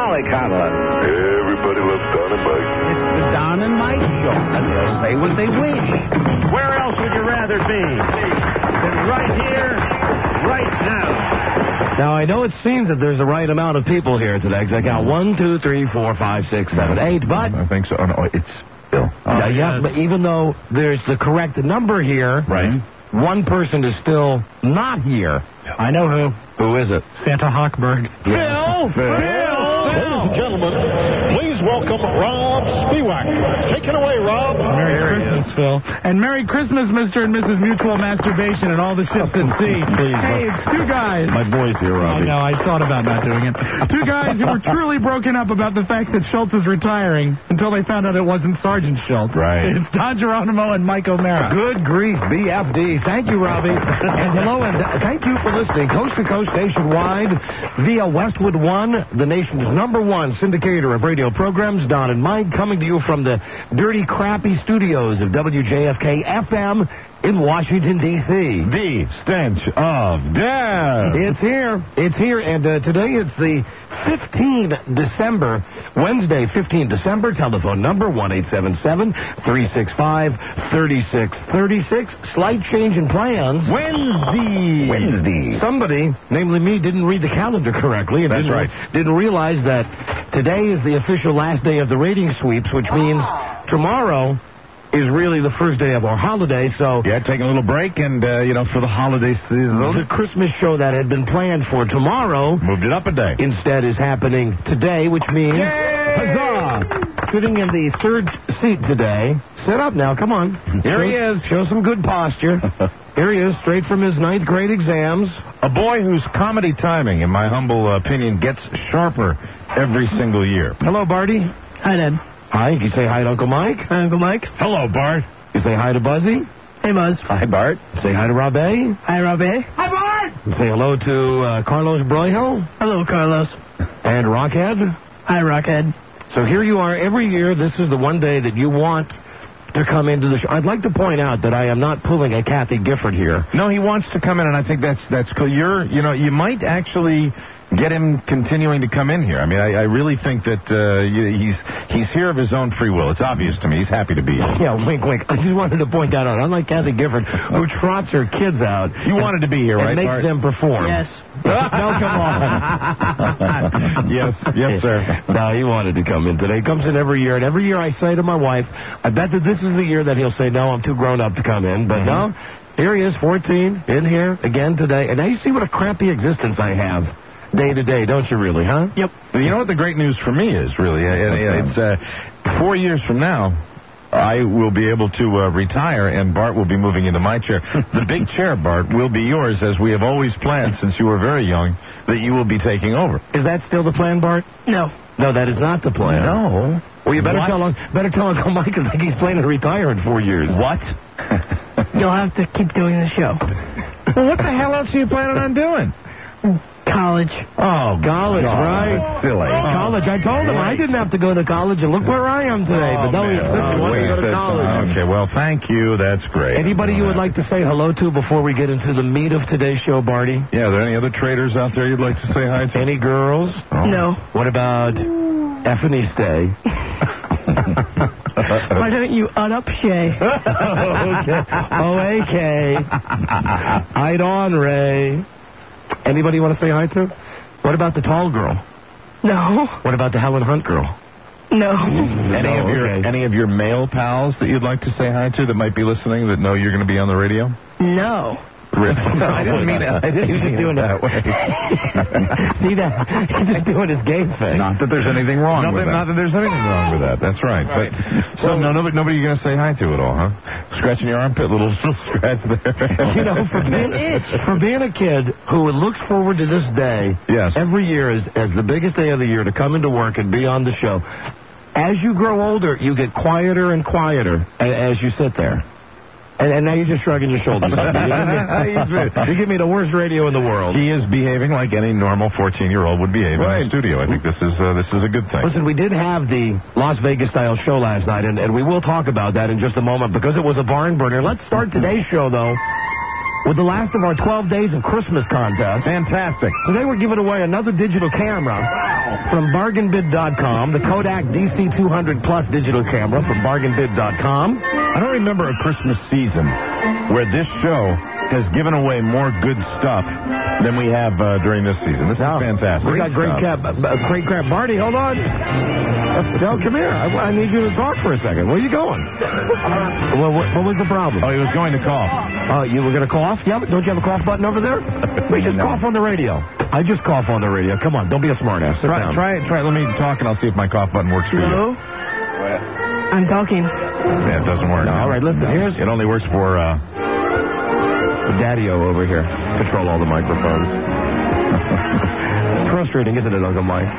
Molly Conlon. Everybody loves Don and Mike. It's the Don and Mike Show, and they'll say what they wish. Where else would you rather be than right here, right now? Now, I know it seems that there's the right amount of people here today, because I count 1, 2, 3, 4, 5, 6, 7, 8, but... I think so. Oh, no, it's Bill. yeah, but even though there's the correct number here... Right. One person is still not here. I know who. Who is it? Santa Hochberg. Phil! Ladies and gentlemen, please welcome Rob Spiewak. Take it away, Rob. Merry Christmas, Phil. And Merry Christmas, Mr. and Mrs. Mutual Masturbation and all the ships at sea. Hey, it's two guys. My boy's here, Robbie. I know, I thought about not doing it. Two guys who were truly broken up about the fact that Schultz is retiring until they found out it wasn't Sergeant Schultz. Right. It's Don Geronimo and Mike O'Mara. Good grief, BFD. Thank you, Robbie. And hello, and thank you for listening. Coast to coast, nationwide, via Westwood One, the nation's #1 syndicator of radio programs, Don and Mike, coming to you from the dirty, crappy studios of WJFK FM in Washington, D.C. The stench of death. It's here, and today it's the 15th December, Wednesday, 15th December, telephone number 1-877-365-3636. Slight change in plans. Wednesday. Somebody, namely me, didn't read the calendar correctly. And didn't realize that today is the official last day of the rating sweeps, which means tomorrow is really the first day of our holiday, so... Yeah, taking a little break and, for the holiday season. The Christmas show that had been planned for tomorrow... Moved it up a day. Instead is happening today, which means... Yay! Huzzah! Sitting in the third seat today. Sit up now, come on. Here he is. Show some good posture. Here he is, straight from his 9th grade exams. A boy whose comedy timing, in my humble opinion, gets sharper every single year. Hello, Barty. Hi, Dad. Hi, you say hi to Uncle Mike? Hi, Uncle Mike. Hello, Bart. You say hi to Buzzy? Hey, Buzz. Hi, Bart. Say hi to Rob A. Hi, Rob A. Hi, Bart! You say hello to Carlos Broyhill. Hello, Carlos. And Rockhead. Hi, Rockhead. So here you are every year. This is the one day that you want to come into the show. I'd like to point out that I am not pulling a Kathy Gifford here. No, he wants to come in, and I think that's cool. You might actually get him continuing to come in here. I mean, I really think that he's here of his own free will. It's obvious to me. He's happy to be here. Yeah, wink, wink. I just wanted to point that out. Unlike Kathy Gifford, who trots her kids out. You wanted to be here, right, and makes Bart? them perform. Yes. No, come on. Yes, sir. No, he wanted to come in today. He comes in every year, and every year I say to my wife, I bet that this is the year that he'll say, no, I'm too grown up to come in. But no, here he is, 14, in here again today. And now you see what a crappy existence I have. Day to day, don't you really, huh? Yep. You know what the great news for me is, really? It's 4 years from now, I will be able to retire, and Bart will be moving into my chair. The big chair, Bart, will be yours, as we have always planned since you were very young, that you will be taking over. Is that still the plan, Bart? No. No, that is not the plan. No. Well, you better tell Uncle Mike I think he's planning to retire in 4 years. What? You'll have to keep doing the show. Well, what the hell else are you planning on doing? College. Oh, college, right? That's silly. College. I told him I didn't have to go to college, and look where I am today. But no, he wanted to go to college. Okay, well, thank you. That's great. Anybody you would like to say hello to before we get into the meat of today's show, Barty? Yeah, are there any other traders out there you'd like to say hi to? Any girls? Oh. No. What about Effie's Day? Why don't you un-up Shay? O-A-K. I'd on Ray. Anybody you want to say hi to? What about the tall girl? No. What about the Helen Hunt girl? No. Any of your male pals that you'd like to say hi to that might be listening that know you're going to be on the radio? No. I didn't mean it. I didn't mean it that way. See that? He's just doing his game thing. Not that there's anything wrong with that. Not that there's anything wrong with that. That's right. But so nobody you're going to say hi to at all, huh? Scratching your armpit, little scratch there. You know, for being a kid who looks forward to this day, yes, every year as the biggest day of the year to come into work and be on the show. As you grow older, you get quieter and quieter as you sit there. And now you're just shrugging your shoulders. You give me the worst radio in the world. He is behaving like any normal 14-year-old would behave in the studio. I think this is a good thing. Listen, we did have the Las Vegas-style show last night, and we will talk about that in just a moment because it was a barn burner. Let's start today's show, though, with the last of our 12 Days of Christmas contest. Fantastic. Today we're giving away another digital camera. from BargainBid.com, the Kodak DC200 Plus digital camera from BargainBid.com. I don't remember a Christmas season where this show has given away more good stuff than we have during this season. This is fantastic. We got great crap. Marty, hold on. No, come here. I need you to talk for a second. Where are you going? Well, what was the problem? Oh, he was going to cough. Oh, you were going to cough? Yeah, but don't you have a cough button over there? We just cough on the radio. I just cough on the radio. Come on, don't be a smartass. Sit down. Try it. Let me talk, and I'll see if my cough button works for Hello? you. I'm talking. Yeah, it doesn't work. No, all right, listen. It only works for Daddy-O over here. Control all the microphones. Frustrating, isn't it, Uncle Mike?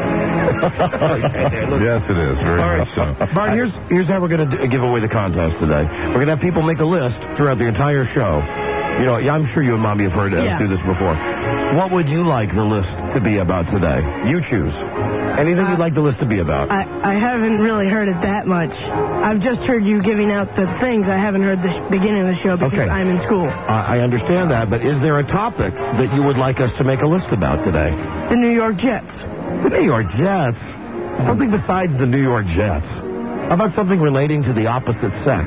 Yes, it is. Very much so. Bart, here's how we're going to give away the contest today. We're going to have people make a list throughout the entire show. You know, I'm sure you and Mommy have heard us do this before. What would you like the list to be about today? You choose. Anything you'd like the list to be about? I haven't really heard it that much. I've just heard you giving out the things. I haven't heard the beginning of the show because I'm in school. I understand that, but is there a topic that you would like us to make a list about today? The New York Jets. The New York Jets? Something besides the New York Jets. How about something relating to the opposite sex?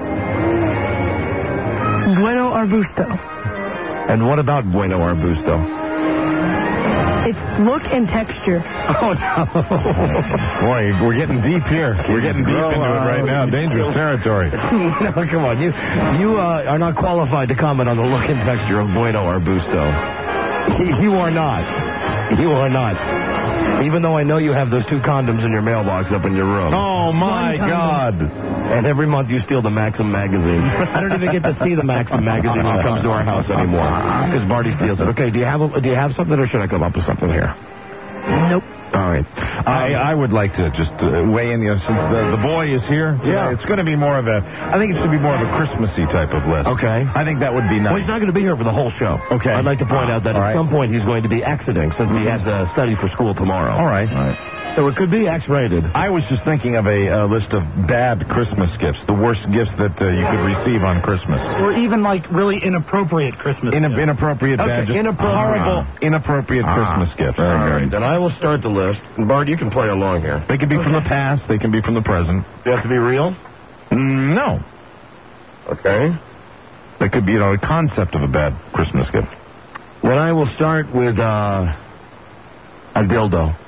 Bueno Arbusto. And what about Bueno Arbusto? Its look and texture. Oh, no. Boy, we're getting deep here. We're getting deep into it right now. Dangerous territory. No, come on. You are not qualified to comment on the look and texture of Bueno Arbusto. You are not. You are not. Even though I know you have those 2 condoms in your mailbox up in your room. Oh, my God. And every month you steal the Maxim magazine. I don't even get to see the Maxim magazine when it comes to our house anymore because Marty steals it. Okay, do you have something, or should I come up with something here? Nope. All right. I would like to just weigh in, since the boy is here. Yeah. It's going to be more of I think it should be more of a Christmassy type of list. Okay. I think that would be nice. Well, he's not going to be here for the whole show. Okay. I'd like to point out that at some point he's going to be exiting since he has to study for school tomorrow. All right. So it could be X-rated. I was just thinking of a list of bad Christmas gifts, the worst gifts that you could receive on Christmas. Or even, like, really inappropriate Christmas gifts. Inappropriate, bad, just horrible, inappropriate Christmas gifts. All right. Then I will start the list. And Bart, you can play along here. They can be from the past. They can be from the present. They have to be real? No. Okay. They could be, a concept of a bad Christmas gift. Then I will start with a dildo.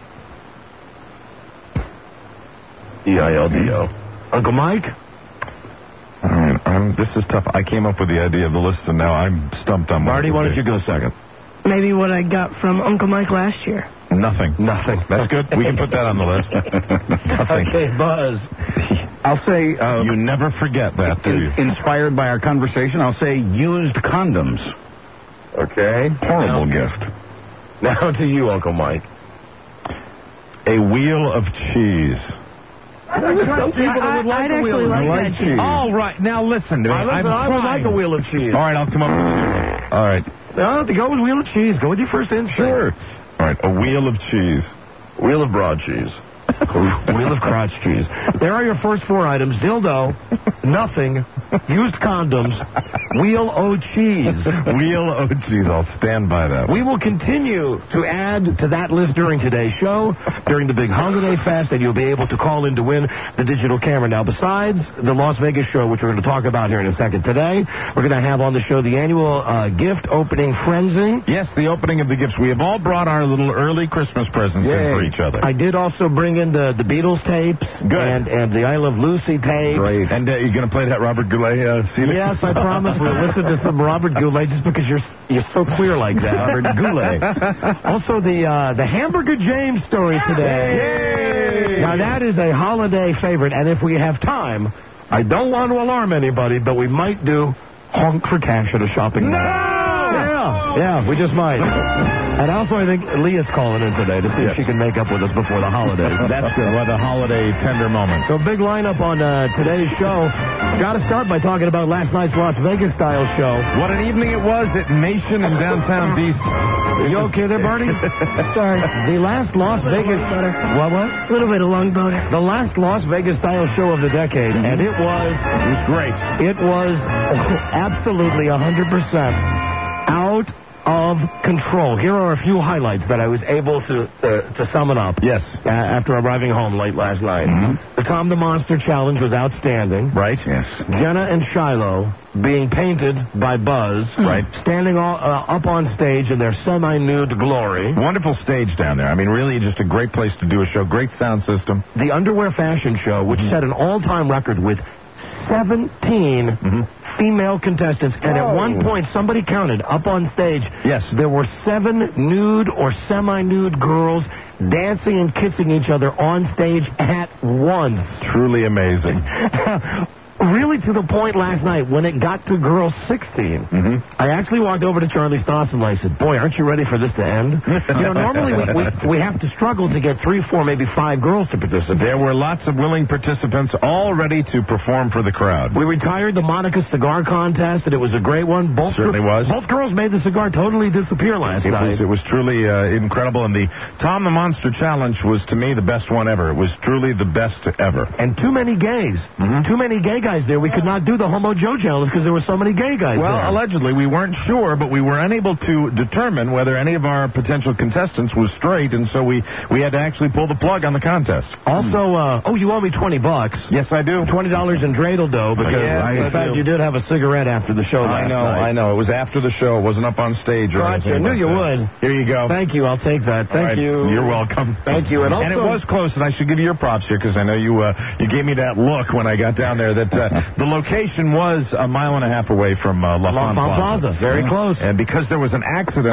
D-I-L-D-O. Uncle Mike? All right, this is tough. I came up with the idea of the list, and now I'm stumped on Marty, why don't you go second? Maybe what I got from Uncle Mike last year. Nothing. That's good. We can put that on the list. Nothing. Okay, Buzz. I'll say... you never forget that, do you? Inspired by our conversation, I'll say used condoms. Okay. Horrible gift. Now to you, Uncle Mike. A wheel of cheese. I'd actually like that cheese. All right, now listen to me. I would like a wheel of cheese. All right, I'll come up with it. All right. No, to go with wheel of cheese. Go with your first instinct. Sure. All right, a wheel of cheese. Wheel of broad cheese. Wheel of crotch cheese. There are your first 4 items. Dildo, nothing, used condoms, wheel o' cheese. Wheel o' cheese. I'll stand by that. We will continue to add to that list during today's show, during the big holiday fest, and you'll be able to call in to win the digital camera. Now, besides the Las Vegas show, which we're going to talk about here in a second today, we're going to have on the show the annual gift opening frenzy. Yes, the opening of the gifts. We have all brought our little early Christmas presents in for each other. I did also bring in the Beatles tapes. Good. And the I Love Lucy tape. Great. And you're going to play that Robert Goulet CD? Yes, I promise we'll listen to some Robert Goulet just because you're so clear like that, Robert Goulet. Also, the Hamburger James story today. Yay! Now, that is a holiday favorite, and if we have time, I don't want to alarm anybody, but we might do honk for cash at a shopping mall. Yeah, we just might. And also, I think Leah's calling in today to see if she can make up with us before the holidays. That's good. What a holiday tender moment. So, big lineup on today's show. Got to start by talking about last night's Las Vegas-style show. What an evening it was at Nation in downtown D.C. You okay there, Barney? Sorry. The last Las Vegas... What? A little bit of lung boner. The last Las Vegas-style show of the decade, and it was great. It was absolutely 100% out of control. Here are a few highlights that I was able to sum it up. Yes. After arriving home late last night. Mm-hmm. The Tom the Monster Challenge was outstanding. Right, yes. Jenna and Shiloh being painted by Buzz. Right. Standing up on stage in their semi-nude glory. Wonderful stage down there. I mean, really just a great place to do a show. Great sound system. The Underwear Fashion Show, which set an all-time record with 17 female contestants. And at one point, somebody counted up on stage. Yes. There were 7 nude or semi-nude girls dancing and kissing each other on stage at once. Truly amazing. Really to the point last night when it got to girl 16, I actually walked over to Charlie Stosson and I said, boy, aren't you ready for this to end? Normally we have to struggle to get 3, 4, maybe 5 girls to participate. There were lots of willing participants all ready to perform for the crowd. We retired the Monica Cigar Contest, and it was a great one. Both girls made the cigar totally disappear last night. It was truly incredible, and the Tom the Monster Challenge was, to me, the best one ever. It was truly the best ever. And too many gays. Too many gay guys there. We could not do the Homo Joe Challenge because there were so many gay guys there. Well, allegedly, we weren't sure, but we were unable to determine whether any of our potential contestants was straight, and so we had to actually pull the plug on the contest. Also, you owe me $20. Yes, I do. $20 in dreidel dough because in fact you did have a cigarette after the show last night. I know. It was after the show. It wasn't up on stage or anything. I knew you would. Here you go. Thank you. I'll take that. Thank you. You're welcome. Thank you. And it was close, and I should give you your props here because I know you gave me that look when I got down there that the location was a mile and a half away from La Font Plaza. Very close. And because there was an accident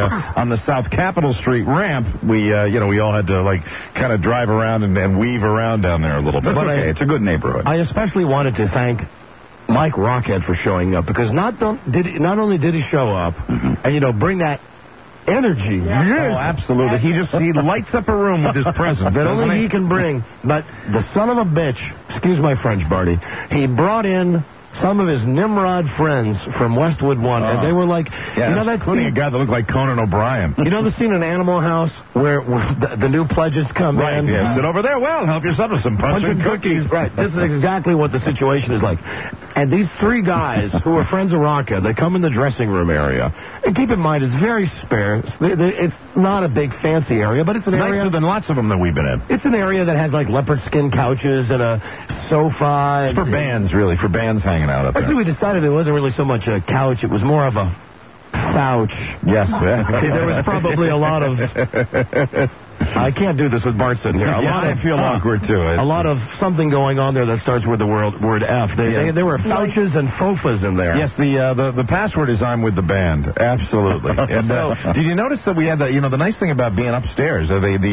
on the South Capitol Street ramp, we all had to kind of drive around and weave around down there a little bit. But it's a good neighborhood. I especially wanted to thank Mike Rockhead for showing up because not only did he show up and bring that energy. Yes. Oh, absolutely. He lights up a room with his presence that only he can bring. But the son of a bitch, excuse my French, Barty, he brought in some of his Nimrod friends from Westwood One, and they were like, that including a guy that looked like Conan O'Brien. You know the scene in Animal House where the new pledges come in? Yeah. Sit over there. Well, help yourself to some punch and cookies. Right. This is exactly what the situation is like. And these 3 guys who are friends of Rockhead, they come in the dressing room area. And keep in mind, it's very spare. It's not a big fancy area, but it's an area. Nicer than lots of them that we've been in. It's an area that has leopard skin couches and a sofa. It's for bands, really. For bands hanging out up there. Actually, we decided it wasn't really so much a couch. It was more of a couch. Yes. There was probably a lot of... I can't do this with Bart sitting here. I feel awkward, too. A lot of something going on there that starts with the word F. There were couches and sofas in there. Yes, the password is I'm with the band. Absolutely. And did you notice that we had the nice thing about being upstairs,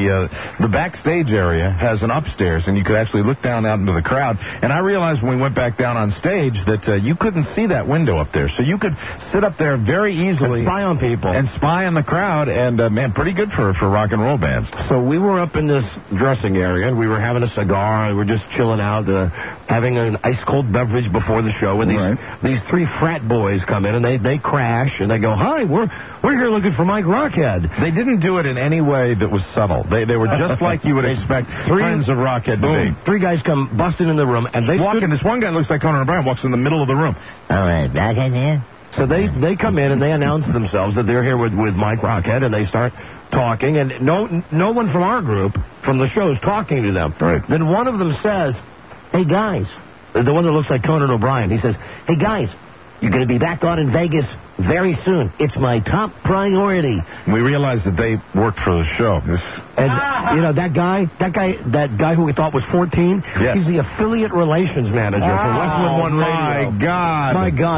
the backstage area has an upstairs, and you could actually look down out into the crowd. And I realized when we went back down on stage that you couldn't see that window up there. So you could sit up there very easily. And spy on people. And spy on the crowd, and, pretty good for rock and roll bands. So we were up in this dressing area, and we were having a cigar, and we were just chilling out, having an ice-cold beverage before the show, and these 3 frat boys come in, and they crash, and they go, hi, we're here looking for Mike Rockhead. They didn't do it in any way that was subtle. They were just like you would expect friends of Rockhead to be. 3 guys come busting in the room, and they walk in. This one guy looks like Conan O'Brien, walks in the middle of the room. All right, Rockhead here? So they come in, and they announce themselves that they're here with Mike Rockhead, and they start talking, and no one from our group, from the show, is talking to them. Right. Then one of them says, hey, guys, the one that looks like Conan O'Brien, he says, hey, guys, you're going to be back on in Vegas very soon. It's my top priority. We realized that they worked for the show. And, that guy who we thought was 14, he's the affiliate relations manager for Westwood One Radio. My God,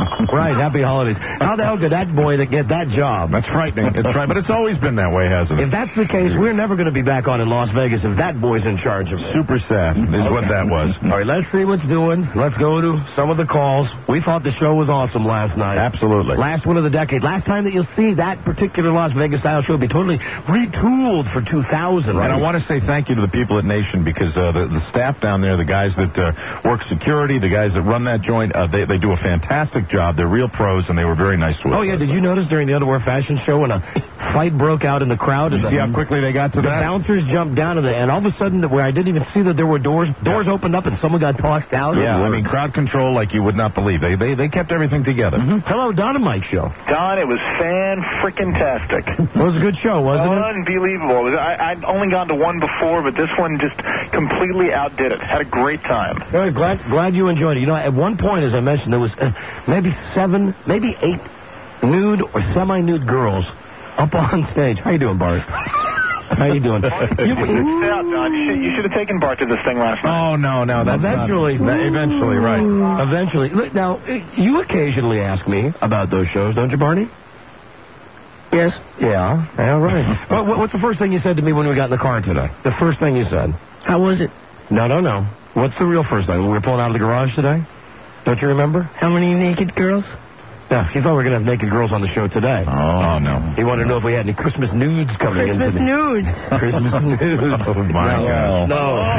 happy holidays. How the hell did that boy get that job? That's frightening. It's right, but it's always been that way, hasn't it? If that's the case, we're never going to be back on in Las Vegas if that boy's in charge of it. Super sad is what that was. All right, let's see what's doing. Let's go to some of the calls. We thought the show was awesome last night. Absolutely. Last one of the decade. Last time that you'll see that particular Las Vegas-style show be totally retooled for 2000. Right? And I want to say thank you to the people at Nation because the staff down there, the guys that work security, the guys that run that joint, they do a fantastic job. They're real pros, and they were very nice to us. Oh, yeah. Did you notice during the Underwear Fashion Show when a fight broke out in the crowd. Did you see how quickly they got to The that? bouncers jumped down, and all of a sudden, where I didn't even see that there were doors opened up and someone got tossed out. Yeah, I mean, crowd control like you would not believe. They kept everything together. Hello, Don and Mike show. Don, it was fan-frickin-tastic. It was a good show, wasn't it? Unbelievable. I'd only gone to one before, but this one just completely outdid it. Had a great time. Very glad you enjoyed it. You know, at one point, as I mentioned, there was maybe 7, maybe 8 nude or semi-nude girls up on stage. How you doing, Bart? How you doing? Sit out, Don. You should have taken Bart to this thing last night. Oh, no. That's Eventually. Eventually, right. Eventually. Look, now, you occasionally ask me about those shows, don't you, Barney? Yes. Yeah. All right. What's the first thing you said to me when we got in the car today? The first thing you said. How was it? No. What's the real first thing? When we were pulling out of the garage today? Don't you remember? How many naked girls? Yeah, he thought we were going to have naked girls on the show today. Oh, no. He wanted to know if we had any Christmas nudes coming in. Christmas nudes. Christmas nudes. Oh, my God.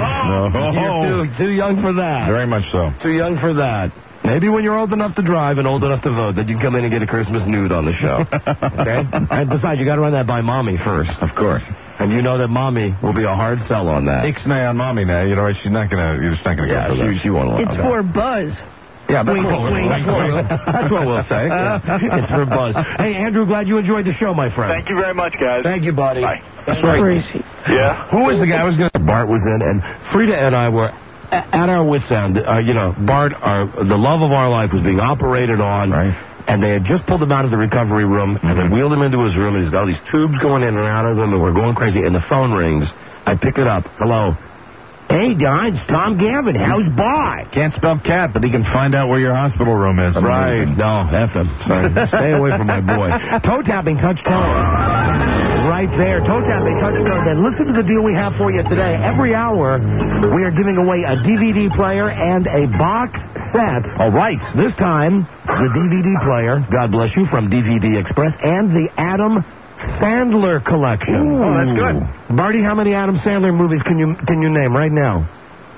No. You're too young for that. Very much so. Too young for that. Maybe when you're old enough to drive and old enough to vote, that you can come in and get a Christmas nude on the show. Okay? And besides, you got to run that by Mommy first. Of course. And you know that Mommy will be a hard sell on that. Ixnay on Mommy now. You know, she's not going to, you're just not going to go for that. She won't allow It's that. for Buzz. Yeah, that's Wink, what wink. That's what we'll say. It's for Buzz. Hey, Andrew, glad you enjoyed the show, my friend. Thank you very much, guys. Thank you, buddy. Bye. That's right. Crazy. Yeah? Who was the guy? Bart was in, and Frida and I were at our wits' end. Bart, the love of our life, was being operated on. Right. And they had just pulled him out of the recovery room, and they wheeled him into his room, and he's got all these tubes going in and out of him, and we're going crazy. And the phone rings. I pick it up. Hello. Hey, Don, it's Tom Gavin. How's Bart? Can't spell cat, but he can find out where your hospital room is. Right. No, F him. Sorry. Stay away from my boy. Toe tapping, touch tone. Right there. Toe tapping, touch tone. Then listen to the deal we have for you today. Every hour, we are giving away a DVD player and a box set. All right. This time, the DVD player, God bless you, from DVD Express, and the Adam Sandler collection. Ooh. Oh, that's good. Barty, how many Adam Sandler movies can you name right now?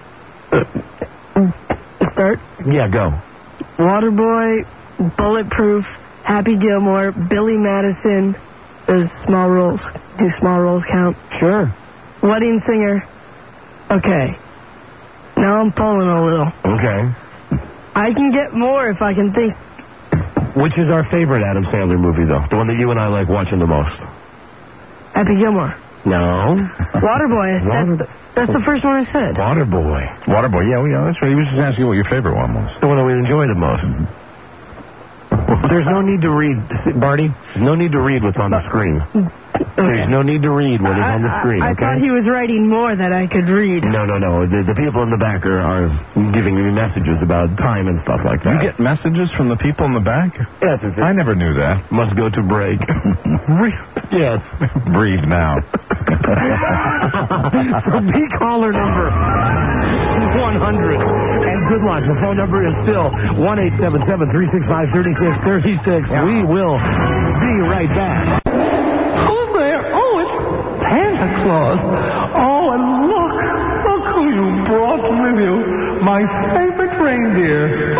Start. Yeah, go. Waterboy, Bulletproof, Happy Gilmore, Billy Madison. There's small roles. Do small roles count? Sure. Wedding Singer. Okay. Now I'm pulling a little. Okay. I can get more if I can think. Which is our favorite Adam Sandler movie, though? The one that you and I like watching the most? Happy Gilmore. No. Waterboy. That's the first one I said. Waterboy. Waterboy, yeah, that's right. He was just asking what your favorite one was. The one that we enjoy the most. There's no need to read, Barty. No need to read what's on the screen. There's no need to read what is on the screen, I okay? thought he was writing more that I could read. No. The people in the back are giving me messages about time and stuff like that. You get messages from the people in the back? Yes, I never knew that. Must go to break. Yes. Breathe now. So be caller number 100. And good luck. The phone number is still 1-877-365-3636. We will be right back. Who's there? Oh, it's Santa Claus. Oh, and look who you brought with you. My favorite reindeer.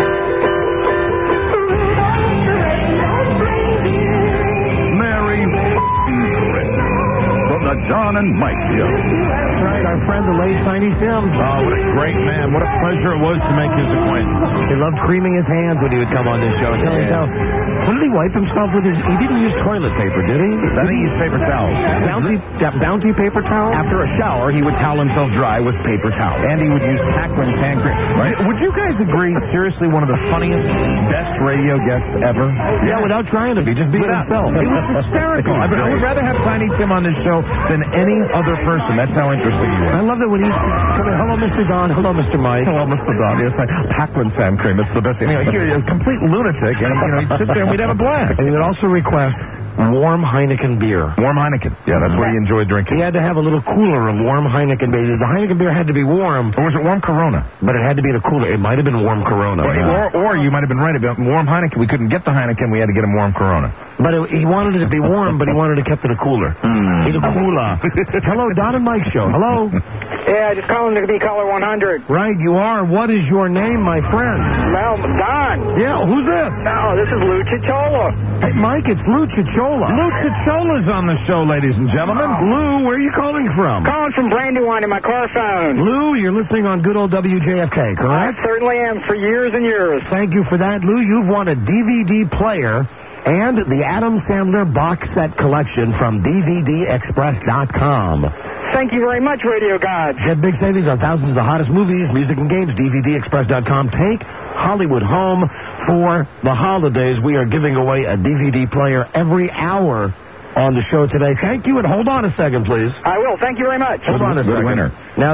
Merry Christmas from the Don and Mike Show. That's right, our friend, the late Tiny Tim. Oh, what a great man. What a pleasure it was to make his acquaintance. He loved creaming his hands when he would come on this show. Tell me how. What did he wipe himself with? He didn't use toilet paper, did he? I think he used paper towels. Bounty paper towel? After a shower, he would towel himself dry with paper towel. And he would use Packlin hand cream. Right? Would you guys agree, seriously, one of the funniest, best radio guests ever? Yeah, without trying to be. Just being himself. He was hysterical. I would rather have Tiny Tim on this show than any other person. That's how interesting he was. I love that when he's coming. Hello, Mr. Don. Hello, Mr. Mike. Hello, Mr. Don. Yes, Packlin hand cream. It's the best thing. You're a complete lunatic, and he'd sit there and we'd have a blast. And he would also request warm Heineken beer. Warm Heineken. Yeah, that's what he enjoyed drinking. He had to have a little cooler of warm Heineken beer. The Heineken beer had to be warm. Or was it warm Corona? But it had to be in a cooler. It might have been warm Corona. Or you might have been right about warm Heineken. We couldn't get the Heineken. We had to get him warm Corona. But he wanted it to be warm, but he wanted it kept in a cooler. In a cooler. Hello, Don and Mike Show. Hello. Yeah, just calling to be caller 100. Right, you are. What is your name, my friend? Well, Don. Yeah, who's this? No, this is Lou Chichola. Hey, Mike, it's Lou Chichola. Lou Chichola's on the show, ladies and gentlemen. Lou, where are you calling from? Calling from Brandywine in my car phone. Lou, you're listening on good old WJFK, correct? I certainly am, for years and years. Thank you for that, Lou. You've won a DVD player and the Adam Sandler box set collection from DVDExpress.com. Thank you very much, Radio Gods. Get big savings on thousands of the hottest movies, music, and games. DVDExpress.com. Take Hollywood home for the holidays. We are giving away a DVD player every hour on the show today. Thank you, and hold on a second, please. I will. Thank you very much. Hold on a second. Winner. Now,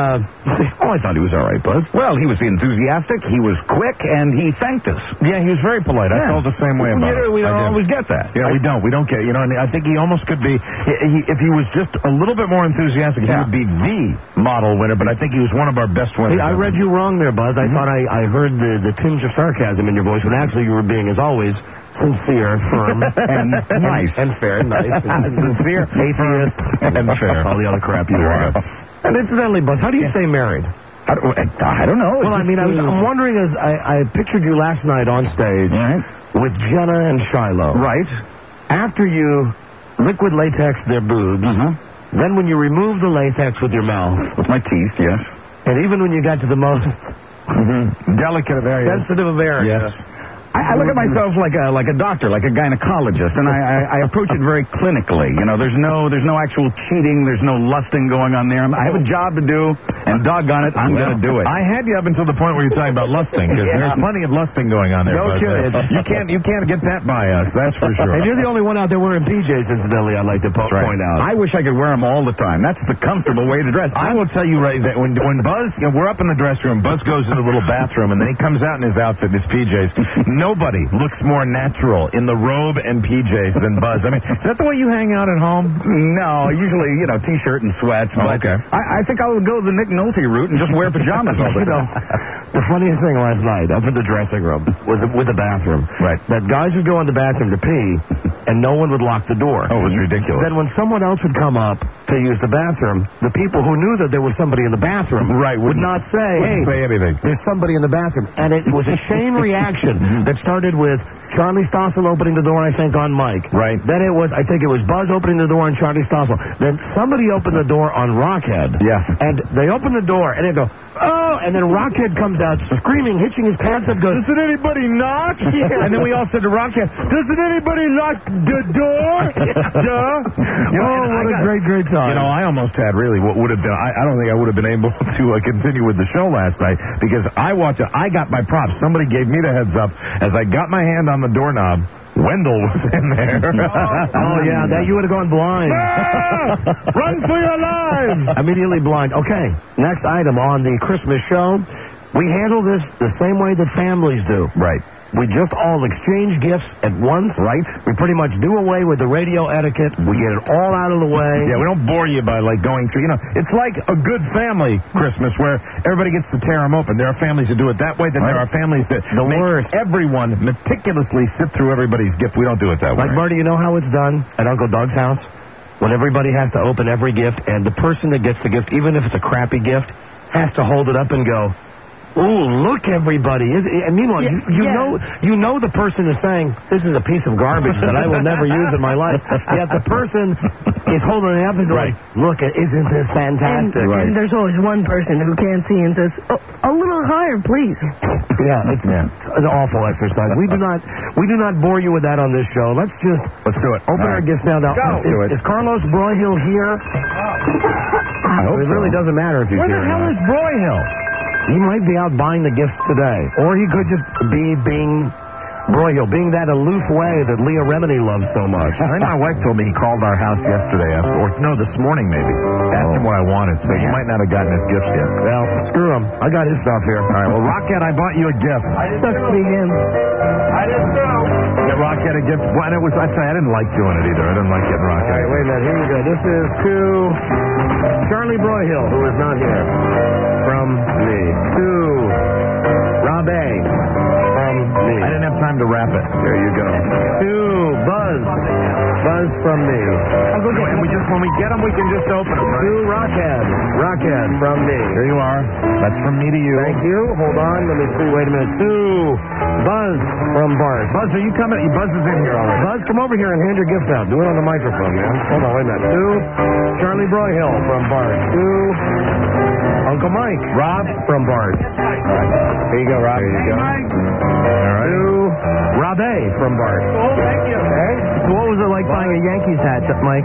I thought he was all right, Buzz. Well, he was enthusiastic, he was quick, and he thanked us. Yeah, he was very polite. I felt the same way about it. We don't always get that. Yeah, we don't get, and I think he almost could be, if he was just a little bit more enthusiastic, he would be the model winner, but I think he was one of our best winners. Hey, I read you wrong there, Buzz. I thought I heard the tinge of sarcasm in your voice, when actually you were being, as always, sincere, firm, and nice. And fair, nice. Sincere, atheist, and fair. All the other crap you are. And incidentally, Buzz, how do you say married? I don't know. Well, I mean, I'm wondering, as I pictured you last night on stage with Jenna and Shiloh. Right. After you liquid latex their boobs, then when you remove the latex with your mouth. With my teeth, yes. And even when you got to the most delicate of areas. Sensitive of areas. Yes. I look at myself like a doctor, like a gynecologist, and I approach it very clinically. You know, there's no actual cheating, there's no lusting going on there. I have a job to do, and doggone it, I'm going to do it. I had you up until the point where you're talking about lusting, because there's plenty of lusting going on there. No kidding. You can't get that by us, that's for sure. And you're the only one out there wearing PJs, incidentally, I'd like to point out. I wish I could wear them all the time. That's the comfortable way to dress. I will tell you right that when Buzz, we're up in the dressing room, Buzz goes into the little bathroom, and then he comes out in his outfit, his PJs. Nobody looks more natural in the robe and PJs than Buzz. I mean, is that the way you hang out at home? No, usually, T-shirt and sweats. Okay. I think I'll go the Nick Nolte route and just wear pajamas all the time. The funniest thing last night, up in the dressing room, was with the bathroom. Right. That guys would go in the bathroom to pee, and no one would lock the door. Oh, it was ridiculous. Then when someone else would come up to use the bathroom, the people who knew that there was somebody in the bathroom would not say, wouldn't say anything. There's somebody in the bathroom. And it was a chain reaction that started with Charlie Stossel opening the door, I think, on Mike. Right. Then I think it was Buzz opening the door on Charlie Stossel. Then somebody opened the door on Rockhead. Yeah. And they open the door, and they go, oh, and then Rockhead comes out screaming, hitching his pants up, goes, doesn't anybody knock? Yeah. And then we all said to Rockhead, doesn't anybody lock the door? Duh. What a great time. I almost had really what would have been, I don't think I would have been able to continue with the show last night, because I got my props. Somebody gave me the heads up. As I got my hand on the doorknob, Wendell was in there. Oh, yeah, that you would have gone blind. Run for your lives! Immediately blind. Okay, next item on the Christmas show. We handle this the same way that families do. Right. We just all exchange gifts at once. Right. We pretty much do away with the radio etiquette. We get it all out of the way. Yeah, we don't bore you by, going through, it's like a good family Christmas where everybody gets to tear them open. There are families that do it that way, then there are families that make everyone meticulously sit through everybody's gift. We don't do it that way. Like, Marty, you know how it's done at Uncle Doug's house? When everybody has to open every gift, and the person that gets the gift, even if it's a crappy gift, has to hold it up and go, ooh, look, everybody. And meanwhile, you know the person is saying, this is a piece of garbage that I will never use in my life. Yet the person is holding it up and going, look, isn't this fantastic? And there's always one person who can't see and says, oh, a little higher, please. Yeah, it's an awful exercise. We do not bore you with that on this show. Let's do it. Open our gifts now. Is Carlos Broyhill here? I hope it really doesn't matter if he's here. Where the hell is Broyhill? He might be out buying the gifts today. Or he could just be being Broyhill, being that aloof way that Leah Remini loves so much. I think my wife told me he called our house yesterday, this morning maybe. Asked him what I wanted, so he might not have gotten his gifts yet. Well, screw him. I got his stuff here. All right, well, Rockhead, I bought you a gift. Sucks to be him. I did too. Yeah, Rockhead a gift. Well, I'd say I didn't like doing it either. I didn't like getting Rockhead. All right, wait a minute. Here you go. This is to Charlie Broyhill, who is not here. From me. To Rob A. From me. I didn't have time to wrap it. There you go. To Buzz Buzz from me. I'll go get And we just, when we get them, we can just open them, right? To Rockhead. Rockhead from me. Here you are. That's from me to you. Thank you. Hold on. Let me see. Wait a minute. To Buzz from Bart. Buzz, are you coming? Buzz is in here already. Buzz, come over here and hand your gifts out. Do it on the microphone, man. Hold on, wait a minute. To Charlie Broyhill from Bart. To Uncle Mike. Rob from Bart. Here you go, Rob. There you go. All right. To Rob A from Bart. Oh, thank you. Okay. So what was it like buying a Yankees hat, Mike?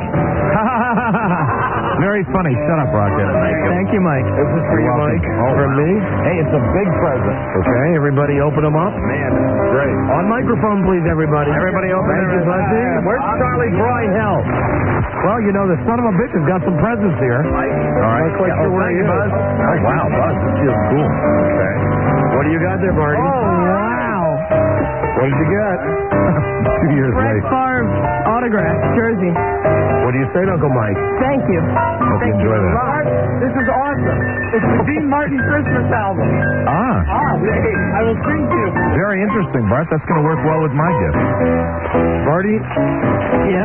Very funny. Shut up, Rocket. Thank you, Mike. This is for you, Mike. From me. Hey, it's a big present. Okay, everybody open them up. Man, this is great. On microphone, please, everybody. Everybody open Thank you, their Buzzy. Where's Charlie Broyhill? Well, you know, the son of a bitch has got some presents here. All right. Not quite sure where thank he you, is. Buzz. Oh, wow, Buzz, this feels cool. Okay. What do you got there, Barney? Wow. What did you get? 2 years Brett late. Favre autograph jersey. What do you say, Uncle Mike? Thank you. Hope you enjoy that. Bart, this is awesome. It's the Dean Martin Christmas album. Ah, I will sing to you. very interesting, Bart. That's going to work well with my gift. Barney, Yeah.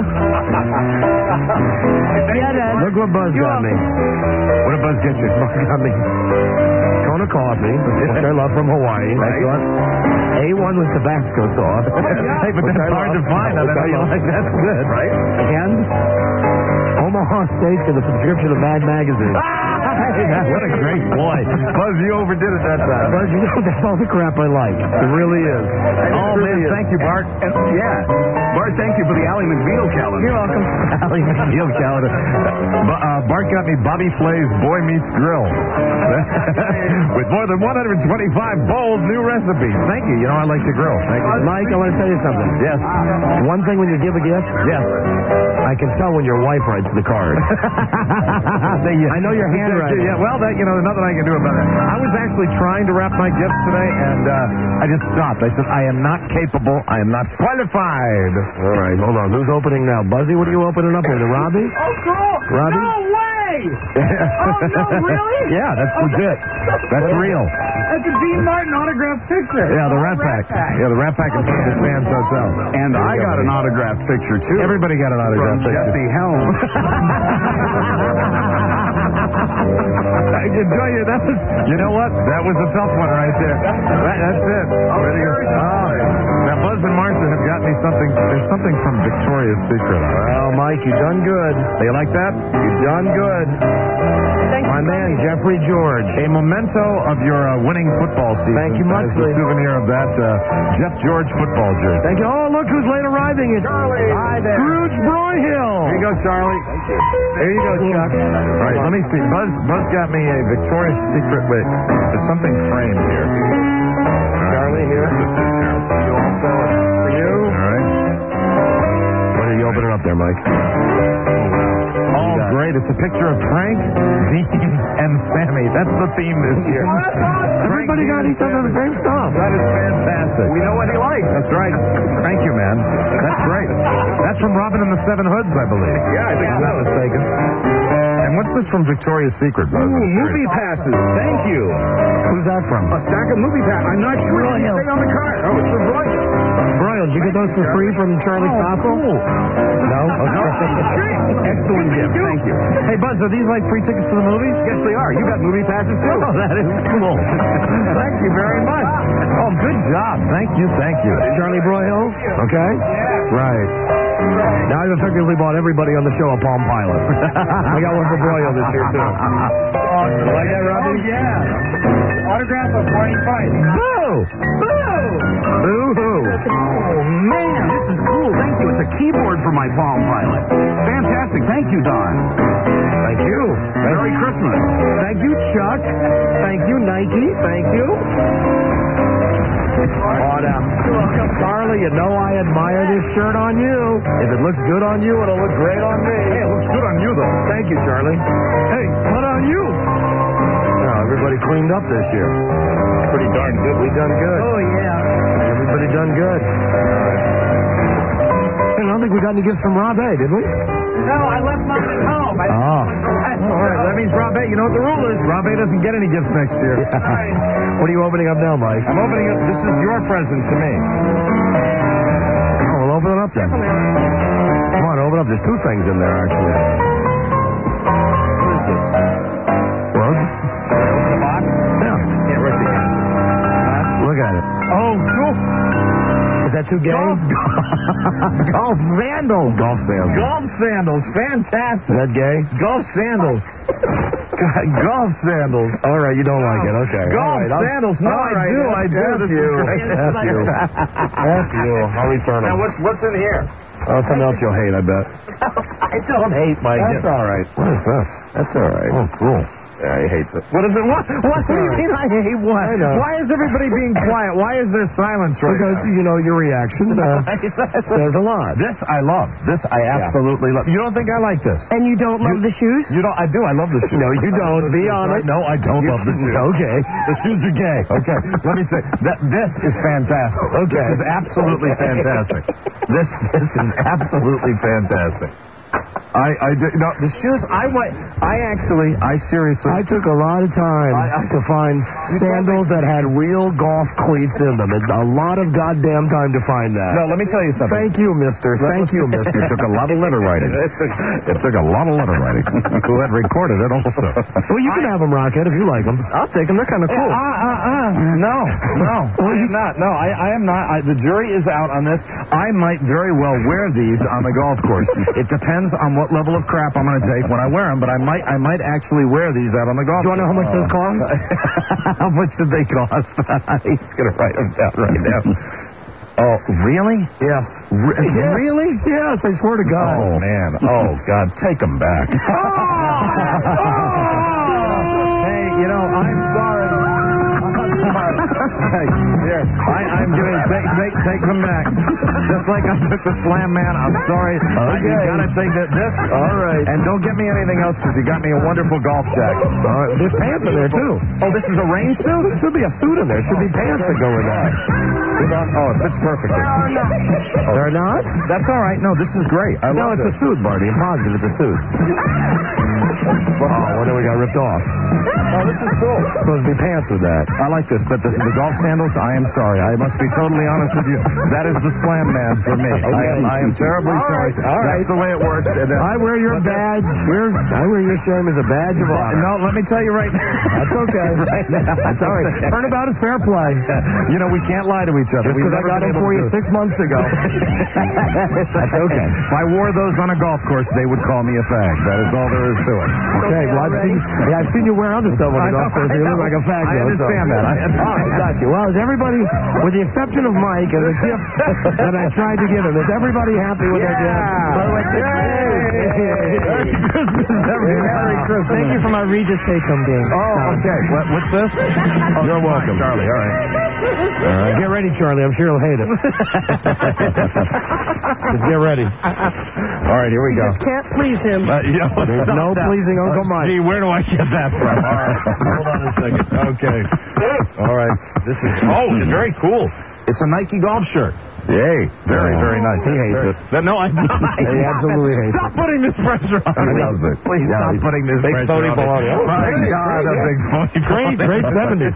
Yeah, Dad. look what Buzz got me. What did Buzz get you? Buzz got me Kona coffee, which I love from Hawaii. Excellent. A1 with Tabasco sauce. Hey, but that's hard to find. I don't know you like. That's good, right? And Omaha Steaks and a subscription to Mad Magazine. What a great boy. Buzz, you overdid it that time. Buzz, you know, that's all the crap I like. It really is. Oh, man, thank you, Bart. And, yeah. Bart, thank you for the Ally McBeal calendar. You're welcome. Ally McBeal calendar. Bart got me Bobby Flay's Boy Meets Grill. With more than 125 bold new recipes. Thank you. You know, I like to grill. Thank you. Mike, I want to tell you something. Yes. One thing when you give a gift, Yes. I can tell when your wife writes the card. I know your handwriting. Yeah, well, that, you know, nothing I can do about that. I was actually trying to wrap my gifts today, and I just stopped. I said, I am not capable. I am not qualified. All right, hold on. Who's opening now? Buzzy, what are you opening up with? Robbie? Oh, cool. Robbie? No way. Oh, no, really? Yeah, that's legit. That's real. That's a Dean Martin autographed picture. Yeah, the Rat Pack. Yeah, the Rat Pack in front of the Sands Hotel. And I got an autographed picture, too. Everybody got an autographed From picture. Jesse Helm. I can tell you, that was, you know what? That was a tough one right there. That's it. Now, Buzz and Martha have got me something. There's something from Victoria's Secret. Well, Mike, you done good. You like that? You done good. My man, Jeffrey George. A memento of your winning football season. Thank you much, As a Lee. souvenir of that Jeff George football jersey. Thank you. Oh, look who's late arriving. It's Charlie. Hi there. Scrooge Broyhill. Here you go, Charlie. Here you go, Chuck. All right, let me see. Buzz got me a Victoria's Secret. Wait, there's something framed here. Charlie, here. This is here. You also, for you. All right. What are you opening up there, Mike? Oh, great. It's a picture of Frank, Dean, and Sammy. That's the theme this year. Everybody got each other the same stuff. That is fantastic. We know what he likes. That's right. Thank you, man. That's great. That's from Robin and the Seven Hoods, I believe. Yeah, I think I'm not mistaken. And what's this from Victoria's Secret, Buzz? Ooh, movie passes. Thank you. Who's that from? A stack of movie passes. I'm not sure what you say on the card. Oh, it's from Royal. Broyhill, did you get those for free from Charlie Stossel? Cool. No? Okay. Excellent gift. Thank you. Hey, Buzz, are these like free tickets to the movies? Yes, they are. You got movie passes, too. Oh, that is cool. Thank you very much. Oh, good job. Thank you. Charlie Broyhill? Okay. Right. Now I've effectively bought everybody on the show a Palm Pilot. I got one for Broyhill this year, too. Awesome. Like that, Robbie? Oh, yeah. Autograph of Barney Fife. Boo! Boo-hoo. Oh, man, this is cool. Thank you. It's a keyboard for my Palm Pilot. Fantastic. Thank you, Don. Thank you. Merry Christmas. Thank you, Chuck. Thank you, Nike. Thank you. Oh, now, Charlie, you know I admire this shirt on you. If it looks good on you, it'll look great on me. Hey, it looks good on you, though. Thank you, Charlie. Hey, what on you? Oh, everybody cleaned up this year. Pretty darn good. We done good. Oh, yeah. Everybody done good. I don't think we got any gifts from Rob A, did we? No, I left mine at home. Oh. All right, that means Rob A, you know what the rule is. Rob A doesn't get any gifts next year. What are you opening up now, Mike? I'm opening up. This is your present to me. Oh, we'll open it up then. Come on, open up. There's two things in there, actually. What is this? Well, Open the box? yeah. Can't rip the answer. Look at it. Oh, cool. Is that too gay? Golf sandals. Golf sandals. Golf sandals. Fantastic. Is that gay? Golf sandals. Golf sandals. All right, you don't like it. Okay. Golf sandals. No, I do. I do. F you. F you. F you. I'll return Now, them. what's in here? Oh, something else you'll hate, I bet. I don't hate my That's all right. What is this? That's all right. Oh, cool. Yeah, he hates it. What is it? What do you mean I hate what? I know. Why is everybody being quiet? Why is there silence right Because, now? you know, your reaction says a lot. This I love. This I absolutely love. You don't think I like this? And you don't love the shoes? You don't. I do. I love the shoes. No, you don't. Be honest. No, I don't love the shoes. Okay. The shoes are gay. Okay. Let me say that this is fantastic. Okay. This is absolutely fantastic. This is absolutely fantastic. I do. No, the shoes. I seriously. I took a lot of time to find sandals that had real golf cleats in them. A lot of goddamn time to find that. No, let me tell you something. Thank you, mister. Thank you, mister. It took a lot of letter writing. It took a lot of letter writing. Who had recorded it also. Well, you can have them, Rockhead, if you like them. I'll take them. They're kind of cool. No. I am not. No, I am not. The jury is out on this. I might very well wear these on the golf course. It depends on what level of crap I'm going to take when I wear them, but I might actually wear these out on the golf Do you want to know how much those cost? How much did they cost? He's going to write them down right now. Oh, really? Yes. Really? Yes, I swear to God. Oh, man. Oh, God. Take them back. Hey, you know, I'm sorry. Hey, here, I'm going to take them back. Just like I took the Slam Man, I'm sorry. Okay. You got to take this. All right. And don't get me anything else because you got me a wonderful golf jacket. All right. There's pants in there, too. Oh, this is a rain suit? There should be a suit in there. Should be pants that go with that. Oh, it fits perfectly. They're not? That's all right. No, this is great. I No, love it's this. a suit, Barney. I'm positive it's a suit. Oh, well, then we got ripped off. Oh, this is cool. Supposed to be pants with that. I like this, but this is the golf sandals. I am sorry. I must be totally honest with you. That is the Slam Man for me. I am terribly sorry. All right. That's the way it works. I wear your badge. I wear your shame as a badge of honor. No, let me tell you right now. That's okay. Right now. That's all right. Turnabout is fair play. You know, we can't lie to each other. Just because I got them for you 6 months ago. That's okay. If I wore those on a golf course, they would call me a fag. That is all there is to it. Okay, well, I've seen you wear other stuff on the golf course. You look like a fag. I understand that. I got you. Well, is everybody, with the exception of Mike and the gift that I tried to give him, is everybody happy with their gift? Merry Christmas, everybody. Merry Christmas. Thank you for my Regis take-home game. Oh, okay. What's this? Oh, You're welcome. Charlie. All right. Get ready, Charlie. I'm sure he'll hate it. Just get ready. All right, here we go. Just can't please him. There's no pleasing Uncle Mike. Gee, where do I get that from? All right. Hold on a second. Okay. All right. This is It's very cool. It's a Nike golf shirt. Yay. Very, very nice. He hates it. No, I don't. He absolutely hates Stop putting this pressure on He me. loves it. Please stop putting this Big pressure phony on me. baloney. My God, a big phony baloney. Great 70s.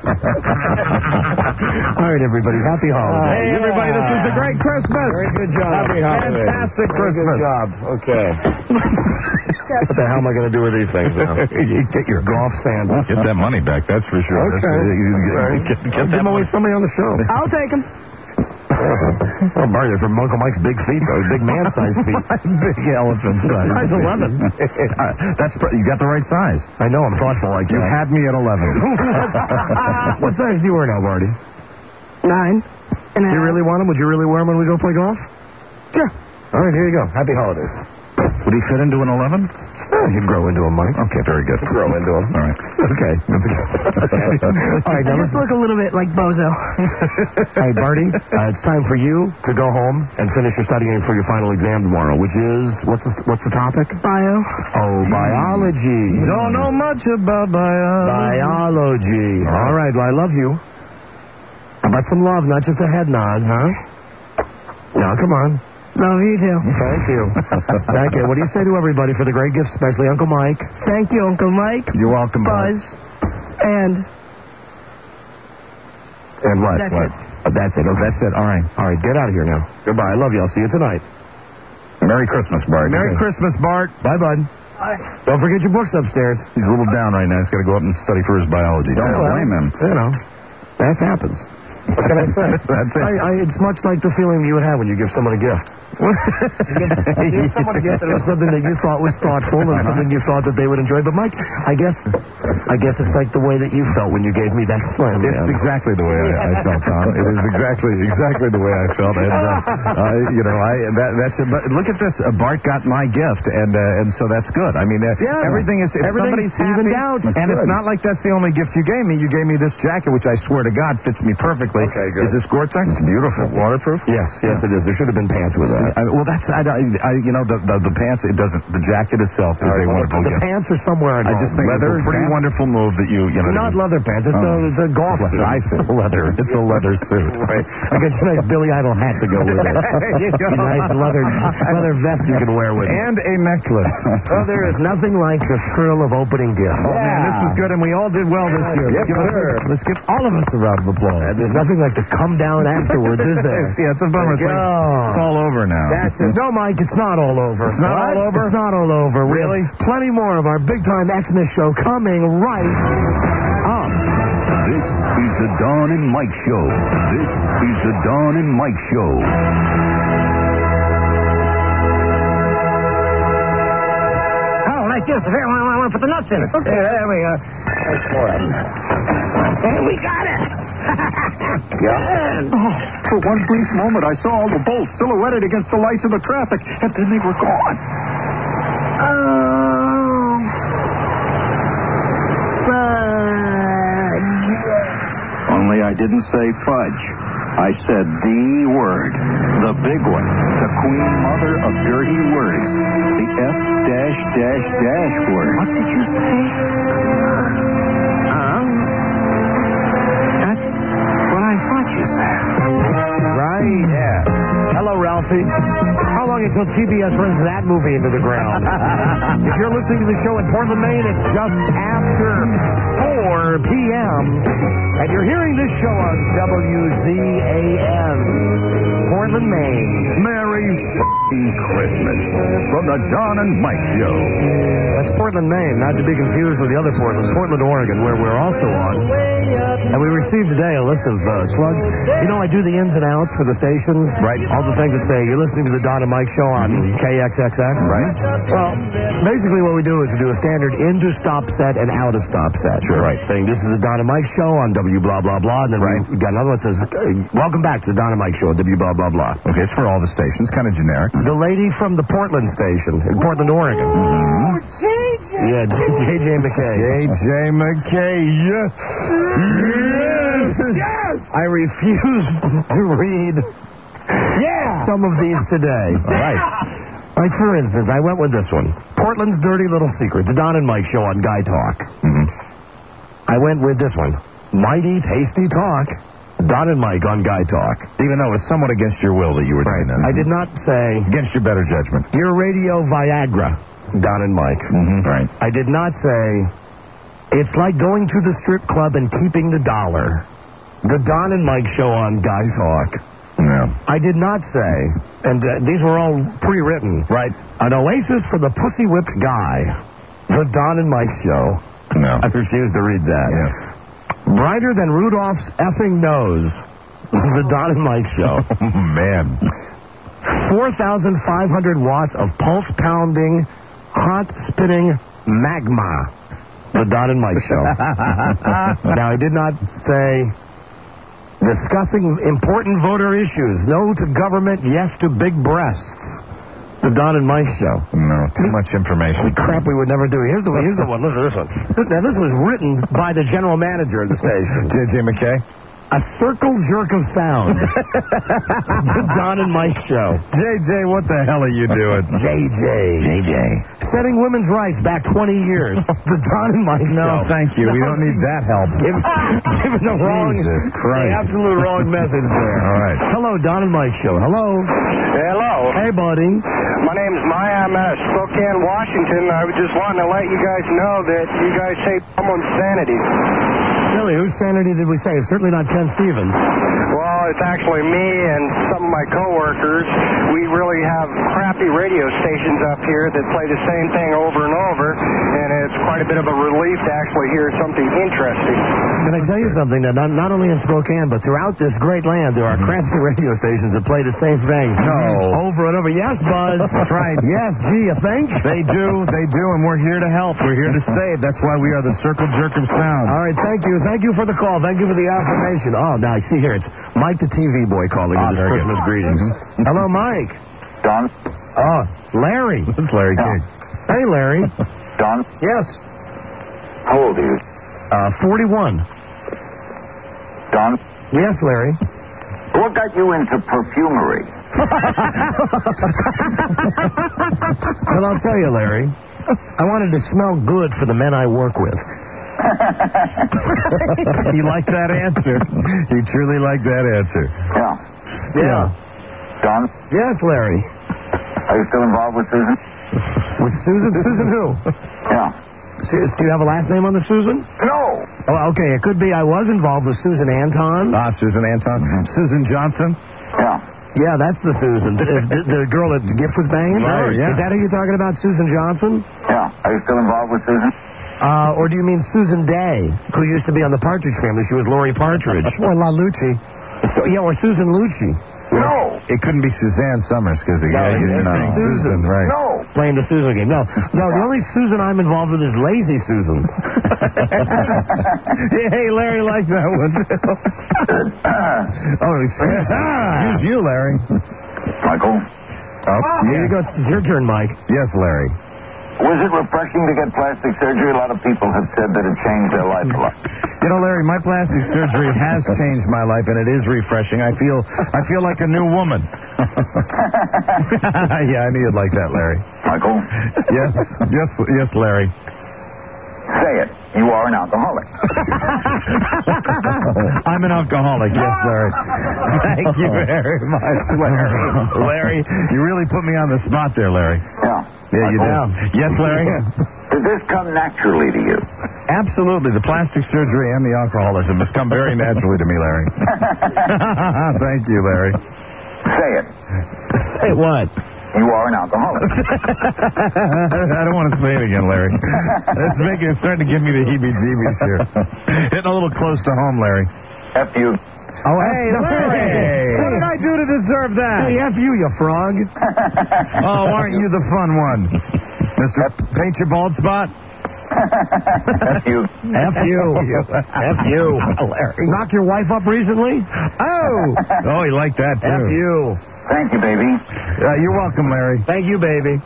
All right, everybody. Happy holidays. Hey, everybody, this is a great Christmas. Very good job. Happy holidays. Fantastic Christmas. Good job. Okay. What the hell am I going to do with these things now? You get your golf sandals. Get that money back, that's for sure. Okay. Get Give them away to somebody on the show. I'll take him. Oh, Barney, they're from Uncle Mike's big feet, though. Big man-sized feet. Big elephant size. Size 11. You got the right size. I know, I'm thoughtful like You that. had me at 11. What size do you wear now, Barney? 9. Do you really want them? Would you really wear them when we go play golf? Sure. All right, here you go. Happy holidays. Would he fit into an 11? He'd grow into them, Mike. Okay, very good. Grow into them. All right. Okay. All right, now I just look a little bit like Bozo. Hey, Barty, it's time for you to go home and finish your studying for your final exam tomorrow, which is, what's the topic? Bio. Oh, biology. Don't know much about Biology. All right, well, I love you. How about some love, not just a head nod, huh? Now, come on. Love you too. Thank you. Thank you. What do you say to everybody for the great gift, especially Uncle Mike? Thank you, Uncle Mike. You're welcome, Buzz. And what? That's what? it. That's it. Okay. That's it. All right. All right, get out of here now. Goodbye. I love you. I'll see you tonight. Merry Christmas, Bart. Merry Christmas, Bart. Bye, bud. Don't forget your books upstairs. He's a little down right now. He's got to go up and study for his biology. Don't blame him. You know, that happens. What can I say? That's it. It's much like the feeling you would have when you give someone a gift. Give someone a gift that was something that you thought was thoughtful and something you thought that they would enjoy. But, Mike, I guess it's like the way that you felt when you gave me that slam. It's exactly the way I felt, Tom. It is exactly the way I felt. And, that's it. But look at this. Bart got my gift, and so that's good. I mean, everything is, if somebody's happy, out. And it's not like that's the only gift you gave me. You gave me this jacket, which I swear to God fits me perfectly. Okay, good. Is this Gore-Tex? It's beautiful. Waterproof? Yes, it is. There should have been pants with that. The pants, it doesn't, the jacket itself is a wonderful gift. The pants are somewhere in I just think leather it's a pretty wonderful move that you know. Not leather pants. It's a golf suit. I said leather. It's a leather suit. Right. I got you a nice Billy Idol hat to go with it. A nice leather vest you can wear with it. And a necklace. Well, there is nothing like the thrill of opening gifts. Oh, man, this was good, and we all did well this year. Let's give all of us a round of applause. There's nothing like to come down afterwards, is there? Yeah, it's a bummer. It's all over now. That's it. No, Mike, it's not all over. It's not all over? It's not all over. Really? We have plenty more of our big-time Xmas show coming right up. This is the Don and Mike Show. This is the Don and Mike Show. Oh, like this. Here, I want to put the nuts in it. Okay, there we go. There's 4 of them. And we got it. For one brief moment, I saw all the bolts silhouetted against the lights of the traffic, and then they were gone. Fudge. Only I didn't say fudge. I said the word, the big one, the queen mother of dirty words, the F-dash word. What did you say? That's what I thought you said. Right? Yeah. Hello, Ralphie. How long until TBS runs that movie into the ground? If you're listening to the show in Portland, Maine, it's just after 4 p.m. And you're hearing this show on WZAM, Portland, Maine. Merry Christmas from the Don and Mike Show. That's Portland, Maine, not to be confused with the other Portland, Portland, Oregon, where we're also on. And we received today a list of slugs. You know, I do the ins and outs for the stations. Right. All the things that say, you're listening to the Don and Mike Show on KXXX. Right. Well, basically what we do is we do a standard into-stop set and out-of-stop set. Sure. Right. Saying, this is the Don and Mike Show on W blah, blah, blah. And then we got another one that says, welcome back to the Don and Mike Show on W blah, blah, blah. Okay, it's for all the stations. Kind of generic. The lady from the Portland station in Portland, Oregon. Oh, JJ. Yeah, JJ McKay. JJ McKay, yes. Yes! I refuse to read some of these today. All right. Like, for instance, I went with this one. Portland's Dirty Little Secret, the Don and Mike Show on Guy Talk. I went with this one. Mighty Tasty Talk, Don and Mike on Guy Talk. Even though it was somewhat against your will that you were doing that. I did not say... Against your better judgment. Your radio Viagra, Don and Mike. Right. I did not say... It's like going to the strip club and keeping the dollar. The Don and Mike Show on Guy Talk. No. I did not say, and these were all pre-written. Right. An oasis for the pussy-whipped guy. The Don and Mike Show. No. I refuse to read that. Yes. Brighter than Rudolph's effing nose. The Don and Mike Show. Oh, man. 4,500 watts of pulse-pounding, hot-spitting magma. The Don and Mike Show. Now, I did not say... Discussing important voter issues. No to government, yes to big breasts. The Don and Mike Show. No, too much information. Crap we would never do. Here's the one. Listen to this one. Now, this was written by the general manager of the station. JJ McKay? A circle jerk of sound. The Don and Mike Show. JJ, what the hell are you doing? JJ. Setting women's rights back 20 years. The Don and Mike Show. No, thank you. We don't need that help. Given the wrong... Jesus Christ. The absolute wrong message there. All right. Hello, Don and Mike Show. Hello. Hello. Hey, buddy. My name's Maya. I'm out of Spokane, Washington. I was just wanting to let you guys know that you guys saved someone's sanity. Really, whose sanity did we save? Certainly not Ken Stevens. Well, Well, it's actually me and some of my coworkers. We really have crappy radio stations up here that play the same thing over and over, and it's quite a bit of a relief to actually hear something interesting. Can I tell you something? That not only in Spokane, but throughout this great land, there are crappy radio stations that play the same thing. No. Over and over. Yes, Buzz. That's right. Yes, gee, you think? They do, and we're here to help. We're here to save. That's why we are the Circle Jerk of Sound. All right, thank you. Thank you for the call. Thank you for the affirmation. Oh, now, see here, it's Mike the TV boy calling with his Christmas greetings. Hello, Mike. Don? Oh, Larry. It's Larry King. Hey, Larry. Don? Yes. How old are you? 41. Don? Yes, Larry. What got you into perfumery? Well, I'll tell you, Larry. I wanted to smell good for the men I work with. He liked that answer. He truly liked that answer. Yeah. Don? Yes, Larry. Are you still involved with Susan? With Susan? Susan who? Yeah. Do you have a last name on the Susan? No. Oh, okay. It could be I was involved with Susan Anton. Susan Anton. Susan Johnson? Yeah. Yeah, that's the Susan. The girl that Gift was banging? Right, yeah. Is that who you're talking about, Susan Johnson? Yeah. Are you still involved with Susan? Or do you mean Susan Day, who used to be on the Partridge Family? She was Lori Partridge. Or La Lucci. Or Susan Lucci. No. It couldn't be Suzanne Summers because Susan, right? No. Playing the Susan game. No, the only Susan I'm involved with is Lazy Susan. Hey, Larry liked that one. Excuse you, Larry. Michael? Here you go. It's your turn, Mike. Yes, Larry. Was it refreshing to get plastic surgery? A lot of people have said that it changed their life a lot. You know, Larry, my plastic surgery has changed my life, and it is refreshing. I feel like a new woman. Yeah, I knew you'd like that, Larry. Michael? Yes, Larry. Say it. You are an alcoholic. I'm an alcoholic, yes, Larry. Thank you very much, Larry. Larry, you really put me on the spot there, Larry. Yeah. Yeah, you did. Yes, Larry? Did this come naturally to you? Absolutely. The plastic surgery and the alcoholism has come very naturally to me, Larry. Thank you, Larry. Say it. Say what? You are an alcoholic. I don't want to say it again, Larry. It's starting to give me the heebie-jeebies here. Hitting a little close to home, Larry. F you. Oh, hey, Larry! What did I do to deserve that? Hey, F you frog. Oh, aren't you the fun one? Mr. Paint Your Bald Spot? F you. F you. F you. Larry. Knock your wife up recently? Oh, he liked that, too. F you. Thank you, baby. You're welcome, Larry. Thank you, baby.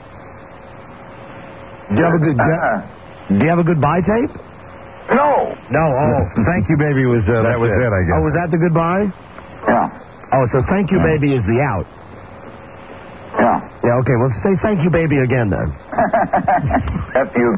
Do you have a goodbye tape? No. No. Oh, Thank you, baby. Was it, I guess. Oh, was that the goodbye? Yeah. Oh, so thank you, baby is the out. Yeah. Yeah, okay. Well, say thank you, baby, again, then. F you.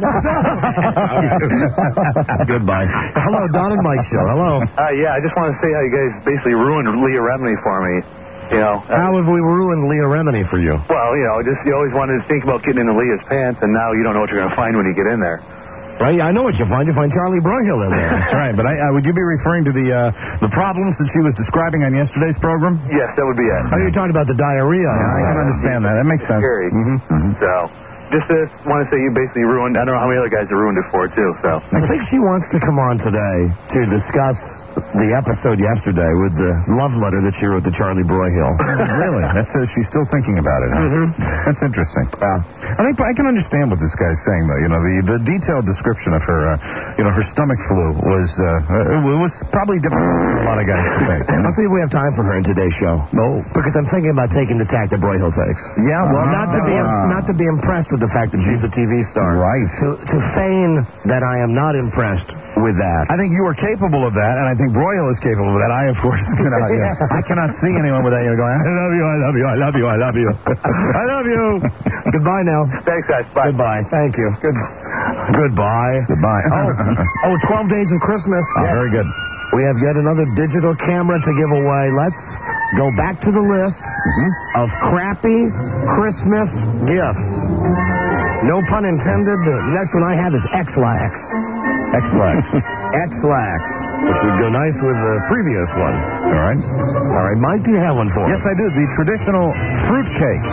Goodbye. Hello, Don and Mike show. Hello. Yeah, I just want to say how you guys basically ruined Leah Remini for me. You know. How have we ruined Leah Remini for you? Well, you always wanted to think about getting into Leah's pants, and now you don't know what you're going to find when you get in there. Right, I know what you find. You find Charlie Broyhill in there. That's right, but would you be referring to the problems that she was describing on yesterday's program? Yes, that would be it. Oh, you're talking about the diarrhea. I can understand that. That makes sense. Scary. So, just want to say you basically ruined, I don't know how many other guys have ruined it for, too, so. I think she wants to come on today to discuss the episode yesterday with the love letter that she wrote to Charlie Broyhill. Really? That's she's still thinking about it, huh? That's interesting. I think I can understand what this guy's saying, though. You know, the detailed description of her, her stomach flu was probably different than a lot of guys to think. I'll see if we have time for her in today's show. No, because I'm thinking about taking the tack that Broyhill takes. Yeah, well, not to be impressed with the fact that she's a TV star. Right. To feign that I am not impressed with that. I think you are capable of that, and I think Broyhill is capable of that. I, of course, cannot. I cannot see anyone without you going, I love you, I love you, I love you, I love you. I love you. Goodbye now. Thanks, guys. Bye. Goodbye. Thank you. Goodbye. Goodbye. 12 days of Christmas. Oh, yes. Very good. We have yet another digital camera to give away. Let's go back to the list of crappy Christmas gifts. No pun intended. The next one I have is X-Lax. X-Lax. X-Lax. which would go nice with the previous one. All right. All right, Mike, do you have one for us? Yes, I do. The traditional fruitcake.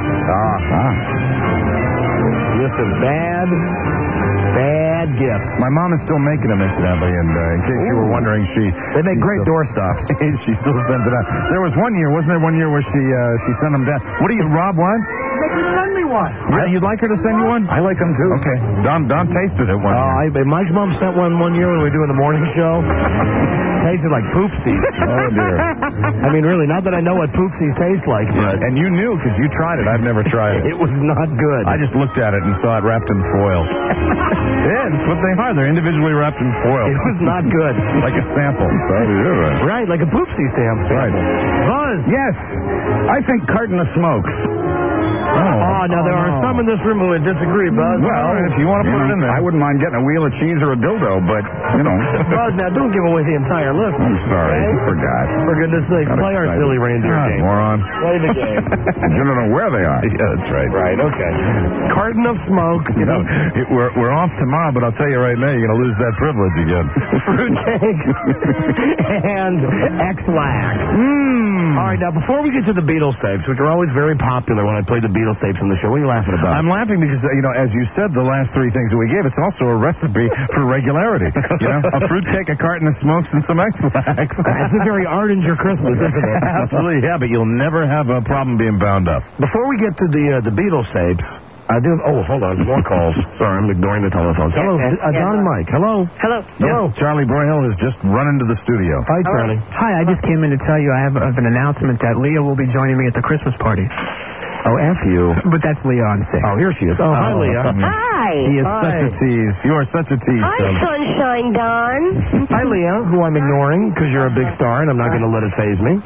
List of bad gifts. My mom is still making them, incidentally, and in case you were wondering, they make great doorstops. She still sends it out. There was one year, wasn't there one year where she sent them down? What do you, Rob, what? They can send me one. You'd like her to send you one? I like them, too. Okay. Don tasted it one year. Mike's mom sent one year when we were doing the morning show. Tasted like poopsies. Oh, dear. I mean, really, not that I know what poopsies taste like. But and you knew because you tried it. I've never tried it. It was not good. I just looked at it and saw it wrapped in foil. Yeah, that's what they are. They're individually wrapped in foil. It was not good. Like a sample. Right, like a poopsie stamp. Right. Buzz. Yes. I think carton of smokes. Now there are some in this room who would disagree, Buzz. Well, if you want to put it in there. I wouldn't mind getting a wheel of cheese or a dildo, but, Buzz, now don't give away the entire list. I'm sorry. Okay? I forgot. For goodness sake, play our silly reindeer game. Moron. Play the game. You don't know where they are. Yeah, that's right. Right, okay. Carton of smokes. We're off tomorrow, but I'll tell you right now, you're going to lose that privilege again. Fruitcakes and X-Lax. All right, now, before we get to the Beatles tapes, which are always very popular when I play the Beatles tapes on the show, what are you laughing about? I'm laughing because, as you said, the last three things that we gave, it's also a recipe for regularity. A fruitcake, a carton of smokes, and some X-Lax. That's a very Ardinger Christmas, isn't it? Absolutely, yeah, but you'll never have a problem being bound up. Before we get to the Beatles tapes, I do... Oh, hold on. More calls. Sorry, I'm ignoring the telephones. Hello, Don and Mike. Hello. Hello. Yes, Charlie Broyhill has just run into the studio. Hi, Charlie. Hi, I just came in to tell you I have an announcement that Leah will be joining me at the Christmas party. Oh, F you. But that's Leah on 6. Oh, here she is. Oh, hi, Leah. Hi. He is such a tease. You are such a tease. Hi, Sunshine Don. Hi, Leah, who I'm ignoring because you're a big star and I'm not going to let it faze me.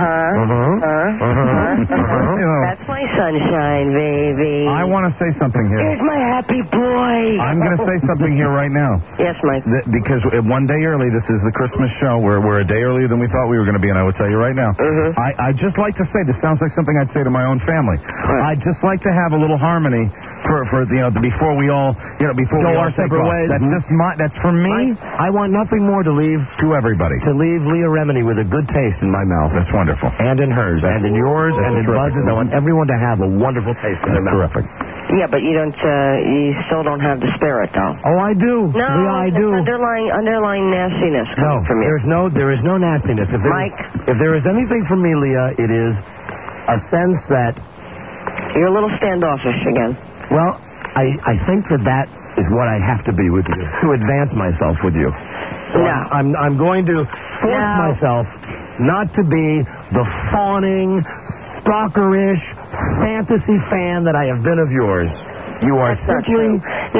That's my sunshine, baby. I want to say something here. Here's my happy boy. I'm going to say something here right now. Yes, Mike. Because one day early, this is the Christmas show. We're a day earlier than we thought we were going to be, and I will tell you right now. I'd just like to say, this sounds like something I'd say to my own family. I'd just like to have a little harmony for before we all before go we all our separate ways. That's for me. I want nothing more to leave to everybody. To leave Leah Remini with a good taste in my mouth. That's wonderful. And in hers, and in yours, and in Buzz's. I want everyone to have a wonderful taste in their mouth. Terrific. Yeah, but you don't. You still don't have the spirit, though. Oh, I do. No, Leah, I do. Underlying nastiness coming from you. There is no nastiness. Mike, if there is anything from me, Leah, it is a sense that you're a little standoffish again. Well, I think that is what I have to be with you, to advance myself with you. So no. I'm going to force myself not to be the fawning, stalkerish, fantasy fan that I have been of yours. You are simply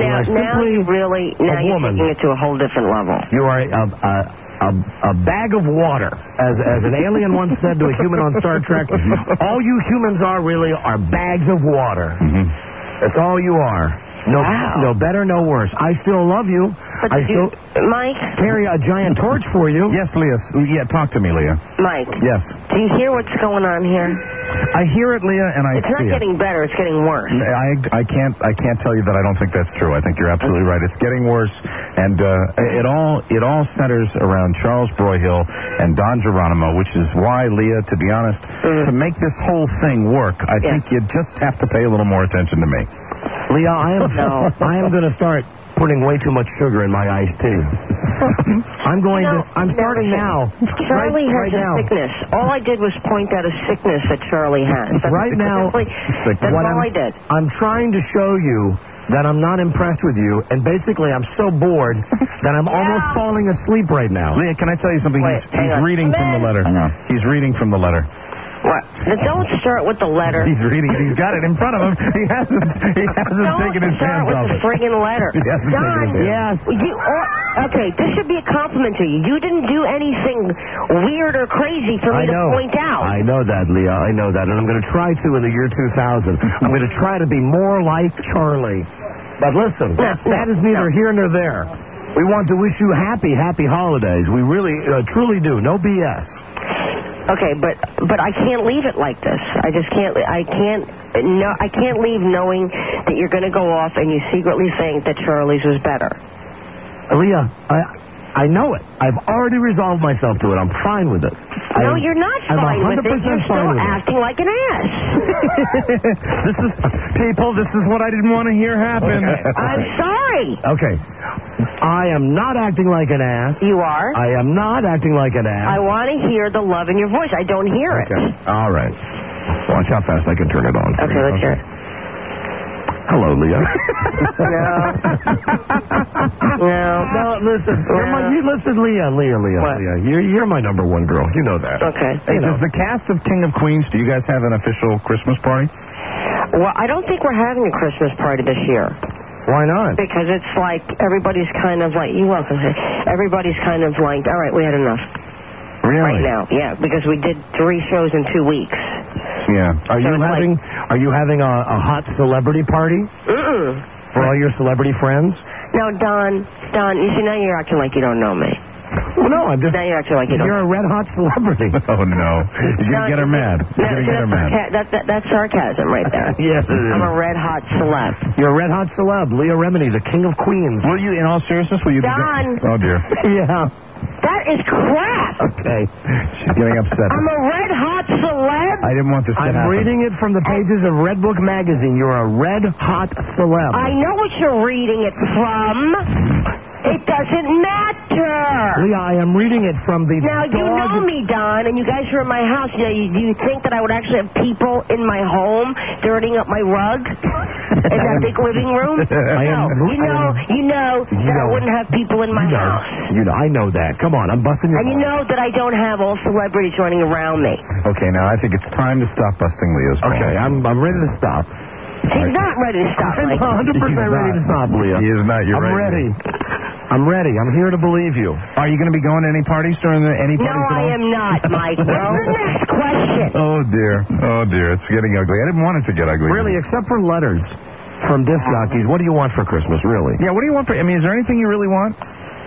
a woman. You're taking it to a whole different level. You are a bag of water. As an alien once said to a human on Star Trek, all you humans are bags of water. That's all you are. No better, no worse. I still love you. But Mike? Carry a giant torch for you. Yes, Leah. Yeah, talk to me, Leah. Mike. Yes. Do you hear what's going on here? I hear it, Leah, and I see it. It's not getting better. It's getting worse. I can't tell you that I don't think that's true. I think you're absolutely right. It's getting worse, and it all centers around Charles Broyhill and Don Geronimo, which is why, Leah, to be honest, to make this whole thing work, I think you just have to pay a little more attention to me. Leah, I am going to start putting way too much sugar in my iced tea. I'm starting now. Charlie has a sickness. All I did was point out a sickness that Charlie has. That's all I did. I'm trying to show you that I'm not impressed with you, and basically I'm so bored that I'm almost falling asleep right now. Leah, can I tell you something? He's reading from the letter. He's reading from the letter. What? Don't start with the letter. He's reading it. He's got it in front of him. He hasn't taken his hands off it. Don't start with the friggin' letter. He hasn't taken his hands. Yes. Okay, this should be a compliment to you. You didn't do anything weird or crazy for me to point out. I know that, Leah. I know that. And I'm going to try to in the year 2000. I'm going to try to be more like Charlie. But listen, that is neither here nor there. We want to wish you happy holidays. We really, truly do. No BS. Okay, but I can't leave it like this. I just can't. I can't leave knowing that you're going to go off and you secretly think that Charlie's was better. Leah, I know it. I've already resolved myself to it. I'm fine with it. No, you're not fine with it. You're fine still with it. acting like an ass. This is what I didn't want to hear happen. I'm sorry. Okay. I am not acting like an ass. You are? I am not acting like an ass. I want to hear the love in your voice. I don't hear it. Okay. All right. Watch how fast I can turn it on. Okay, let's hear it. Hello, Leah. No, listen. No. You listen, Leah. What? You're my number one girl. You know that. Okay. Hey, does the cast of King of Queens, do you guys have an official Christmas party? Well, I don't think we're having a Christmas party this year. Why not? Because it's like everybody's kind of like, you're welcome. Everybody's kind of like, all right, we had enough. Really? Right now, yeah, because we did 3 shows in 2 weeks. Yeah. Are you having a hot celebrity party? For all your celebrity friends? No, Don, you see, now you're acting like you don't know me. Well, no, I'm just... Now you're acting like you don't You're a red-hot celebrity. Oh, no. You're going to get her mad. You're going to get her mad. That's sarcasm right there. Yes, it is. I'm a red-hot celeb. You're a red-hot celeb. Leah Remini, the king of queens. Will you, in all seriousness, will you... Don. Oh, dear. Yeah. That is crap. Okay. She's getting upset. I'm a red-hot celeb. I didn't want this to happen. I'm reading it from the pages of Red Book magazine. You're a red-hot celeb. I know what you're reading it from. It doesn't matter. Leah, I am reading it from the Now, you know me, Don, and you guys are in my house. You know, you think that I would actually have people in my home dirtying up my rug in that big living room? You know that I wouldn't have people in my house. I know that. Come on, I'm busting your And you know that I don't have all celebrities running around me. Okay, now I think it's time to stop busting Leah's balls. Okay, I'm ready to stop. He's not ready to stop. I'm 100% ready to stop, Leah. He is not. You're I'm ready. I'm ready. I'm here to believe you. Are you going to be going to any parties during any parties No, at all? I am not, Mike. What's the next question? Oh, dear. Oh, dear. It's getting ugly. I didn't want it to get ugly. Really, except for letters from disc jockeys, what do you want for Christmas, really? Yeah, what do you want for... I mean, is there anything you really want?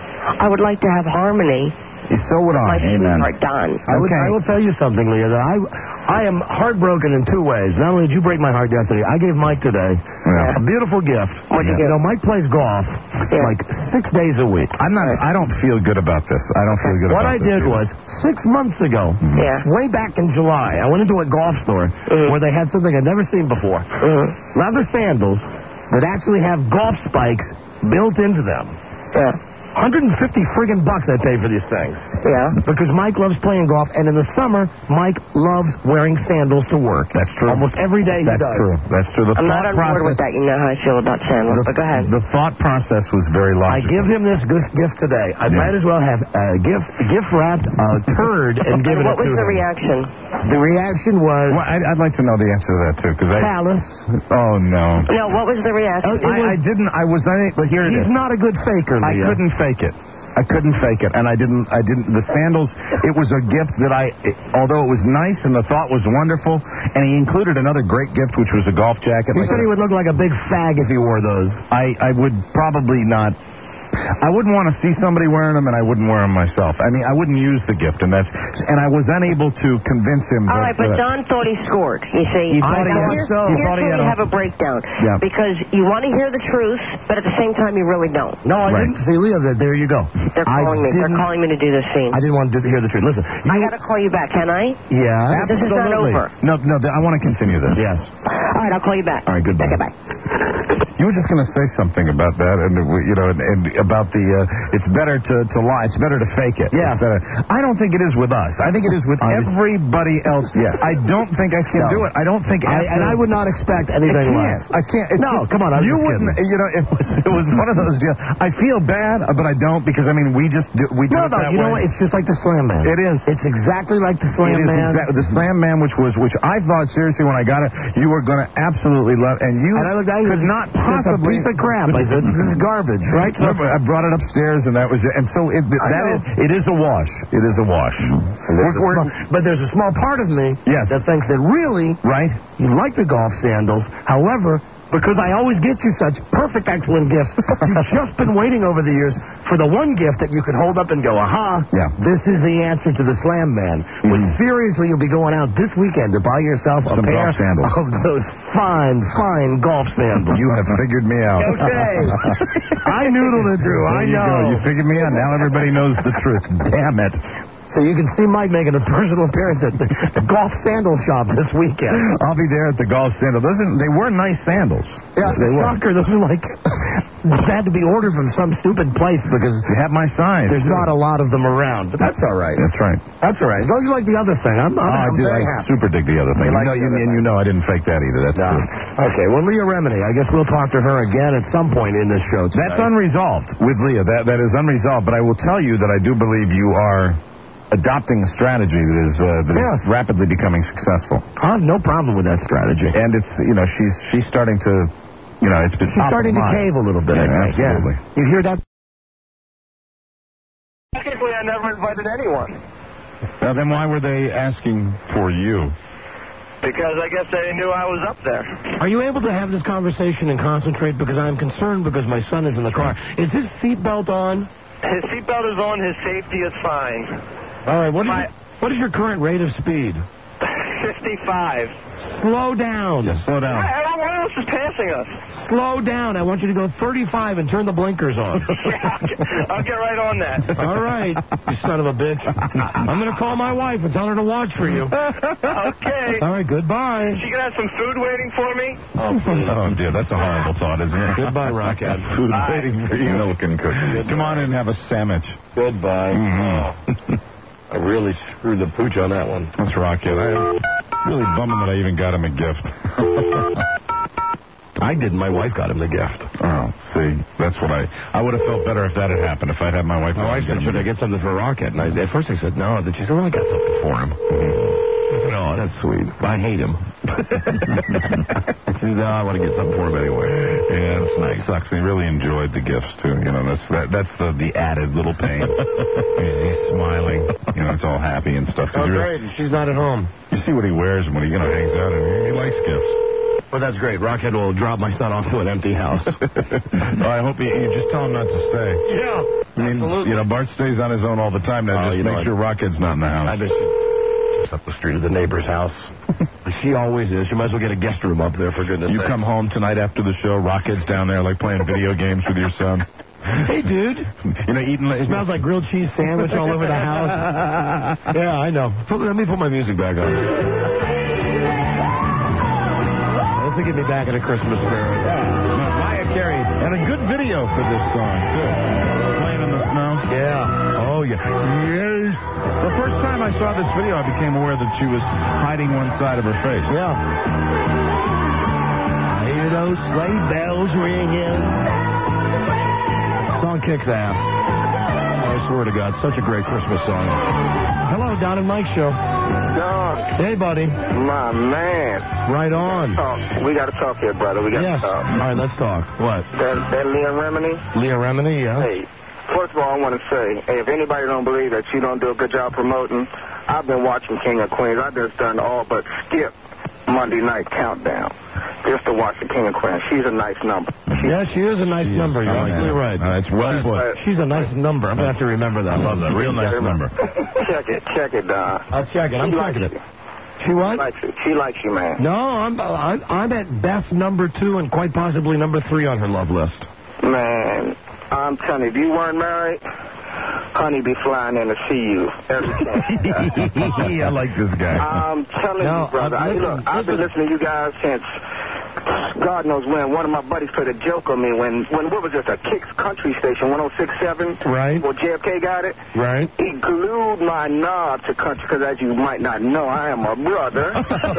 I would like to have harmony. So would I. My sweetheart, Don. I will tell you something, Leah, that I am heartbroken in 2 ways. Not only did you break my heart yesterday, I gave Mike today a beautiful gift. What'd you get? Mike plays golf like 6 days a week. I don't feel good about this. I don't feel good What about I this. did was, 6 months ago, way back in July, I went into a golf store where they had something I'd never seen before. Leather sandals that actually have golf spikes built into them. Yeah. $150 friggin' bucks I pay for these things. Yeah. Because Mike loves playing golf, and in the summer, Mike loves wearing sandals to work. That's true. Almost every day he does. That's true. I'm not on board with that. You know how I feel about sandals, but go ahead. The thought process was very I logical. give him this gift today. I might as well have a gift wrapped a turd and give it to him. What was the reaction? The reaction was... Well, I'd like to know the answer to that, too. Callous. Oh, no. No, what was the reaction? I was unable... Here it is. He's not a good faker, Leah. I couldn't fake it. And I didn't, the sandals, it was a gift that although it was nice and the thought was wonderful, and he included another great gift, which was a golf jacket. He said he would look like a big fag if he wore those. I would probably not. I wouldn't want to see somebody wearing them, and I wouldn't wear them myself. I mean, I wouldn't use the gift, and I was unable to convince him. All right, but Don thought he scored. You see, he thought he had here's where you have a breakdown. Yeah. Because you want to hear the truth, but at the same time, you really don't. No, I didn't. See, Leah, there you go. They're calling me. They're calling me to do this scene. I didn't want to hear the truth. Listen, I got to call you back, can I? Yeah, This is not over. No, I want to continue this. Yes. All right, I'll call you back. All right, goodbye. Okay, bye. You were just going to say something about that, and about the it's better to lie. It's better to fake it. Yes. I don't think it is with us. I think it is with everybody else. Yes. I don't think I can do it. I don't think. And I would not expect anything less. I can't. No, come on. You wouldn't. It was one of those deals. I feel bad, but I don't because we just do. We do it that you way. know what? It's just like the Slam Man. It is. It's exactly like the Slam Man. The Slam Man, which I thought seriously when I got it, you were going to absolutely love, and you could not possibly. It's a piece of crap. I said, this is garbage, right? So I brought it upstairs, and that was it. And so it is a wash. It is a wash. But there's a small part of me that thinks that really, right, you like the golf sandals. However, because I always get you such perfect, excellent gifts. You've just been waiting over the years for the one gift that you could hold up and go, aha, this is the answer to the Slam Man. When seriously, you'll be going out this weekend to buy yourself a pair of those fine, fine golf sandals. You have figured me out. Okay. I noodled it, Drew. I know. You figured me out. Now everybody knows the truth. Damn it. So you can see Mike making a personal appearance at the golf sandal shop this weekend. I'll be there at the golf sandal. They were nice sandals. Yeah, they were. shocker. Those are like, had to be ordered from some stupid place because you have my size. There's not a lot of them around, but that's all right. That's right. That's all right. As long as you like the other thing, I'm very happy. Super dig the other thing. You know I didn't fake that either. That's true. Okay, well, Leah Remini, I guess we'll talk to her again at some point in this show tonight. That's unresolved with Leah. That is unresolved, but I will tell you that I do believe you are adopting a strategy that is rapidly becoming successful. I have no problem with that strategy. And it's, she's starting to, it's been She's starting to cave a little bit, I think. Absolutely. Yeah. You hear that? Technically, I never invited anyone. Now, then why were they asking for you? Because I guess they knew I was up there. Are you able to have this conversation and concentrate? Because I'm concerned because my son is in the car. Is his seatbelt on? His seatbelt is on. His safety is fine. All right, what is your current rate of speed? 55. Slow down. Yeah, slow down. What else is passing us? Slow down. I want you to go 35 and turn the blinkers on. Yeah, I'll get right on that. All right, you son of a bitch. I'm going to call my wife and tell her to watch for you. Okay. All right, goodbye. She going to have some food waiting for me? Oh, dear, that's a horrible thought, isn't it? Goodbye, Rocket. Food waiting for you. Milk and cookies. Come on in and have a sandwich. Goodbye. Mm-hmm. I really screwed the pooch on that one. That's Rocket. I'm really bumming that I even got him a gift. I didn't. My wife got him the gift. Oh, see, that's what I would have felt better if that had happened, if I'd had my wife. My wife said, should I get something for Rocket? And at first I said, no. Then she said, well, I got something for him. I said, oh, that's sweet. I hate him. I said, no, I want to get something for him anyway. Yeah, it's nice. Sucks. He really enjoyed the gifts, too. That's the added little pain. He's smiling. It's all happy and stuff. Oh, great. She's not at home. You see what he wears and when he hangs out, and he likes gifts. Well, that's great. Rocket will drop my son off to an empty house. I hope you just tell him not to stay. Yeah, absolutely. Bart stays on his own all the time now. Just make sure Rocket's not in the house. I just up the street of the neighbor's house. She always is. You might as well get a guest room up there, for goodness sake. You come home tonight after the show, Rocket's down there like playing video games with your son. Hey, dude. Eating. It smells like grilled cheese sandwich all over the house. Yeah, I know. Let me put my music back on. This will get me back in a Christmas spirit. Mariah Carey. And a good video for this song, too. Playing in the snow. Yeah. Oh, yeah. Yes. The first time I saw this video, I became aware that she was hiding one side of her face. Yeah. I hear those sleigh bells ringing. Song kicks ass. I swear to God, such a great Christmas song. Hello, Don and Mike Show. Don. Hey, buddy. My man. Right on. We got to talk here, brother. We got to talk. All right, let's talk. What? That Leah Remini? Leah Remini, yeah. Hey, first of all, I want to say, hey, if anybody don't believe that you don't do a good job promoting, I've been watching King of Queens. I've just done all but skip Monday Night Countdown just to watch the King of Queens. She's a nice number. She is a nice number. You're absolutely right. That's well put. She's a nice number. I'm going to have to remember that. I love that. Real nice number. Check it, Don. I'll check it. I'm checking it. She what? She likes you, man. No, I'm at best number 2 and quite possibly number 3 on her love list. Man, I'm telling you, if you weren't married, honey be flying in to see you every day. I like this guy. I'm telling you, brother. I've been listening to you guys since God knows when. One of my buddies played a joke on me when what was this, a Kicks country station, 106.7? Right. Well, JFK got it. Right. He glued my knob to country because, as you might not know, I am a brother.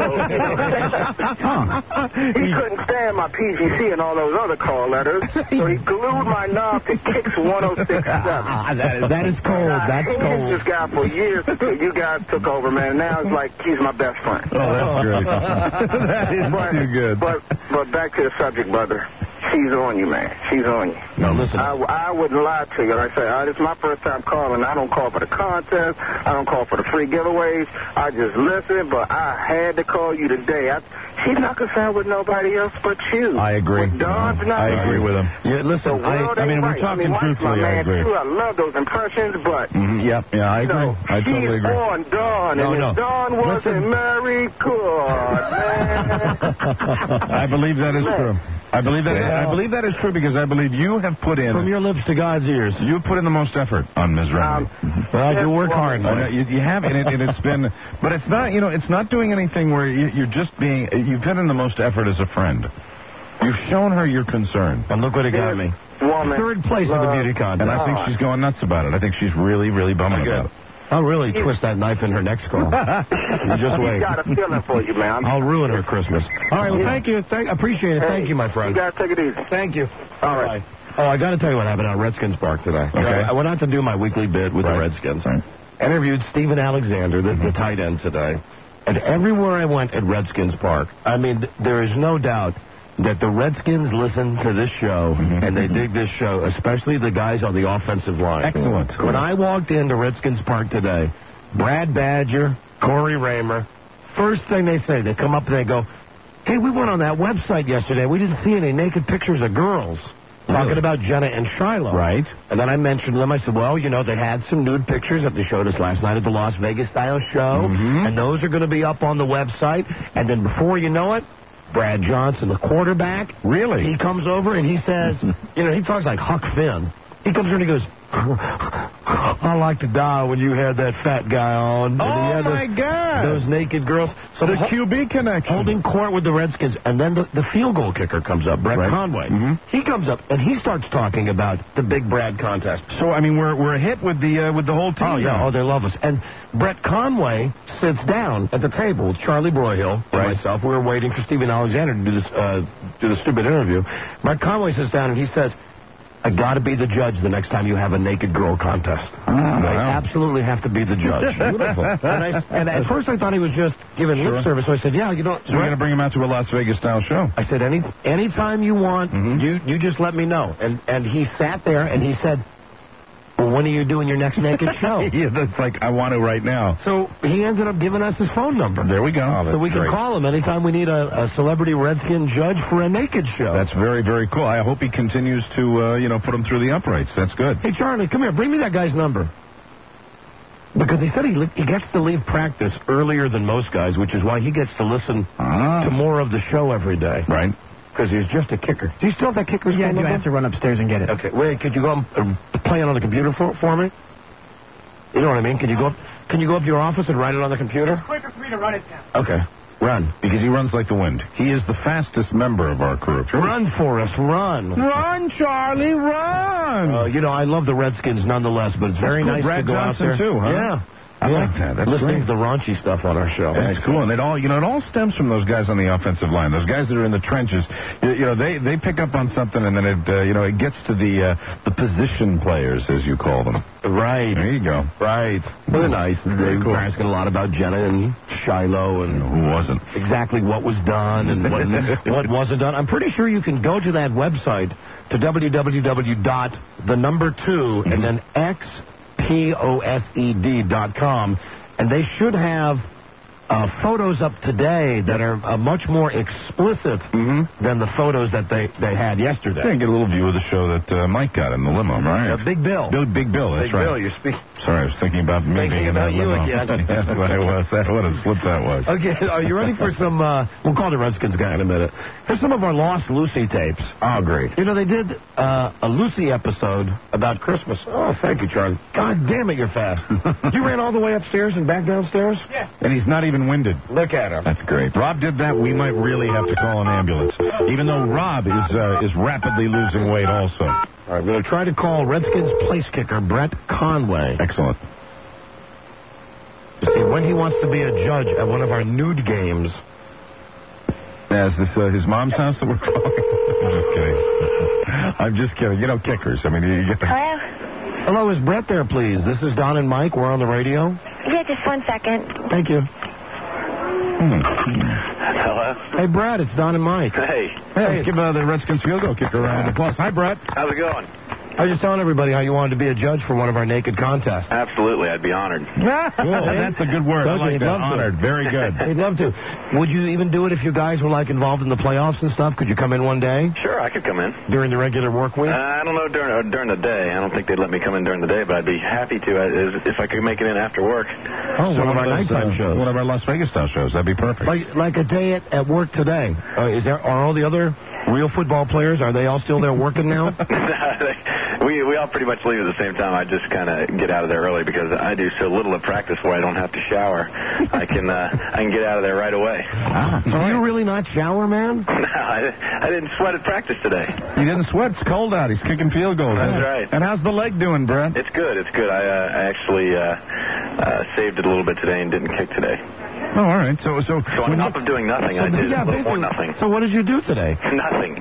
He couldn't stand my PGC and all those other call letters, so he glued my knob to Kicks 106.7. That is cold. That's cold. I knew this guy for years until you guys took over, man. Now it's like he's my best friend. Oh, that's great. That is too good. But back to the subject, brother. She's on you, man. She's on you. No, listen. I wouldn't lie to you. Like I say, this is my first time calling. I don't call for the contest. I don't call for the free giveaways. I just listen, but I had to call you today. She's not concerned with nobody else but you. I agree. Don's not. I agree with him. Yeah, listen, I mean, we're talking truthfully. I agree. Too. I love those impressions, but Yeah, I agree. I totally agree. She's on Don, and if Don wasn't married, good man. I believe that is true. I believe that is true because I believe you have put in From your lips to God's ears. You put in the most effort on Ms. Remedy. Well, you work hard. You have, and it's been, but it's not. It's not doing anything where you're just being. You've put in the most effort as a friend. You've shown her your concern, and look what it got me. Woman, third place in the beauty contest. And I think she's going nuts about it. I think she's really, really bumming about it. I'll really twist that knife in her next call. You just wait. She's got a feeling for you, man. I'll ruin her Christmas. All right, well, thank you. Appreciate it. Thank you, my friend. You got to take it easy. Thank you. All right. Oh, I got to tell you what happened at Redskins Park today. Okay. I went out to do my weekly bit with the Redskins. Right. Interviewed Steven Alexander, the tight end, today. And everywhere I went at Redskins Park, I mean, there is no doubt that the Redskins listen to this show, and they dig this show, especially the guys on the offensive line. Excellent. When I walked into Redskins Park today, Brad Badger, Corey Raymer, first thing they say, they come up and they go, hey, we went on that website yesterday. We didn't see any naked pictures of girls. Talking about Jenna and Shiloh. Right. And then I mentioned them. I said, well, they had some nude pictures that they showed us last night at the Las Vegas Style Show, and those are going to be up on the website. And then before you know it, Brad Johnson, the quarterback, he comes over and he says, he talks like Huck Finn. He comes over and he goes, I like to die when you had that fat guy on. Oh, my God. Those naked girls. So the QB connection. Holding court with the Redskins. And then the field goal kicker comes up, Brett Conway. He comes up and he starts talking about the Big Brad contest. So, I mean, we're a hit with the whole team. Oh, yeah. Oh, they love us. And Brett Conway sits down at the table with Charlie Broyhill and myself. We were waiting for Steven Alexander to do the stupid interview. Brett Conway sits down and he says, I got to be the judge the next time you have a naked girl contest. I absolutely have to be the judge. Beautiful. And at first I thought he was just giving lip service, so I said, yeah, So we're going to bring him out to a Las Vegas-style show. I said, anytime you want, you just let me know. And he sat there and he said, well, when are you doing your next naked show? Yeah, that's like, I want to right now. So he ended up giving us his phone number. There we go. So we can call him anytime we need a celebrity Redskin judge for a naked show. That's very, very cool. I hope he continues to, put him through the uprights. That's good. Hey, Charlie, come here. Bring me that guy's number. Because he said he gets to leave practice earlier than most guys, which is why he gets to listen to more of the show every day. Right. Because he's just a kicker. Do you still have that kicker's phone number? I have to run upstairs and get it. Okay, wait, could you go play it on the computer for me? You know what I mean? Can you go up to your office and write it on the computer? It's quicker for me to run it down. Okay. Run. Because he runs like the wind. He is the fastest member of our crew. Run for us, run. Run, Charlie, run. I love the Redskins nonetheless, but it's very nice to go out there. Too, huh? Yeah. I like that. That's listening great. to the raunchy stuff on our show. That's cool, and it all stems from those guys on the offensive line. Those guys that are in the trenches. They pick up on something, and then it gets to the position players, as you call them. Right. There you go. Right. They're nice. They were asking a lot about Jenna and Shiloh and who wasn't. Exactly what was done and what wasn't done. I'm pretty sure you can go to that website to www.2 and then XPOSED.com, and they should have photos up today that are much more explicit than the photos that they had yesterday. Yeah, get a little view of the show that Mike got in the limo, right? Big Bill. Big Bill, that's Big right. Bill, you're speaking. Sorry, I was thinking about me being in that limo. You again. That's what it was. What a slip that was. Okay, are you ready for some, we'll call the Redskins guy in a minute. Here's some of our Lost Lucy tapes. Oh, great. They did a Lucy episode about Christmas. Oh, thank you, Charlie. God damn it, you're fast. You ran all the way upstairs and back downstairs? Yeah. And he's not even winded. Look at him. That's great. Rob did that. We might really have to call an ambulance. Even though Rob is rapidly losing weight also. All right, we're going to try to call Redskins place kicker Brett Conway. Excellent. To see when he wants to be a judge at one of our nude games. Yeah, is this his mom's house that we're calling? I'm just kidding. Kickers. I mean, you get the... Hello? Hello, is Brett there, please? This is Don and Mike. We're on the radio. Yeah, just 1 second. Thank you. Hello? Hey, Brett, it's Don and Mike. Hey. Hey, give the Redskins field goal kicker a round of applause. Hi, Brett. How's it going? I was just telling everybody how you wanted to be a judge for one of our naked contests. Absolutely, I'd be honored. Cool. That's a good word. I like that. Honored. Very good. He'd love to. Would you even do it if you guys were, like, involved in the playoffs and stuff? Could you come in one day? Sure, I could come in. During the regular work week? I don't know during the day. I don't think they'd let me come in during the day, but I'd be happy to if I could make it in after work. Oh, one of our nighttime shows. One of our Las Vegas style shows. That'd be perfect. Like a day at work today. Are all the other real football players, are they all still there working now? We all pretty much leave at the same time. I just kind of get out of there early because I do so little at practice where I don't have to shower. I can get out of there right away. Do you really not shower, man? No, I didn't sweat at practice today. He didn't sweat. It's cold out. He's kicking field goals. That's right. And how's the leg doing, Brett? It's good. It's good. I actually saved it a little bit today and didn't kick today. Oh, all right. So on top of doing nothing, I did a little more nothing. So what did you do today? Nothing.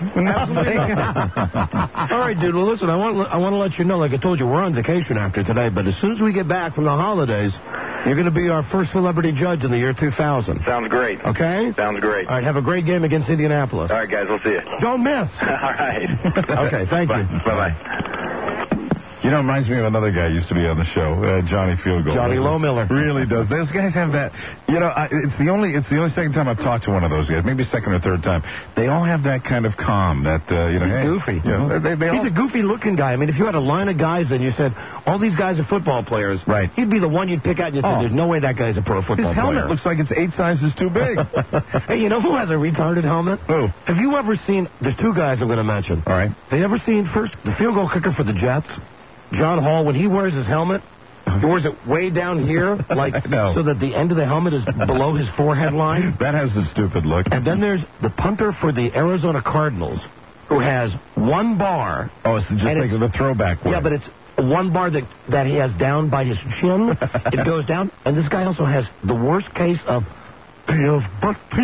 All right, dude. Well, listen, I want to let you know, like I told you, we're on vacation after today, but as soon as we get back from the holidays, you're going to be our first celebrity judge in the year 2000. Sounds great. Okay? Sounds great. All right, have a great game against Indianapolis. All right, guys, we'll see you. Don't miss. All right. Okay, thank you. Bye-bye. You know, it reminds me of another guy who used to be on the show, Johnny Field Goal. Johnny Lowmiller. Really does. Those guys have that. You know, it's the only second time I've talked to one of those guys. Maybe second or third time. They all have that kind of calm. That He's goofy. You know, He's a goofy-looking guy. I mean, if you had a line of guys and you said all these guys are football players, right? He'd be the one you'd pick out and you'd say, "There's no way that guy's a pro football player." His helmet looks like it's 8 sizes too big. Hey, you know who has a retarded helmet? Who? Have you ever seen? There's two guys I'm going to mention. All right. Have you ever seen first the field goal kicker for the Jets? John Hall, when he wears his helmet, he wears it way down here, like so that the end of the helmet is below his forehead line. That has a stupid look. And then there's the punter for the Arizona Cardinals, who has one bar. Oh, it's just like the throwback one. Yeah, but it's one bar that he has down by his chin. It goes down. And this guy also has the worst case of buck teeth.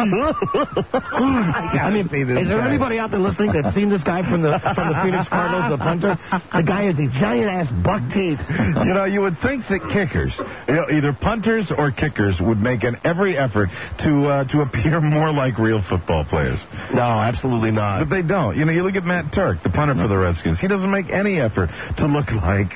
I mean, is there anybody out there listening that's seen this guy from the Phoenix Cardinals, the punter? The guy has these giant-ass buck teeth. You know, you would think that kickers, either punters or kickers, would make every effort to appear more like real football players. No, absolutely not. But they don't. You know, you look at Matt Turk, the punter for the Redskins. He doesn't make any effort to look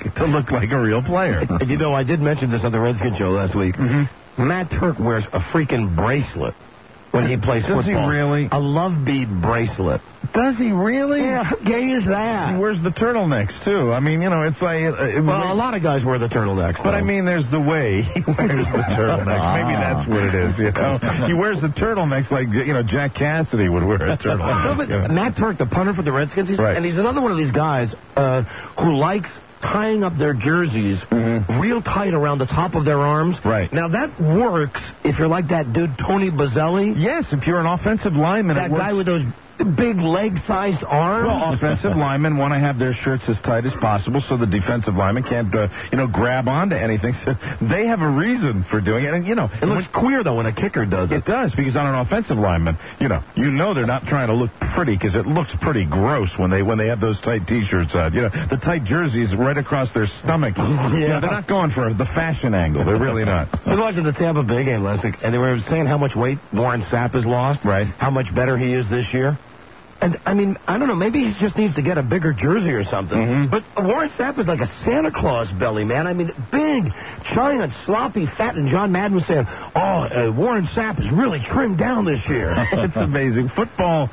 like a real player. And you know, I did mention this on the Redskins show last week. Mm-hmm. Matt Turk wears a freaking bracelet when he plays football. Does he really? A love bead bracelet. Does he really? Yeah, how gay is that? He wears the turtlenecks, too. I mean, you know, it's like... well, a lot of guys wear the turtlenecks. But, I mean, there's the way he wears the turtlenecks. Maybe that's what it is, you know? He wears the turtlenecks like, you know, Jack Cassidy would wear a turtleneck. No, but Matt Turk, the punter for the Redskins, and he's another one of these guys who likes tying up their jerseys real tight around the top of their arms. Right. Now, that works if you're like that dude, Tony Bazzelli. Yes, if you're an offensive lineman. That guy with those big leg-sized arms. Well, offensive linemen want to have their shirts as tight as possible so the defensive lineman can't, grab onto anything. So they have a reason for doing it. And, you know, it looks queer, though, when a kicker does it. It does, because on an offensive lineman, you know they're not trying to look pretty because it looks pretty gross when they have those tight T-shirts on. You know, the tight jerseys right across their stomach. Yeah, they're not going for the fashion angle. They're really not. I was watching the Tampa Bay game last week, and they were saying how much weight Warren Sapp has lost. Right. How much better he is this year. And, I mean, I don't know, maybe he just needs to get a bigger jersey or something. But Warren Sapp is like a Santa Claus belly, man. I mean, big, giant, sloppy, fat. And John Madden was saying, Warren Sapp is really trimmed down this year. It's amazing. Football,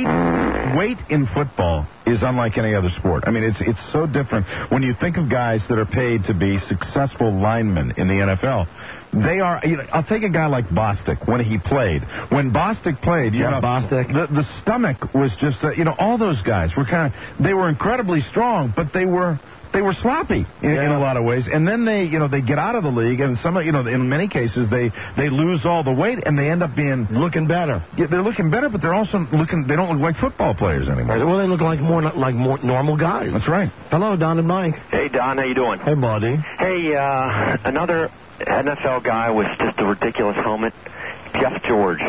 weight in football is unlike any other sport. I mean, it's so different. When you think of guys that are paid to be successful linemen in the NFL, they are. I'll take a guy like Bostic when he played. When Bostic played, Bostic, the stomach was just. All those guys were they were incredibly strong, but they were sloppy in a lot of ways. And then they get out of the league, and in many cases they lose all the weight, and they end up looking better. Yeah, they're looking better, but they're also they don't look like football players anymore. Well, they look like more normal guys. That's right. Hello, Don and Mike. Hey, Don, how you doing? Hey, buddy. Hey, another NFL guy with just a ridiculous helmet, Jeff George.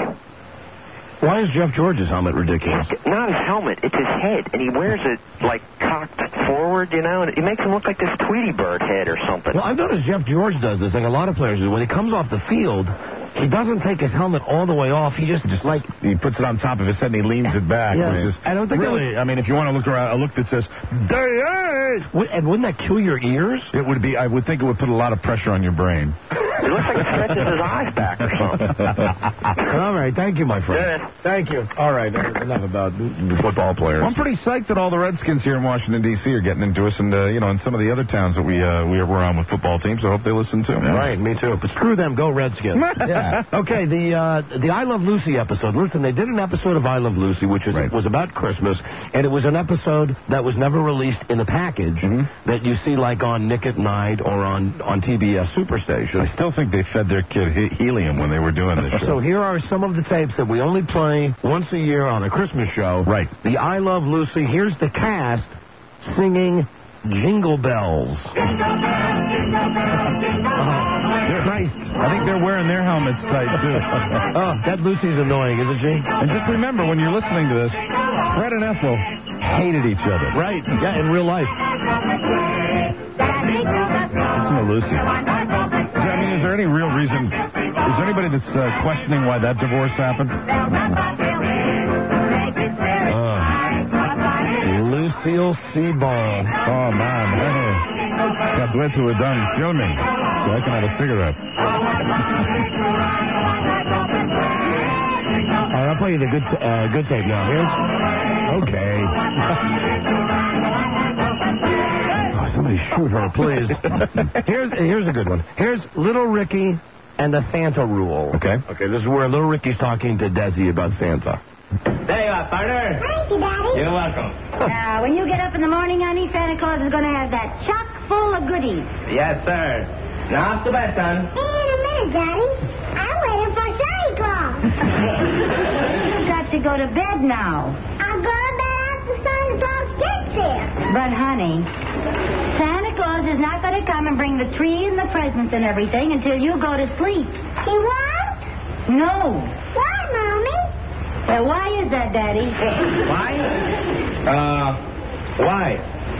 Why is Jeff George's helmet ridiculous? Not his helmet, it's his head, and he wears it, like, cocked forward, and it makes him look like this Tweety Bird head or something. Well, I've noticed Jeff George does this, like a lot of players do. When he comes off the field, He doesn't take his helmet all the way off. He just like he puts it on top of his head and he leans it back. Yeah. I don't think really. I mean, if you want to look around, a look that says "Day." And wouldn't that kill your ears? It would be. I would think it would put a lot of pressure on your brain. It looks like it stretches his eyes back or something. All right, thank you, my friend. Thank you. All right, enough about the football players. Well, I'm pretty psyched that all the Redskins here in Washington, D.C. are getting into us, and, and some of the other towns that we're on with football teams. I hope they listen too. Yeah. Right, me too. But screw them, go Redskins. Yeah. Okay, the I Love Lucy episode. Listen, they did an episode of I Love Lucy, which was about Christmas, and it was an episode that was never released in the package that you see like on Nick at Night or on TBS Superstation. I still think they fed their kid helium when they were doing this show. So here are some of the tapes that we only play once a year on a Christmas show. Right. The I Love Lucy. Here's the cast singing Jingle Bells. They're nice. I think they're wearing their helmets tight, too. Oh, that Lucy's annoying, isn't she? And just remember, when you're listening to this, Fred and Ethel hated each other. Right. Yeah, in real life. Listen to Lucy. I mean, is there any real reason? Is there anybody that's questioning why that divorce happened? Lucille Seaball. Oh, man. Got wet to a done filming, so I can have a cigarette. All right, I'll play you the good tape now. Here's... Okay. Oh, somebody shoot her, please. Here's a good one. Here's Little Ricky and the Santa Rule. Okay. Okay, this is where Little Ricky's talking to Desi about Santa. There you are, partner. Thank you, Daddy. You're welcome. Now, when you get up in the morning, honey, Santa Claus is going to have that chock full of goodies. Yes, sir. Now, off to bed, son. In a minute, Daddy. I'm waiting for Santa Claus. You've got to go to bed now. I'll go to bed after Santa Claus gets here. But, honey, Santa Claus is not going to come and bring the tree and the presents and everything until you go to sleep. He won't? No. Why, Mommy? Well, why is that, Daddy? Why? Why?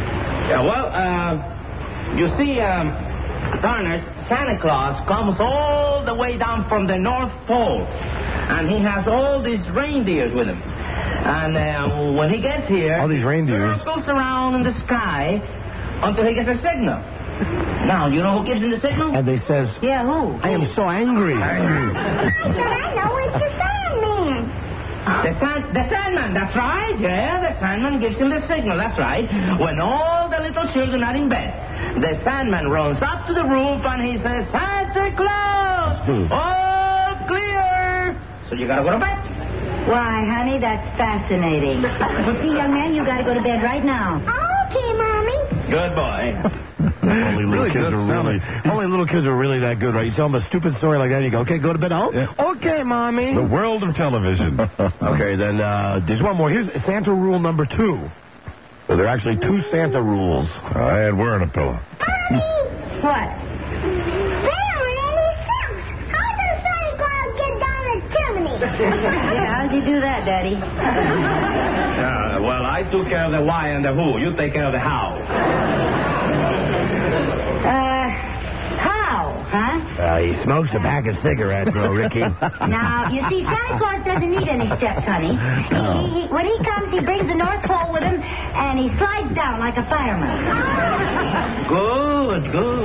You see, Garner, Santa Claus comes all the way down from the North Pole, and he has all these reindeers with him. And when he gets here, all these reindeers he goes around in the sky until he gets a signal. Now, you know who gives him the signal? And they says, yeah, who? I am so angry. I know it's the Sandman. The Sandman, that's right. Yeah, the Sandman gives him the signal, that's right. When all the little children are in bed, the Sandman runs up to the roof and he says, Santa Claus, all clear. So you gotta go to bed. Why, honey, that's fascinating. Well, see, young man, you gotta go to bed right now. Okay, Mommy. Good boy. Only little kids are really that good, right? You tell them a stupid story like that, and you go, okay, go to bed. Oh, yeah. Okay, Mommy. The world of television. Okay, then there's one more. Here's Santa rule number 2. So there are actually 2 Santa rules. And we're in a pillow. Mommy! What? How does Santa Claus get down the chimney? Yeah, how'd you do that, Daddy? Well, I took care of the why and the who. You take care of the how. How, huh? He smokes a pack of cigarettes, bro, Ricky. Now, you see, Santa Claus doesn't need any steps, honey. When he comes, he brings the North Pole with him, and he slides down like a fireman. Good.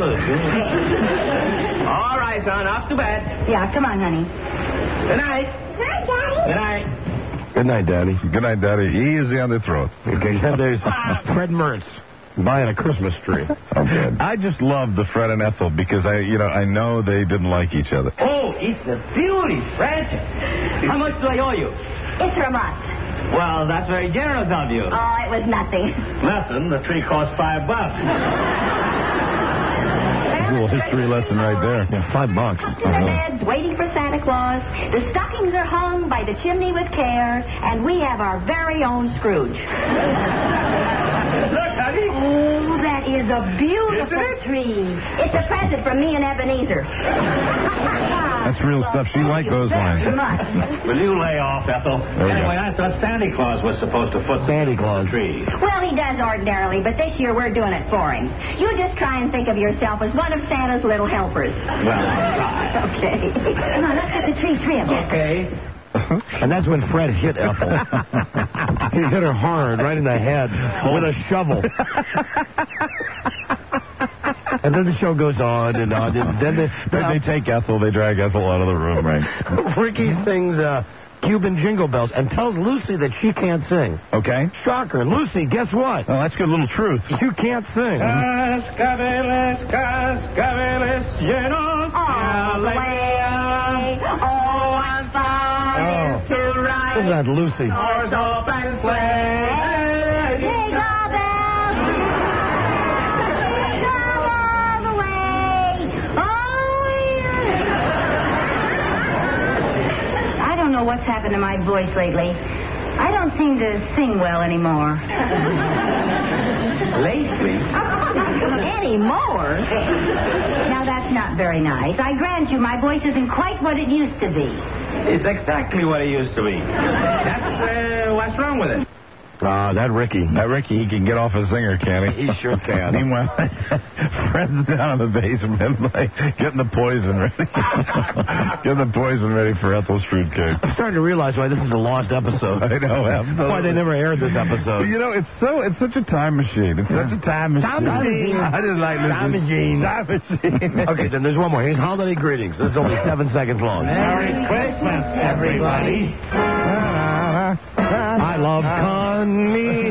All right, son, off to bed. Yeah, come on, honey. Good night. Night, Daddy. Good night. Good night, Daddy. Good night, Daddy. Easy on the throat. Okay, then there's Fred Mertz buying a Christmas tree. Okay. I just love the Fred and Ethel because I know they didn't like each other. Oh, it's a beauty, Fred. How much do I owe you? It's from us. Well, that's very generous of you. Oh, it was nothing. Nothing. The tree cost $5. A little history lesson right there. Yeah, $5. The bed's waiting for Santa Claus. The stockings are hung by the chimney with care, and we have our very own Scrooge. Look, honey. Oh, that is a beautiful tree. It's a present from me and Ebenezer. That's real stuff. She liked those lines. Will you lay off, Ethel? Anyway, I thought Santa Claus was supposed to foot Santa Claus tree. Well, he does ordinarily, but this year we're doing it for him. You just try and think of yourself as one of Santa's little helpers. Well, I'll try. Okay. Come on, let's get the tree trimmed. Okay. And that's when Fred hit Ethel. He hit her hard right in the head with a shovel. And then the show goes on and on. And then they take Ethel, they drag Ethel out of the room, right? Ricky sings Cuban Jingle Bells and tells Lucy that she can't sing. Okay. Shocker. Lucy, guess what? Oh, that's good little truth. You can't sing. Cascabeles, cascabeles llenos de alegría. Oh, I'm fine to ride. Isn't that Lucy? Doors open, sleigh. Jingle bells. Go all the way. Oh, yeah. I don't know what's happened to my voice lately. I don't seem to sing well anymore. Lately? Anymore? Now, that's not very nice. I grant you my voice isn't quite what it used to be. It's exactly what it used to be. That's what's wrong with it. That Ricky, he can get off a singer, can't he? He sure can. Meanwhile, Fred's down in the basement, like, getting the poison ready. Getting the poison ready for Ethel's fruitcake. I'm starting to realize why this is a lost episode. I know, absolutely. Why they never aired this episode. You know, it's such a time machine. It's such a time machine. Time machine. I just like this. Time machine. Time machine. Okay, then there's one more. Here's holiday greetings. This is only 7 seconds long. Merry Christmas, everybody. I love Connie.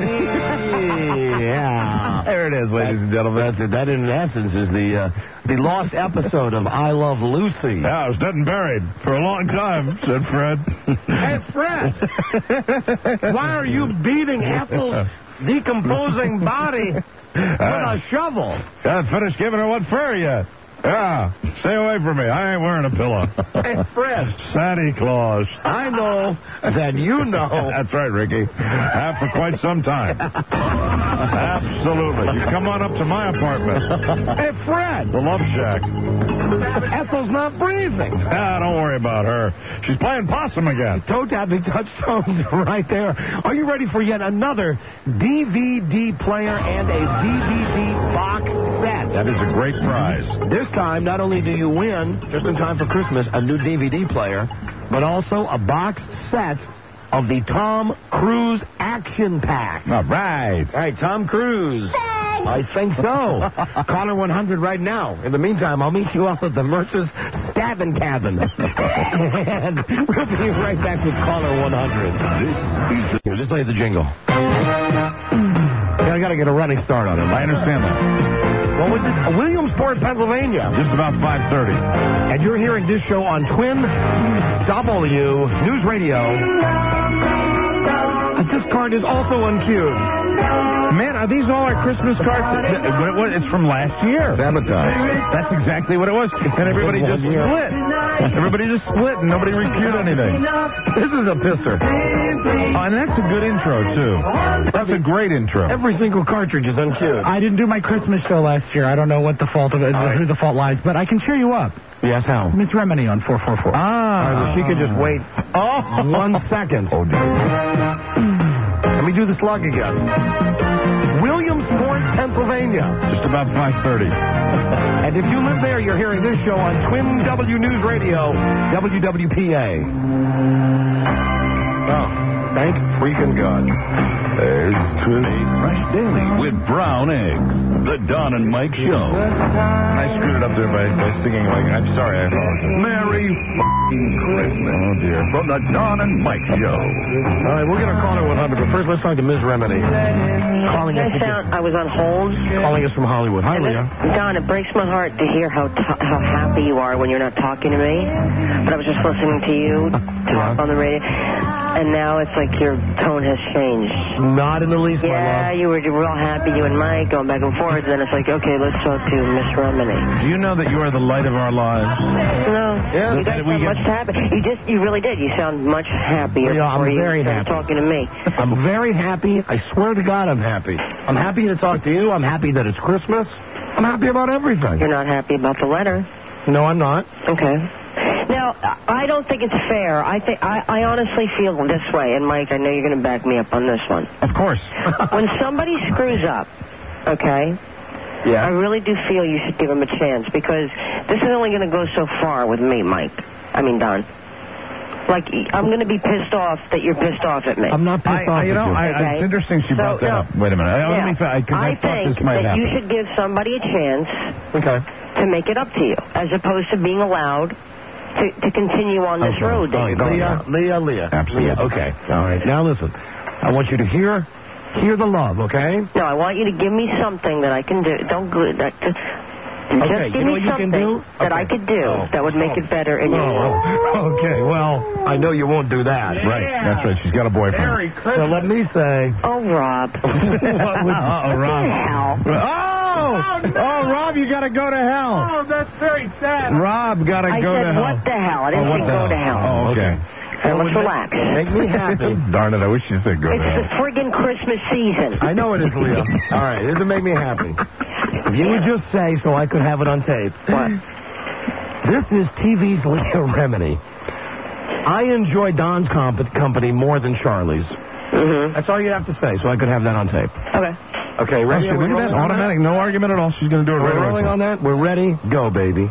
Yeah. There it is, ladies and gentlemen. That's it. That, in essence, is the lost episode of I Love Lucy. Yeah, I was dead and buried for a long time, said Fred. Hey, Fred, why are you beating Ethel's decomposing body with a shovel? I haven't finished giving her one fur yet. Yeah, stay away from me. I ain't wearing a pillow. Hey, Fred. Santa Claus. I know that you know. That's right, Ricky. Have for quite some time. Absolutely. You come on up to my apartment. Hey, Fred. The Love Shack. Ethel's not breathing. Don't worry about her. She's playing possum again. Toe-tapping touchstones right there. Are you ready for yet another DVD player and a DVD box set? That is a great prize. This time, not only do you win, just in time for Christmas, a new DVD player, but also a box set of the Tom Cruise Action Pack. All right. All right, Tom Cruise. I think so. Caller 100 right now. In the meantime, I'll meet you all at the Mercer's Stabbing Cabin. And we'll be right back with Caller 100. Here, just play the jingle. I got to get a running start on it. I understand that. Well, with this, Williamsport, Pennsylvania. Just about 5:30. And you're hearing this show on Twin W News Radio. This card is also uncued. Man, are these all our Christmas cards? It's from last year. Sabotage. That's exactly what it was. And everybody just split. Everybody just split and nobody reviewed anything. This is a pisser. And that's a good intro, too. That's a great intro. Every single cartridge is uncued. I didn't do my Christmas show last year. I don't know what the fault of it, who the fault lies, but I can cheer you up. Yes, how? Miss Remini on 444. Well, she could just wait 1 second. Oh, dear. Let me do the slug again. Williamsport, Pennsylvania. Just about 5:30. And if you live there, you're hearing this show on Twin W News Radio, WWPA. Oh, thank freaking God. There's Fresh Daily with brown eggs. The Don and Mike Show. I screwed it up there by singing like, I'm sorry, I apologize. Merry Christmas. Oh, dear. From the Don and Mike Show. All right, we're going to call her 100, but first let's talk to Ms. Remini. Calling us. I was on hold. Calling us from Hollywood. Hi, Leah. Don, it breaks my heart to hear how happy you are when you're not talking to me. But I was just listening to you talk on the radio. And now it's like your tone has changed. Not in the least, my love. Yeah, you were real happy, you and Mike, going back and forth, and then it's like, okay, let's talk to Miss Remini. Do you know that you are the light of our lives? No. Yeah, you guys sound much happier. You really did. You sound much happier before you started talking to me. I'm very happy. I swear to God I'm happy. I'm happy to talk to you. I'm happy that it's Christmas. I'm happy about everything. You're not happy about the letter. No, I'm not. Okay. Now, I don't think it's fair. I honestly feel this way, and Mike, I know you're going to back me up on this one. Of course. When somebody screws up, okay, I really do feel you should give him a chance, because this is only going to go so far with me, Mike. I mean, Don. Like, I'm going to be pissed off that you're pissed off at me. I'm not pissed off at you. It's interesting she brought that up. Wait a minute. I think that you should give somebody a chance to make it up to you, as opposed to being allowed to continue on this road. Leah. Absolutely. Leah, okay. All right. Now listen. I want you to hear the love, okay? No, I want you to give me something that I can do. Don't just give me something that I could do that would make it better in your world. Okay, well, I know you won't do that. Right, that's right. She's got a boyfriend. Merry Christmas. So let me say... Oh, Rob. Rob. Oh, Rob, you got to go to hell. Oh, that's very sad. Rob got to go to hell. What the hell? I didn't say go to hell. Oh, okay. Let's relax. Make me happy. Darn it, I wish you said go to hell. It's the friggin' Christmas season. I know it is, Leah. All right, it doesn't make me happy. If you would just say so I could have it on tape. What? This is TV's Leah Remini. I enjoy Don's company more than Charlie's. Mm-hmm. That's all you have to say, so I could have that on tape. Okay. Okay, ready? Look at that. Automatic, no argument at all. She's going to do it right away. We're rolling on that? We're ready? Go, baby.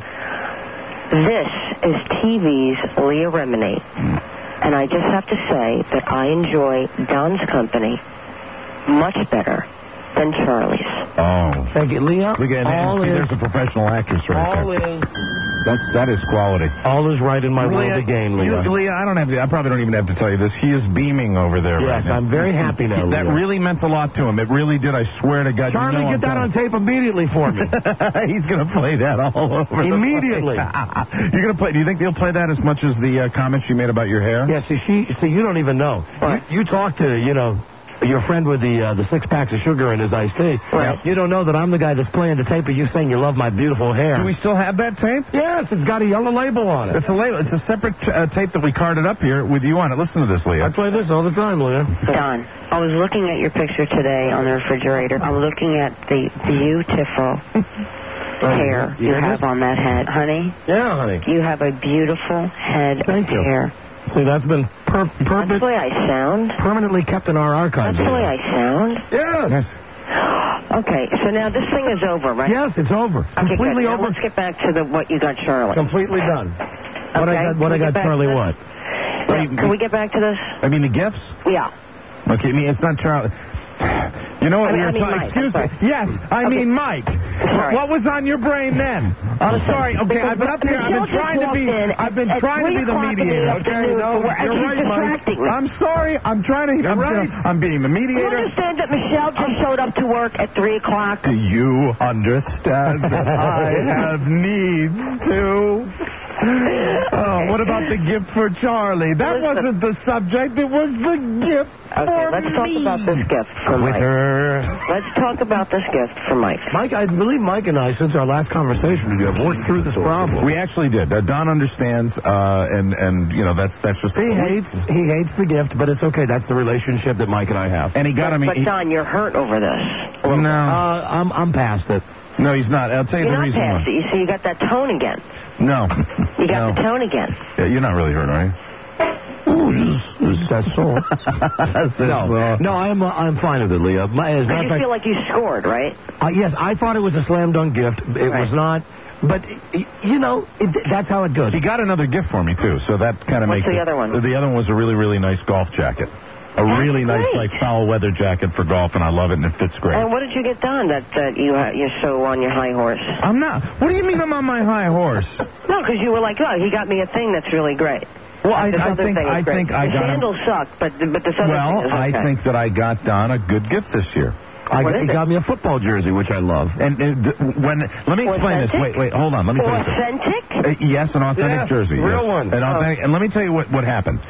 This is TV's Leah Remini. And I just have to say that I enjoy Don's company much better than Charlie's. Oh. Thank you, Leah. There's a professional actress right there. That is quality. All is right in my world again, Leah. Leah, I probably don't even have to tell you this. He is beaming over there right now. I'm very happy now, That Leah. really meant a lot to him. It really did. I swear to God. Charlie, get that on tape immediately for me. He's going to play that all over immediately. You're going to play. Do you think they'll play that as much as the comments you made about your hair? Yeah, see, you don't even know. You talk to, your friend with the 6 packs of sugar in his iced tea. Right. You don't know that I'm the guy that's playing the tape of you saying you love my beautiful hair. Do we still have that tape? Yes, it's got a yellow label on it. It's a label. It's a separate tape that we carded up here with you on it. Listen to this, Leah. I play this all the time, Leah. Don, I was looking at your picture today on the refrigerator. I'm looking at the beautiful hair you have on that head. Honey? Yeah, honey. You have a beautiful head of hair. See, that's been That's the way I sound. permanently kept in our archives. That's the way I sound. Yes. Okay, so now this thing is over, right? Yes, it's over. Okay, Completely good. Now over. let's get back to what you got Charlie. Completely done. What I got Charlie what? Can we get back to this? I mean, the gifts? Yeah. Okay, it's not Charlie. You know what? Excuse me. Yes, I mean Mike. What was on your brain then? I'm sorry. Okay, I've been up here. I've been trying to be the mediator. Okay, no, you're right, Mike. I'm sorry. I'm trying to. I'm being the mediator. You understand that Michelle just showed up to work at 3 o'clock? Do you understand that I have needs too? Oh, what about the gift for Charlie? That wasn't the subject. It was the gift for let's talk about this gift for Mike. Let's talk about this gift for Mike. Mike, I believe Mike and I, since our last conversation, have worked through this problem. We actually did. Don understands, and that's just. He hates the gift, but it's okay. That's the relationship that Mike and I have. And he got But Don, you're hurt over this. No, I'm past it. No, he's not. I'll tell you the reason why. You're not past it. You see, you got that tone again. No. You got the tone again. Yeah, you're not really hurt, are you? That's so. No, I'm fine with it, Leah. You feel like you scored, right? Yes, I thought it was a slam dunk gift. It was not. But, that's how it goes. He got another gift for me, too, so that kind of makes What's the other one? The other one was a really, really nice golf jacket. A really nice, foul weather jacket for golf, and I love it, and it fits great. And what did you get done that you're so on your high horse? I'm not. What do you mean I'm on my high horse? No, because you were like, oh, he got me a thing that's really great. Well, I think I got him. The sandals suck, but this other thing is okay. I think that I got Don a good gift this year. He got me a football jersey, which I love. And let me explain this. Wait, hold on. Let me tell you. Authentic? Yes, an authentic jersey. Real one. And let me tell you what happened.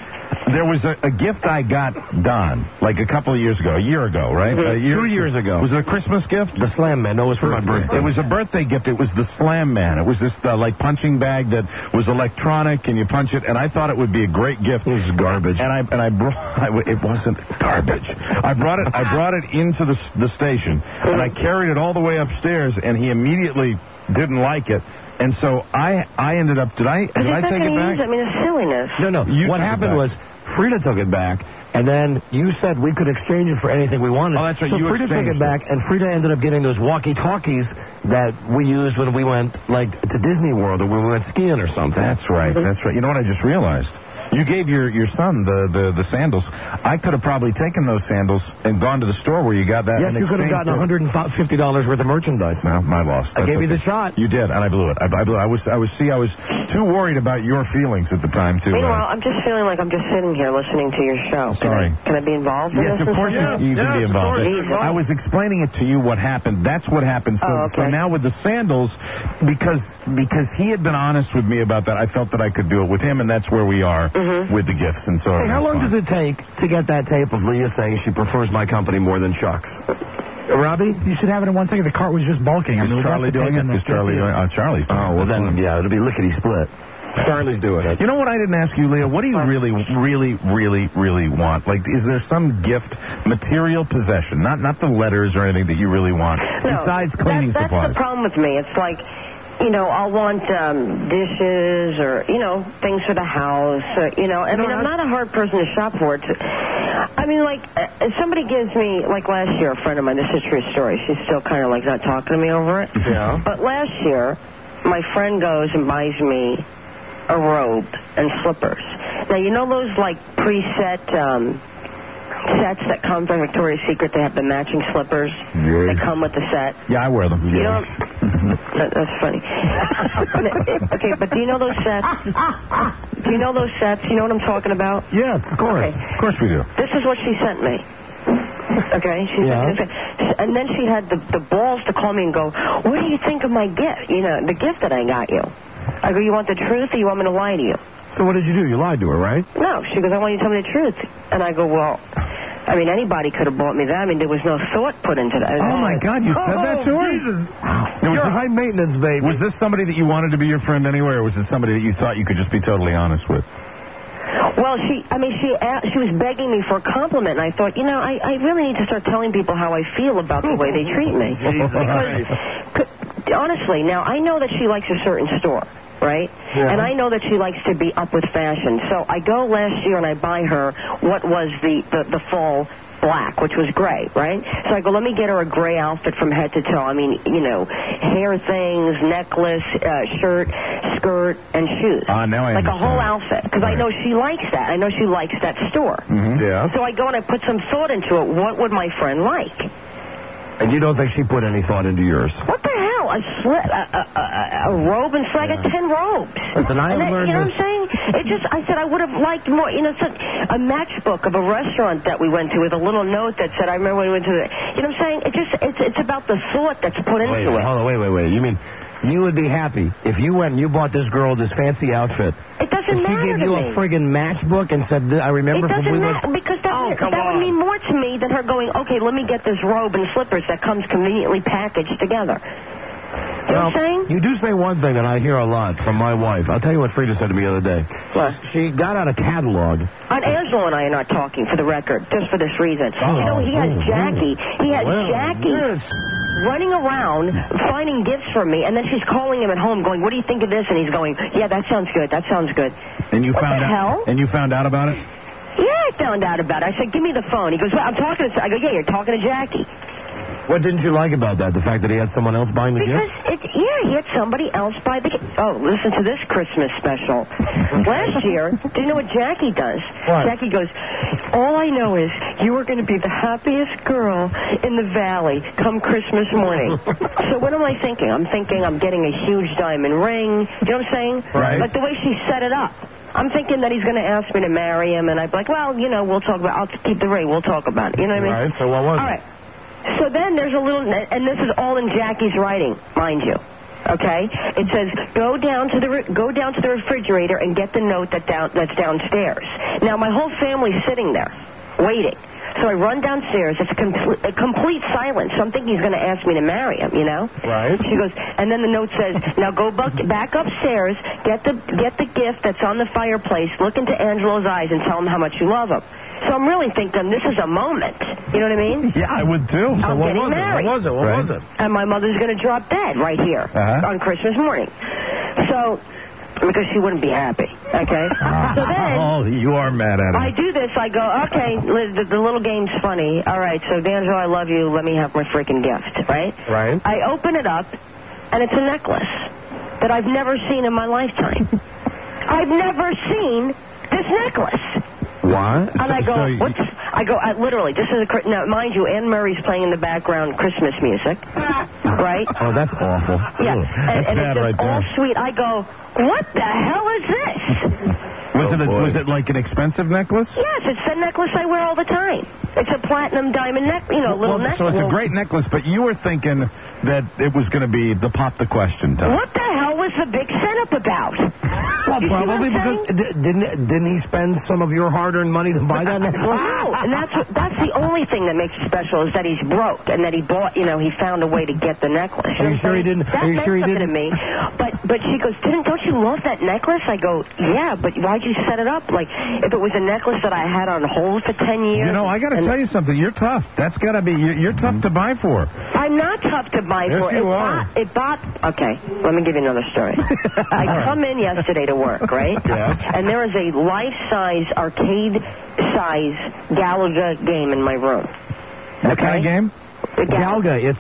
There was a gift I got Don, like a couple of years ago, a year ago, right? 2 years ago. Was it a Christmas gift? The Slam Man. No, it was for my birthday. It was a birthday gift. It was the Slam Man. It was this, like, punching bag that was electronic, and you punch it, and I thought it would be a great gift. It was garbage. And I brought, it wasn't garbage. I brought it into the station, and I carried it all the way upstairs, and he immediately didn't like it. And so I ended up, did I take it back? I mean, it's silliness. No. What happened was Frida took it back, and then you said we could exchange it for anything we wanted. Oh, that's right. So You Frida took it exchanged back, and Frida ended up getting those walkie-talkies that we used when we went, like, to Disney World or when we went skiing or something. That's right. That's right. You know what I just realized? You gave your son the sandals. I could have probably taken those sandals and gone to the store where you got that. Yes, you could have gotten $150 worth of merchandise. No, my loss. I gave you the shot. You did, and I blew it. I blew it. I was too worried about your feelings at the time, too. Meanwhile, I'm just feeling like I'm just sitting here listening to your show. Sorry. Can I be involved in yes, this? Of course you can be involved. I was explaining it to you what happened. That's what happened. So now with the sandals, because he had been honest with me about that, I felt that I could do it with him, and that's where we are with the gifts. And so hey, how long does it take to get that tape of Leah saying she prefers my company more than Chuck's? Robbie? You should have it in 1 second. The cart was just bulking. Is Charlie doing it? Is Charlie doing it? Charlie's doing it. Oh, well then, yeah, it'll be lickety-split. Charlie's doing it. You know what I didn't ask you, Leah? What do you really want? Like, is there some gift, material possession, not the letters or anything that you really want, besides cleaning supplies? That's the problem with me. It's like, I'll want dishes or, things for the house. I'm not a hard person to shop for. Somebody gives me, like last year, a friend of mine, this is a true story. She's still kind of like not talking to me over it. Yeah. But last year, my friend goes and buys me a robe and slippers. Now, you know those, like, preset sets that come from Victoria's Secret? They have the matching slippers. Yes. They come with the set. Yeah, I wear them. You know, that's funny. Okay, but do you know those sets? Do you know those sets? You know what I'm talking about? Yes, of course. Okay. Of course we do. This is what she sent me. Okay, she sent me, and then she had the balls to call me and go, "What do you think of my gift? The gift that I got you." I go, "You want the truth, or you want me to lie to you?" So what did you do? You lied to her, right? No, she goes, "I want you to tell me the truth." And I go, "Well, anybody could have bought me that. There was no thought put into that." Oh, my God, you said that to her? Jesus. You're high maintenance, baby. Was this somebody that you wanted to be your friend anyway, or was it somebody that you thought you could just be totally honest with? Well, she was begging me for a compliment, and I thought, I really need to start telling people how I feel about the way they treat me. Because, honestly, now, I know that she likes a certain store, right? Yeah. And I know that she likes to be up with fashion. So I go last year and I buy her what was the fall black, which was gray, right? So I go, let me get her a gray outfit from head to toe. Hair things, necklace, shirt, skirt, and shoes. Now I like understand. a whole outfit, because I know she likes that. I know she likes that store. Mm-hmm. Yeah. So I go and I put some thought into it. What would my friend like? And you don't think she put any thought into yours? What the hell? A robe and I got 10 robes. Listen, I learned you know what I'm saying? I said I would have liked more, a matchbook of a restaurant that we went to with a little note that said, I remember when we went to you know what I'm saying? It's about the thought that's put into it. Hold on, wait. You mean you would be happy if you went and you bought this girl this fancy outfit? It doesn't matter to me. If she gave you a friggin' matchbook and said, I remember from we went... Because that would mean more to me than her going, okay, let me get this robe and slippers that comes conveniently packaged together. You know what I'm saying? You do say one thing that I hear a lot from my wife. I'll tell you what Frida said to me the other day. What? She got out a catalog. Angelo and I are not talking, for the record, just for this reason. He has Jackie. He has Jackie running around finding gifts for me, and then she's calling him at home going, what do you think of this? And he's going, yeah, that sounds good. That sounds good. And you found out? Hell? And you found out about it? Yeah, I found out about it. I said, give me the phone. He goes, well, I'm talking to... I go, yeah, you're talking to Jackie. What didn't you like about that? The fact that he had someone else buying the gift? He had somebody else buy the gift. Oh, listen to this Christmas special. Last year, do you know what Jackie does? What? Jackie goes, all I know is you are going to be the happiest girl in the valley come Christmas morning. So what am I thinking? I'm thinking I'm getting a huge diamond ring. You know what I'm saying? Right. Like the way she set it up. I'm thinking that he's going to ask me to marry him, and I'd be like, well, we'll talk about it. I'll keep the ring. We'll talk about it. You know what I mean? Right, so what was it? All right. So then there's a little, and this is all in Jackie's writing, mind you. Okay? It says, go down to the refrigerator and get the note that's downstairs. Now, my whole family's sitting there, waiting. So I run downstairs. It's a complete silence. So I'm thinking he's going to ask me to marry him, you know? Right. She goes, and then the note says, now go back upstairs, get the gift that's on the fireplace, look into Angelo's eyes, and tell him how much you love him. So I'm really thinking this is a moment. You know what I mean? Yeah, I would too. I'm getting married. What was it? And my mother's going to drop dead right here on Christmas morning. So, because she wouldn't be happy, okay? So then... Oh, you are mad at him. I do this. I go, okay, the little game's funny. All right, so D'Angelo, I love you. Let me have my freaking gift, right? Right. I open it up, and it's a necklace that I've never seen in my lifetime. I've never seen this necklace. What? And I go, what's... literally, this is now, mind you, Anne Murray's playing in the background Christmas music, right? Oh, that's awful. Yeah, and bad it's right all there. sweet. I go, what the hell is this? Was it like an expensive necklace? Yes, it's the necklace I wear all the time. It's a platinum diamond necklace, little necklace. So it's a great necklace, but you were thinking that it was going to be the pop the question time. What the hell was the big setup about? Well, probably because didn't he spend some of your hard-earned money to buy that necklace? No, and that's the only thing that makes it special is that he's broke and that he bought, he found a way to get the necklace. Are you sure he didn't? That meant something to me. But she goes, don't you love that necklace? I go, yeah, but why'd you set it up? Like, if it was a necklace that I had on hold for 10 years. I got to tell you something. You're tough. That's got to be, you're tough to buy for. I'm not tough to buy for. Yes, you are. Okay, let me give you another story. I come in yesterday to work, right? Yeah. And there is a life-size, arcade-size Galaga game in my room. What kind of game? Galaga. It's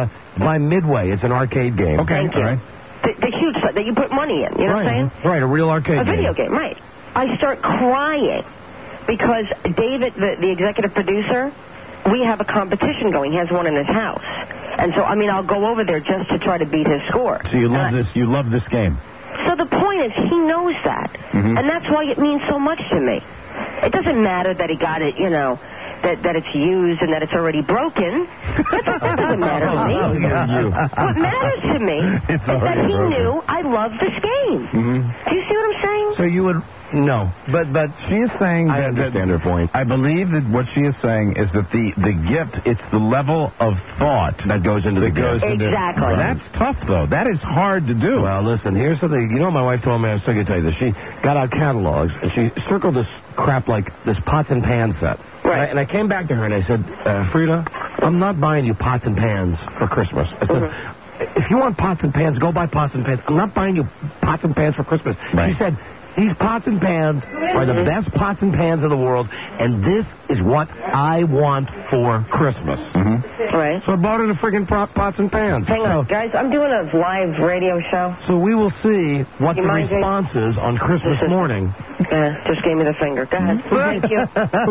by Midway. It's an arcade game. Okay, Thank you. all right. The huge that you put money in. You know what I'm saying? Right, a real arcade A video game, right. I start crying because David, the executive producer, we have a competition going. He has one in his house. And so, I'll go over there just to try to beat his score. So you love this? You love this game? So the point is, he knows that. Mm-hmm. And that's why it means so much to me. It doesn't matter that he got it, that it's used and that it's already broken. That doesn't matter to me. What matters to me is that he knew I love this game. Mm-hmm. Do you see what I'm saying? So you would... No, but she is saying I understand her point. I believe that what she is saying is that the gift, it's the level of thought that goes into the gift. Exactly. That's tough, though. That is hard to do. Well, listen, here's the thing. My wife told me, I was going to tell you this. She got out catalogs, and she circled this crap like this pots and pans set. Right. And I came back to her, and I said, Frida, I'm not buying you pots and pans for Christmas. I said, if you want pots and pans, go buy pots and pans. I'm not buying you pots and pans for Christmas. Right. She said, these pots and pans are the best pots and pans in the world, and this is what I want for Christmas. Mm-hmm. Right. So I bought her the friggin' pots and pans. Hang on, guys. I'm doing a live radio show. So we will see what the response is on Christmas morning. Just gave me the finger. Go ahead. Thank you.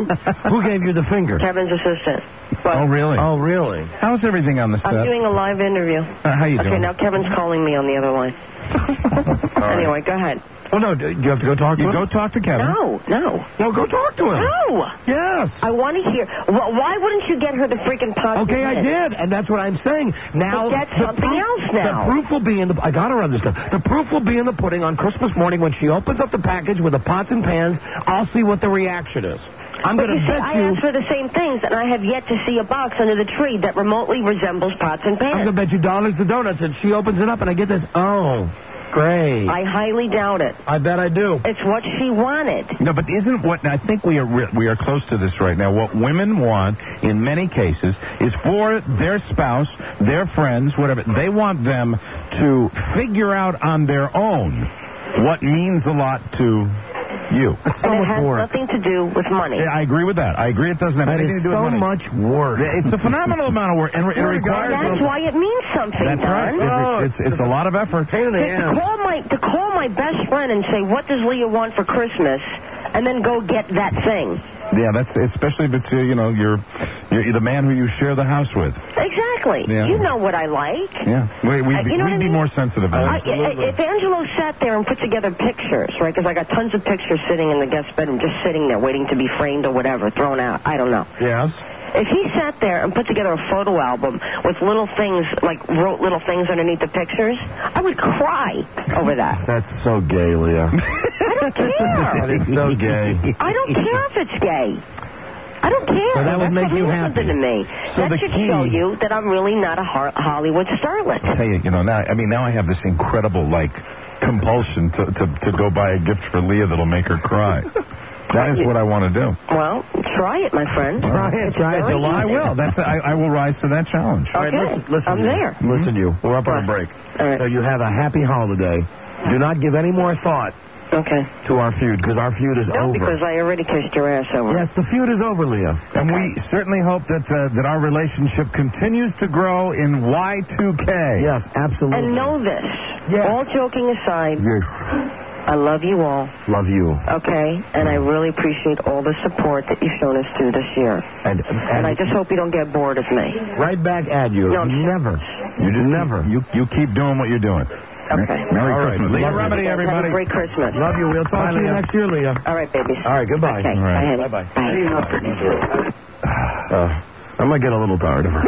Who gave you the finger? Kevin's assistant. Oh, really? Oh, really? How's everything on the set? I'm doing a live interview. How you doing? Okay, now Kevin's calling me on the other line. Anyway, go ahead. Oh, no, do you have to go talk to him? Go talk to Kevin. No. No, go talk to him. No. Yes. I want to hear. Why wouldn't you get her the freaking pot? Okay, I did, and that's what I'm saying. Now, get something else now. The proof will be in the... I got her on this stuff. The proof will be in the pudding on Christmas morning when she opens up the package with the pots and pans. I'll see what the reaction is. I'm going to bet I asked for the same things, and I have yet to see a box under the tree that remotely resembles pots and pans. I'm going to bet you dollars to donuts, and she opens it up, and I get this, oh... Great. I highly doubt it. I bet I do. It's what she wanted. No, but isn't what I think we are close to this right now. What women want in many cases is for their spouse, their friends, whatever. They want them to figure out on their own what means a lot to you. And it has nothing to do with money. Yeah, I agree with that. I agree it doesn't have anything to do with money. so much work. It's a phenomenal amount of work. And it requires... That's why it means something, That's right. It's a lot of effort. To call my best friend and say, what does Leah want for Christmas, and then go get that thing. Yeah, that's especially if it's, you're the man who you share the house with. Exactly. Yeah. You know what I like. Yeah. We'd be more sensitive. If Angelo sat there and put together pictures, right, because I got tons of pictures sitting in the guest bedroom, just sitting there waiting to be framed or whatever, thrown out. I don't know. Yes. If he sat there and put together a photo album with little things, wrote little things underneath the pictures, I would cry over that. That's so gay, Leah. I don't care. That is so gay. I don't care if it's gay. I don't care. So that would make you happy. Something to me. So that the should key- show you that I'm really not a Hollywood starlet. I tell you, now I have this incredible, compulsion to go buy a gift for Leah that'll make her cry. That is what I want to do. Well, try it, my friend. Try it. I will. I will rise to that challenge. All right, listen I'm to you. there. Listen to you. We're up on a break. All right. So you have a happy holiday. Do not give any more thought to our feud, because our feud is No, over. because I already kissed your ass over. Yes, the feud is over, Leah. And we certainly hope that our relationship continues to grow in Y2K. Yes, absolutely. And know this. All joking aside, Yes. I love you all. Love you. Okay? And I really appreciate all the support that you've shown us through this year. And I just hope you don't get bored of me. right back at you. No, never. You just never. You keep doing what you're doing. Okay. Merry All right. Christmas. Leah Remedy, Have everybody. a great Christmas. Love you. We'll talk to you next year, Leah. All right, babies. All right, goodbye. Okay. All right. Bye. Bye-bye. I might get a little tired of her.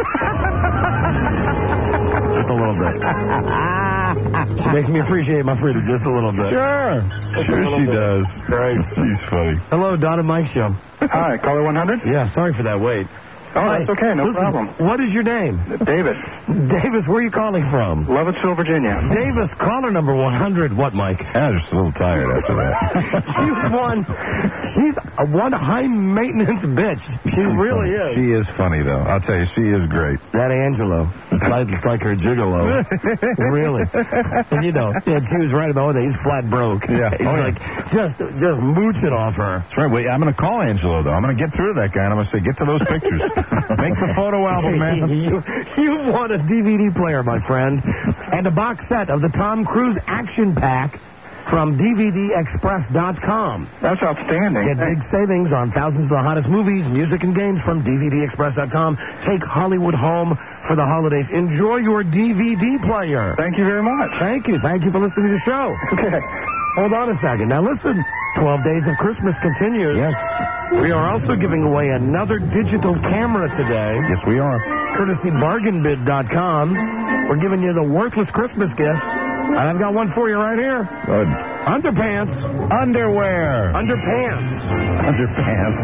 Just a little bit. Makes me appreciate my freedom just a little bit. Sure she does. Right. She's funny. Hello, Don and Mike Show. Hi, caller 100? Yeah, sorry for that wait. Oh, that's okay, no Listen, problem. What is your name? Davis. Davis, where are you calling from? Lovettsville, Virginia. Davis, caller number 100. What, Mike? I'm just a little tired after that. She's one high-maintenance bitch. She really is. She is funny, though. I'll tell you, she is great. That Angelo. It's like her gigolo. Really. And she was right about that. He's flat broke. Yeah. He's just mooching off her. That's right. Wait, I'm going to call Angelo, though. I'm going to get through to that guy, and I'm going to say, get to those pictures. Make the photo album, man. You want a DVD player, my friend, and a box set of the Tom Cruise action pack from DVDExpress.com. That's outstanding. Get big savings on thousands of the hottest movies, music, and games from DVDExpress.com. Take Hollywood home for the holidays. Enjoy your DVD player. Thank you very much. Thank you. Thank you for listening to the show. Okay. Hold on a second. Now listen. 12 Days of Christmas continues. Yes. We are also giving away another digital camera today. Yes, we are. Courtesy bargainbid.com. We're giving you the worthless Christmas gift. And I've got one for you right here. Good. Underpants. Underwear. Underpants. Underpants.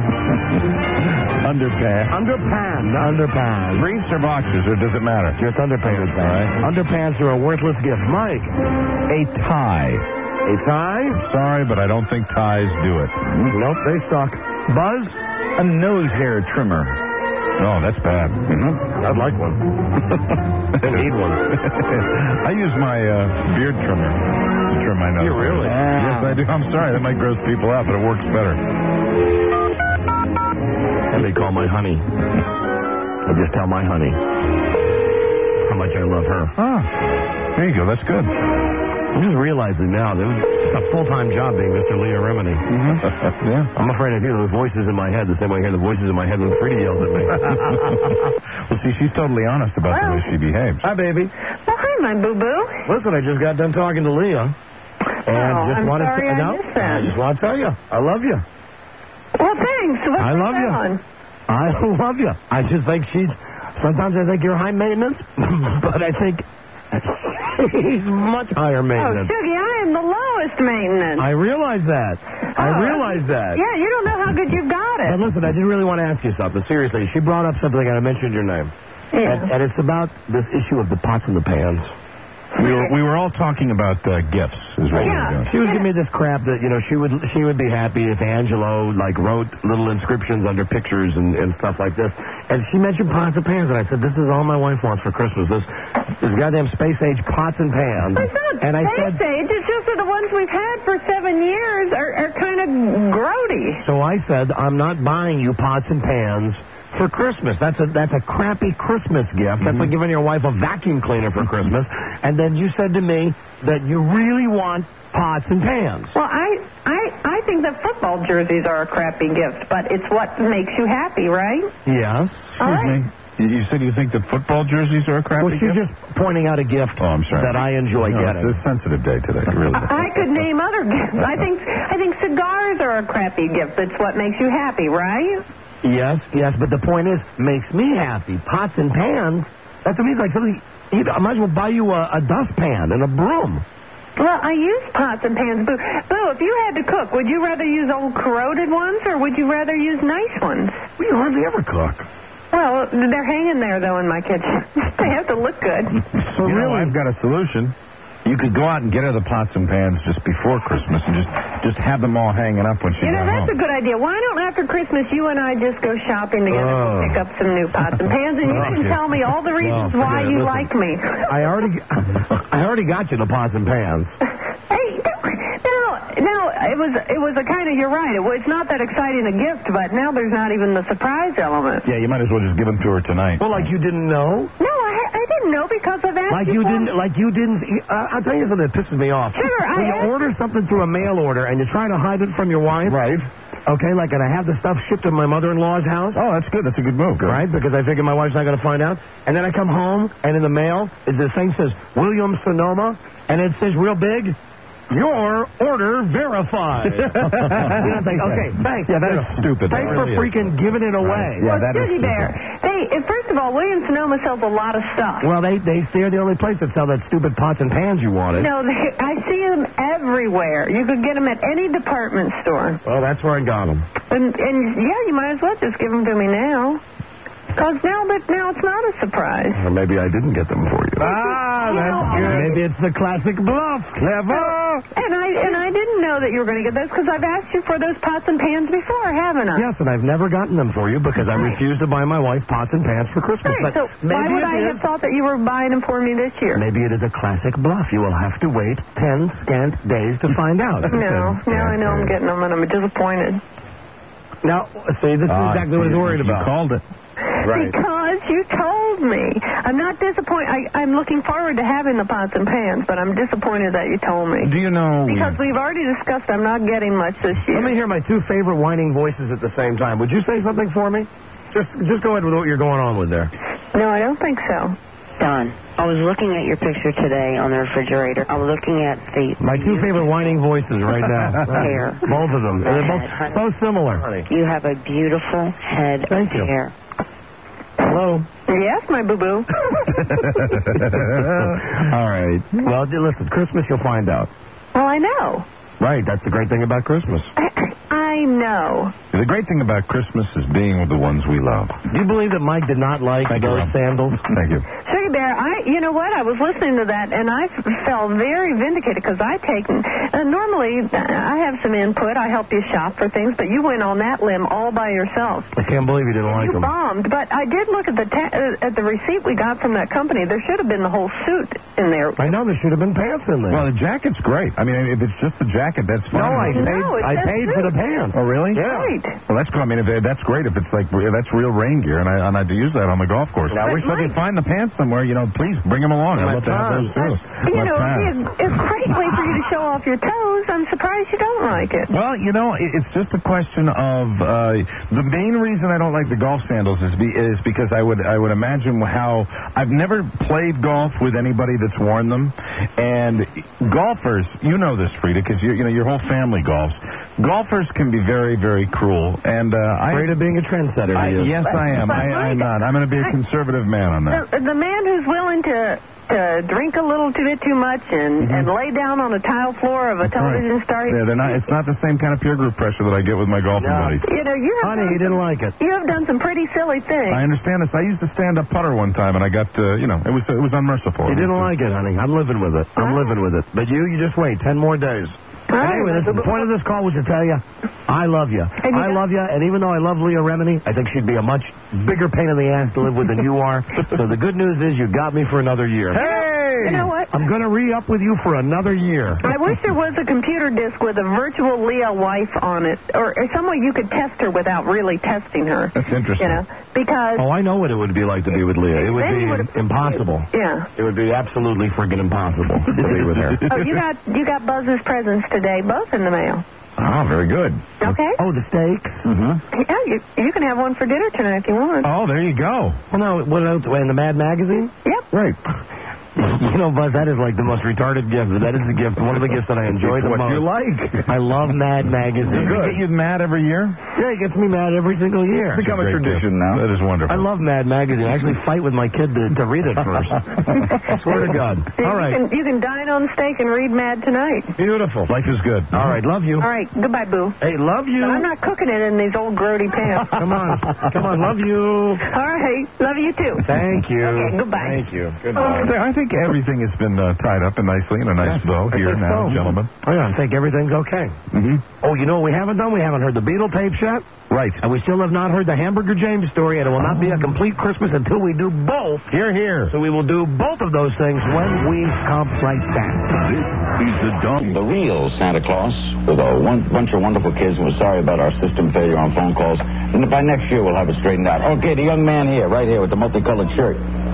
Underpants. Underpants. Briefs or boxers, or does it matter? Just underpants. All right. Underpants are a worthless gift. Mike. A tie. A tie? Sorry, but I don't think ties do it. Nope, they suck. Buzz? A nose hair trimmer. No, that's bad. I'd like one. I need one. I use my beard trimmer to trim my nose. You really? Yes, I do. I'm sorry, that might gross people out, but it works better. And they call my honey. I just tell my honey how much I love her. Ah, there you go. That's good. I'm just realizing now that it's a full-time job being Mr. Leah Remini. Yeah. I'm afraid I hear those voices in my head the same way I hear the voices in my head when Frida yells at me. Well, see, she's totally honest about the way she behaves. Hi, baby. Well, hi, my boo-boo. Listen, I just got done talking to Leah. And I'm sorry I missed that. I just want to tell you, I love you. Well, thanks. What's I love going you. on? I love you. I just think sometimes I think you're high maintenance, but I think she's much higher Oh, maintenance. Shuggy, I am the lowest maintenance. I realize that. I realize that. Yeah, you don't know how good you've got it. But listen, I did really want to ask you something. Seriously, she brought up something and I mentioned your name. Yeah. And it's about this issue of the pots and the pans. We were all talking about gifts, is what we were doing. She was giving me this crap that, she would be happy if Angelo, wrote little inscriptions under pictures and stuff like this. And she mentioned pots and pans, and I said, this is all my wife wants for Christmas, this goddamn space-age pots and pans. It's not space age. It's just that the ones we've had for 7 years are kind of grody. So I said, I'm not buying you pots and pans for Christmas. That's a crappy Christmas gift. That's like giving your wife a vacuum cleaner for Christmas. And then you said to me that you really want pots and pans. Well, I think that football jerseys are a crappy gift, but it's what makes you happy, right? Yes. All right. You said you think that football jerseys are a crappy Well, she's gift? just pointing out a gift that I enjoy getting. It's a sensitive day today, really. I could name other gifts. I think cigars are a crappy gift. It's what makes you happy, right? Yes, but the point is, makes me happy. Pots and pans, that to me is like something, I might as well buy you a dustpan and a broom. Well, I use pots and pans. Boo, if you had to cook, would you rather use old corroded ones or would you rather use nice ones? We hardly ever cook. Well, they're hanging there, though, in my kitchen. They have to look good. So really, I've got a solution. You could go out and get her the pots and pans just before Christmas and just have them all hanging up when she You know, got that's home. a good idea. Why don't after Christmas you and I just go shopping together and pick up some new pots and pans, and you can tell me all the reasons why you like me. I already got you the pots and pans. Hey, no, it was a kind of, you're right. It's not that exciting a gift, but now there's not even the surprise element. Yeah, you might as well just give them to her tonight. Well, like you didn't know? No, I didn't know because I've asked you. Like you didn't. I'll tell you something that pisses me off. Sure, when you order something through a mail order and you're trying to hide it from your wife. Right. Okay, like, and I have the stuff shipped to my mother-in-law's house. Oh, that's good. That's a good move. Good. Right, because I figure my wife's not going to find out. And then I come home, and in the mail, the thing says, William Sonoma, and it says real big, your order verified. Okay, thanks. Yeah, that's stupid. Thanks for freaking giving it away. Right. Yeah, that is Susie Bear, first of all, Williams Sonoma sells a lot of stuff. Well, they're the only place that sell that stupid pots and pans you wanted. No, I see them everywhere. You could get them at any department store. Well, that's where I got them. And yeah, you might as well just give them to me now. Because now it's not a surprise. Or maybe I didn't get them for you. That's good. Maybe it's the classic bluff. Clever. And I didn't know that you were going to get those because I've asked you for those pots and pans before, haven't I? Yes, and I've never gotten them for you because I refused to buy my wife pots and pans for Christmas. Right, so why would I have thought that you were buying them for me this year? Maybe it is a classic bluff. You will have to wait 10 scant days to find out. No, now I know I'm getting them and I'm disappointed. Now, see, this is exactly what I was worried about. You called it. Right. Because you told me. I'm not disappointed. I'm looking forward to having the pots and pans, but I'm disappointed that you told me. Do you know... Because we've already discussed I'm not getting much this year. Let me hear my two favorite whining voices at the same time. Would you say something for me? Just go ahead with what you're going on with there. No, I don't think so. Don, I was looking at your picture today on the refrigerator. I was looking at my two favorite whining voices right now. Hair. Both of them. They're both so similar. You have a beautiful head of hair. Hello? Yes, my boo-boo. All right. Well, listen, Christmas you'll find out. Well, I know. Right, that's the great thing about Christmas. I know. The great thing about Christmas is being with the ones we love. Do you believe that Mike did not like those sandals? Thank you. Sugar Bear, you know what? I was listening to that, and I felt very vindicated because normally I have some input. I help you shop for things, but you went on that limb all by yourself. I can't believe you didn't like them. You bombed, but I did look at the receipt we got from that company. There should have been the whole suit in there. I know, there should have been pants in there. Well, the jacket's great. I mean, if it's just the jacket, that's fine. No, I paid for the pants. Oh, really? Yeah. Right. Well, that's cool. I mean, that's great if it's that's real rain gear, and I do use that on the golf course. Now, if you find the pants somewhere, please bring them along. I'd love to have those too. It's a great way for you to show off your toes. I'm surprised you don't like it. Well, it's just a question of the main reason I don't like the golf sandals is because I would imagine how I've never played golf with anybody that's worn them, and golfers, you know this, Frida, because your whole family golfs. Golfers can be very, very cruel, and afraid of being a trendsetter. Yes, I am. I'm not. I'm going to be a conservative man on that. The man who's willing to drink a little bit too much and lay down on the tile floor of a television star. Yeah, it's not the same kind of peer group pressure that I get with my golfing buddies. Honey, you didn't like it. You have done some pretty silly things. I understand this. I used to stand up putter one time, and I got it was unmerciful. You didn't like it, honey. I'm living with it. I'm living with it. But you just wait 10 more days. Anyway, listen, the point of this call was to tell you, I love you. I love you, and even though I love Leah Remini, I think she'd be a much bigger pain in the ass to live with than you are. So the good news is you got me for another year. Hey! You know what? I'm going to re-up with you for another year. I wish there was a computer disk with a virtual Leah wife on it, or some way you could test her without really testing her. That's interesting. Because... Oh, I know what it would be like to be with Leah. It would be impossible. Yeah. It would be absolutely friggin' impossible to be with her. Oh, you got Buzz's presents today, both in the mail. Oh, very good. Okay. Oh, the steaks? Mm-hmm. Yeah, you can have one for dinner tonight if you want. Oh, there you go. Well, no, what else? In the Mad Magazine? Yep. Right. You know, Buzz, that is like the most retarded gift. That is the gift, one of the gifts that I enjoy the most. What you like. I love Mad Magazine. Does it get you mad every year? Yeah, it gets me mad every single year. It's become a tradition now. That is wonderful. I love Mad Magazine. I actually fight with my kid to read it first. I swear to God. All right. You can dine on steak and read Mad tonight. Beautiful. Life is good. All right, love you. All right, goodbye, Boo. Hey, love you. But I'm not cooking it in these old grody pants. Come on, love you. All right, love you too. Thank you. Okay, goodbye. Thank you. Goodbye. I think everything has been tied up and nicely in a nice bow here now, gentlemen. Oh, yeah, I think everything's okay. Mm-hmm. Oh, you know what we haven't done? We haven't heard the Beatle tapes yet. Right. And we still have not heard the Hamburger James story, and it will not be a complete Christmas until we do both. Here, here. So we will do both of those things when we come right back. This is the real Santa Claus with a bunch of wonderful kids. We're sorry about our system failure on phone calls. And by next year, we'll have it straightened out. Okay, the young man here, right here with the multicolored shirt.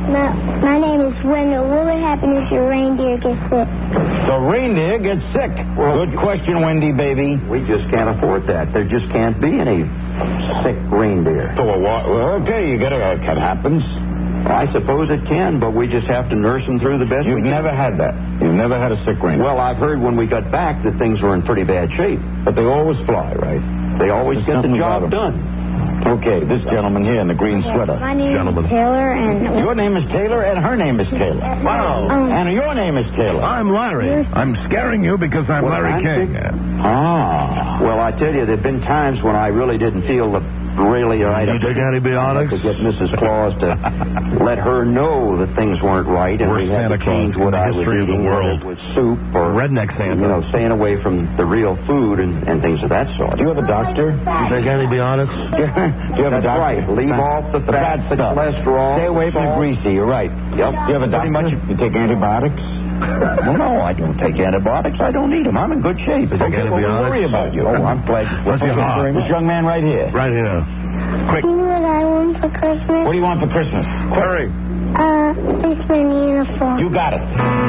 My name is Wendell. What would happen if your reindeer gets sick? The reindeer gets sick. Good question, Wendy, baby. We just can't afford that. There just can't be any sick reindeer. Well, okay, you get it. That happens. I suppose it can, but we just have to nurse them through the best we can. You've never had that. You've never had a sick reindeer. Well, I've heard when we got back that things were in pretty bad shape. But they always fly, right? They always get the job done. Okay, this gentleman here in the green sweater. My name is Taylor, and... Your name is Taylor, and her name is Taylor. Wow. And your name is Taylor. I'm Larry. I'm scaring you because I'm Larry King. Ah. Well, I tell you, there have been times when I really didn't feel the really right. You take antibiotics? To get Mrs. Claus to let her know that things weren't right, and we had to change what I was eating, whether it was soup or redneck Santa. You know, staying away from the real food and things of that sort. Do you have a doctor? You take antibiotics? Do you have a doctor? Right. Leave off the fat, the cholesterol. Stay away from the greasy. You're right. Yep. Do you have a doctor? You take antibiotics? Well, no, I don't take antibiotics. I don't need them. I'm in good shape. Take antibiotics? Well, we worry about you. Oh, I'm glad. What's your heart? This young man right here. Right here. Quick. You know what I want for Christmas? What do you want for Christmas? Hurry. Policeman uniform. You got it.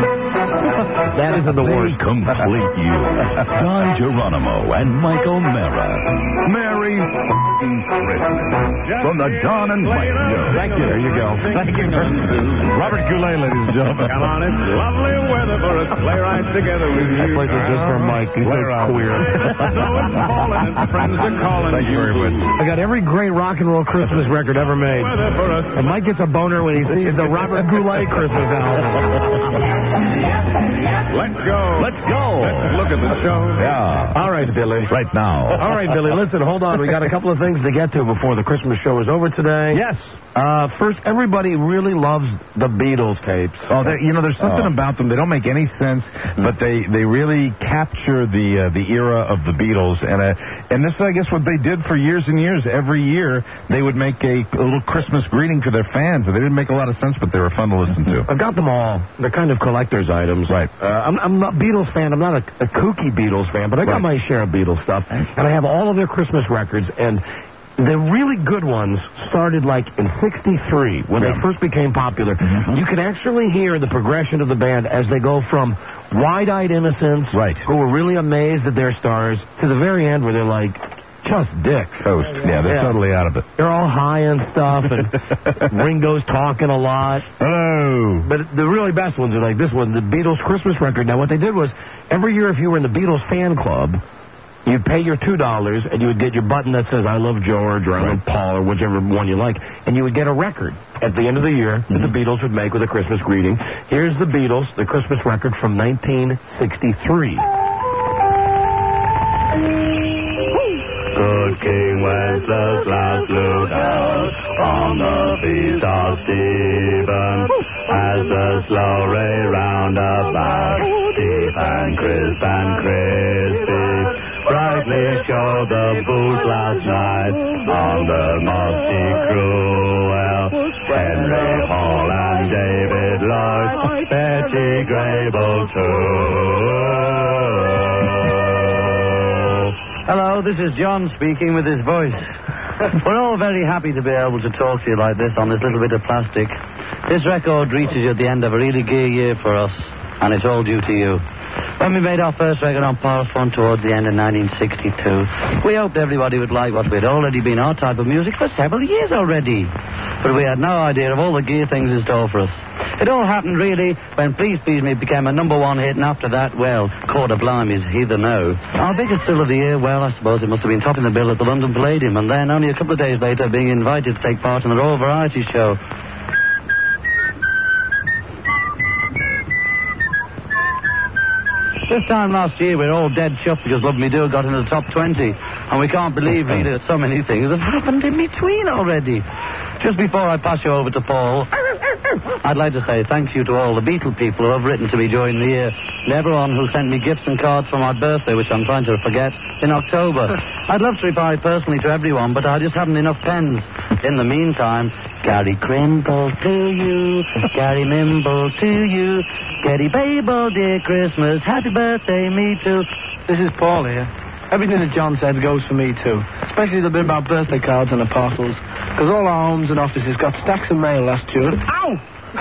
That isn't the worst. Complete you. Don Geronimo and Michael Mara. Merry Christmas. From the Don and Mike Show. Thank you. There you go. Thank you. Robert Goulet, ladies and gentlemen. Come on, it's lovely weather for a sleigh ride together with you. I played this just for Mike. He's so queer. Snow is falling and friends are calling. Thank you very much. I got every great rock and roll Christmas record ever made. And Mike gets a boner when he sees the Robert Goulet Christmas album. Let's go. Let's go. Let's look at the show. Yeah. All right, Billy. Right now. All right, Billy. Listen, hold on. We got a couple of things to get to before the Christmas show is over today. Yes. First, everybody really loves the Beatles tapes. Oh, there's something about them. They don't make any sense, but they really capture the era of the Beatles. And this is, I guess, what they did for years and years. Every year, they would make a little Christmas greeting for their fans. They didn't make a lot of sense, but they were fun to listen to. I've got them all. They're kind of collector's items. Right. I'm not a Beatles fan. I'm not a kooky Beatles fan, but I got my share of Beatles stuff. And I have all of their Christmas records. And the really good ones started like in '63 when they first became popular. You can actually hear the progression of the band as they go from wide-eyed innocents who were really amazed at their stars to the very end where they're like just dicks. Toast. Yeah, they're totally out of it. They're all high and stuff, and Ringo's talking a lot. Hello. But the really best ones are like this one, the Beatles Christmas record. Now, what they did was every year if you were in the Beatles fan club, you'd pay your $2, and you would get your button that says, I love George, or I love Paul, or whichever one you like, and you would get a record at the end of the year that the Beatles would make with a Christmas greeting. Here's the Beatles, the Christmas record from 1963. Good King Wenceslas flew down on the feast of Stephen as the sleigh round about, deep and crisp and crispy. Brightly showed the booth last night on the mossy cruel. Henry Hall and David Lloyd, Betty Grable too. Hello, this is John speaking with his voice. We're all very happy to be able to talk to you like this on this little bit of plastic. This record reaches you at the end of a really gay year for us, and it's all due to you. When we made our first record on Powerphone towards the end of 1962, we hoped everybody would like what had already been our type of music for several years already. But we had no idea of all the gay things in store for us. It all happened, really, when Please Please Me became a #1 hit, and after that, well, Court of Blimey's Heather No. Our biggest still of the year, well, I suppose it must have been topping the bill at the London Palladium, and then only a couple of days later being invited to take part in the Royal Variety Show. This time last year, we were all dead chuffed because Love Me Do got into the top 20. And we can't believe, really, that so many things have happened in between already. Just before I pass you over to Paul, I'd like to say thank you to all the Beatle people who have written to me during the year, and everyone who sent me gifts and cards for my birthday, which I'm trying to forget, in October. I'd love to reply personally to everyone, but I just haven't enough pens. In the meantime, Gary Crimble to you, Gary Mimble to you, Gary Babel, dear Christmas, happy birthday, me too. This is Paul here. Everything that John said goes for me too, especially the bit about birthday cards and the parcels, because all our homes and offices got stacks of mail last year. Ow!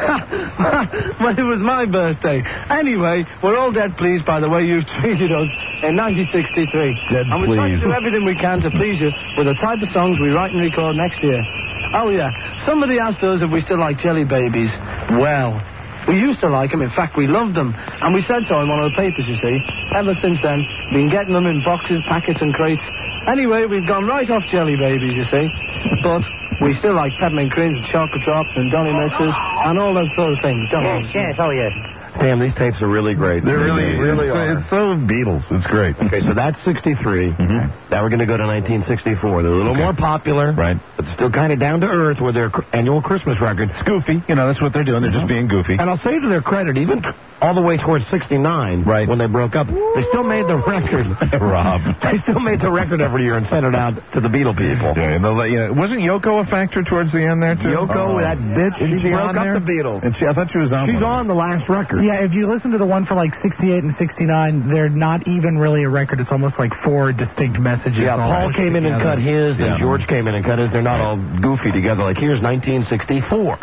Well, it was my birthday. Anyway, we're all dead pleased by the way you've treated us in 1963. And we're trying to do everything we can to please you with the type of songs we write and record next year. Oh, yeah. Somebody asked us if we still like Jelly Babies. Well, we used to like them. In fact, we loved them. And we said so in one of the papers, you see. Ever since then, been getting them in boxes, packets, and crates. Anyway, we've gone right off Jelly Babies, you see. But we still like Peppermint Creams and Chocolate Drops and Donny Mixes and all those sort of things, don't we? Yes, oh yes. Damn, these tapes are really great. They really are. It's so Beatles. It's great. Okay, so that's 63. Mm-hmm. Now we're going to go to 1964. They're a little more popular. Right. But still kind of down to earth with their annual Christmas record. It's goofy. You know, that's what they're doing. They're just being goofy. And I'll say to their credit, even all the way towards 69, right, when they broke up, they still made the record. Rob. They still made the record every year and sent it out to the Beatle people. Yeah, and wasn't Yoko a factor towards the end there, too? Yoko, that bitch, she broke up the Beatles. And I thought she was on She's one. on the last record. Yeah, if you listen to the one for like 68 and 69, they're not even really a record. It's almost like 4 distinct messages. Yeah, Paul came in and cut his, then George came in and cut his. They're not all goofy together. Like, here's 1964.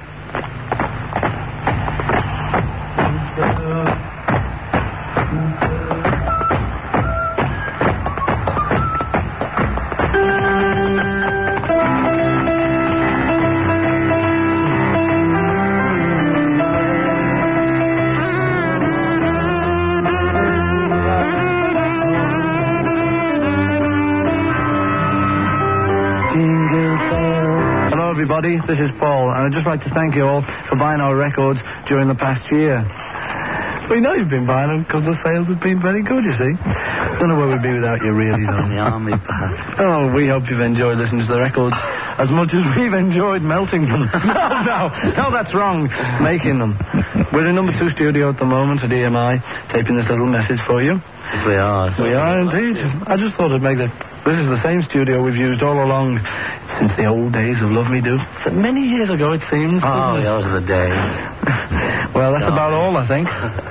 This is Paul, and I'd just like to thank you all for buying our records during the past year. We know you've been buying them because the sales have been very good, you see. Don't know where we'd be without you, really, though. In the army, perhaps. Oh, we hope you've enjoyed listening to the records as much as we've enjoyed melting them. No, that's wrong. Making them. We're in number 2 studio at the moment at EMI, taping this little message for you. We are. We are indeed. I just thought I'd make this is the same studio we've used all along since the old days of Love Me Do. So many years ago, it seems. Oh, those are the days. Well, that's about all, I think.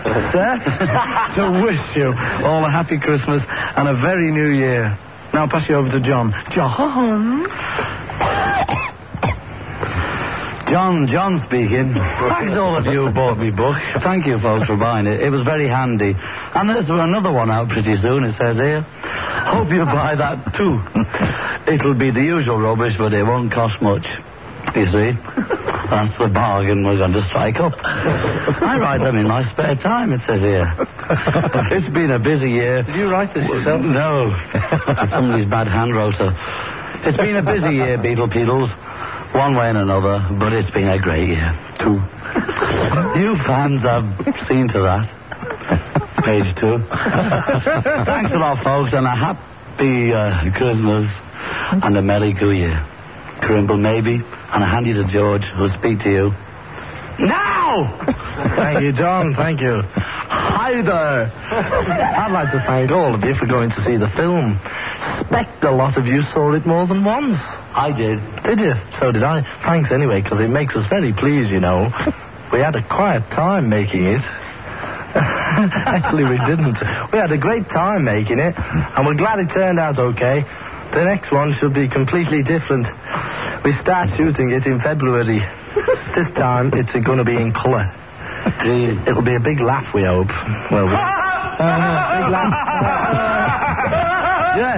To wish you all a happy Christmas and a very new year. Now I'll pass you over to John. John speaking. Thanks all of you who bought me book. Thank you, folks, for buying it. It was very handy. And there's another one out pretty soon, it says here. Hope you buy that, too. It'll be the usual rubbish, but it won't cost much. You see? That's the bargain we're going to strike up. I write them in my spare time, it says here. It's been a busy year. Did you write this yourself? No. Somebody's bad hand wrote it. It's been a busy year, Beatles. One way and another, but it's been a great year, too. You fans have seen to that. Page 2. Thanks a lot, folks, and a happy Christmas and a Merry New Year. Crimble, maybe, and I hand you to George, who'll speak to you. Now! Thank you, John. Thank you. Hi there. I'd like to thank all of you for going to see the film. Expect a lot of you saw it more than once. I did. Did you? So did I. Thanks anyway, because it makes us very pleased, you know. We had a quiet time making it. Actually, we didn't. We had a great time making it, and we're glad it turned out okay. The next one should be completely different. We start shooting it in February. This time, it's going to be in colour. It'll be a big laugh, we hope. Well, big laugh. Yes.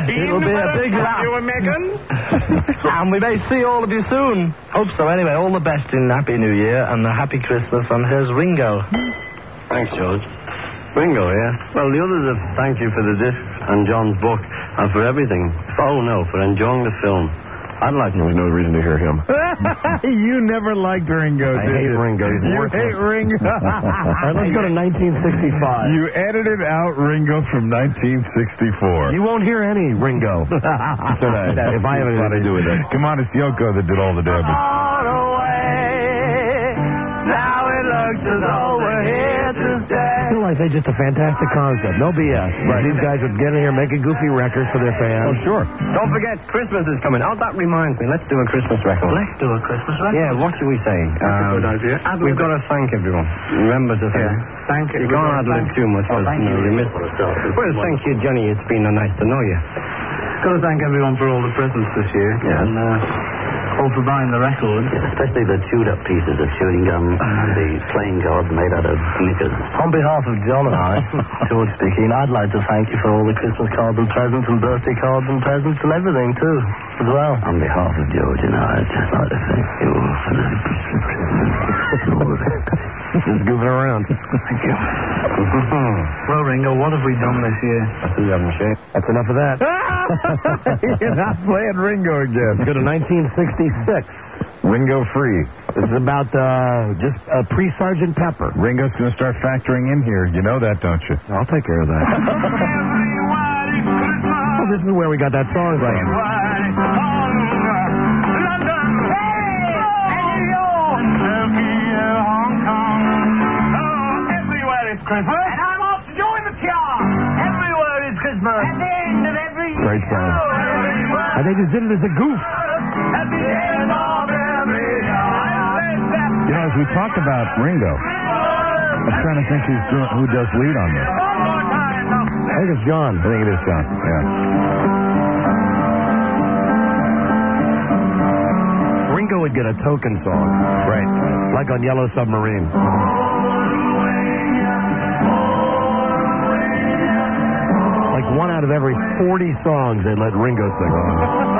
It'll be a big laugh. You were making? And we may see all of you soon. Hope so. Anyway, all the best in Happy New Year and a Happy Christmas. And here's Ringo. Thanks, George. Ringo, yeah? Well, the others have thanked you for the disc and John's book and for everything. Oh, no, for enjoying the film. I'd like to... There's no reason to hear him. You never liked Ringo, I hate Ringo. He's worthless. You hate Ringo. All right, let's go to 1965. You edited out Ringo from 1964. You won't hear any Ringo tonight if I have anything to do with it. Come on, it's Yoko that did all the damage. Now it looks as though we're here to stay. Still, I think just a fantastic concept. No BS. Right. These guys would get in here making goofy records for their fans. Oh, sure. Don't forget, Christmas is coming. Oh, that reminds me. Let's do a Christmas record. Let's do a Christmas record. Yeah, what should we say? That's a good idea. We've got to thank everyone. Remember to thank. Thank you. You can't ad-lib too much because you miss it. Well, thank you, Johnny. It's been nice to know you. Got to thank everyone for all the presents this year. Yes. And all for buying the record. Especially the chewed-up pieces of chewing gum and the playing cards made out of knickers. On behalf of John and I, George speaking, I'd like to thank you for all the Christmas cards and presents and birthday cards and presents and everything, too, as well. On behalf of George and I, I'd just like to thank you for the Just goofing around. Thank you. Well, Ringo, what have we done this year? That's enough of that. You're not playing Ringo again. Let's go to 1966. Ringo free. This is about just pre-Sergeant Pepper. Ringo's going to start factoring in here. You know that, don't you? I'll take care of that. Well, this is where we got that song from. Christmas. And I'm off to join the choir. Everywhere is Christmas. At the end of every year. Great song. And they just did it as a goof. At the end of every year. You know, as we talk about Ringo, I'm trying to think who does lead on this. I think it's John. I think it is John, yeah. Ringo would get a token song. Right. Like on Yellow Submarine. Like 1 out of every 40 songs they let Ringo sing on.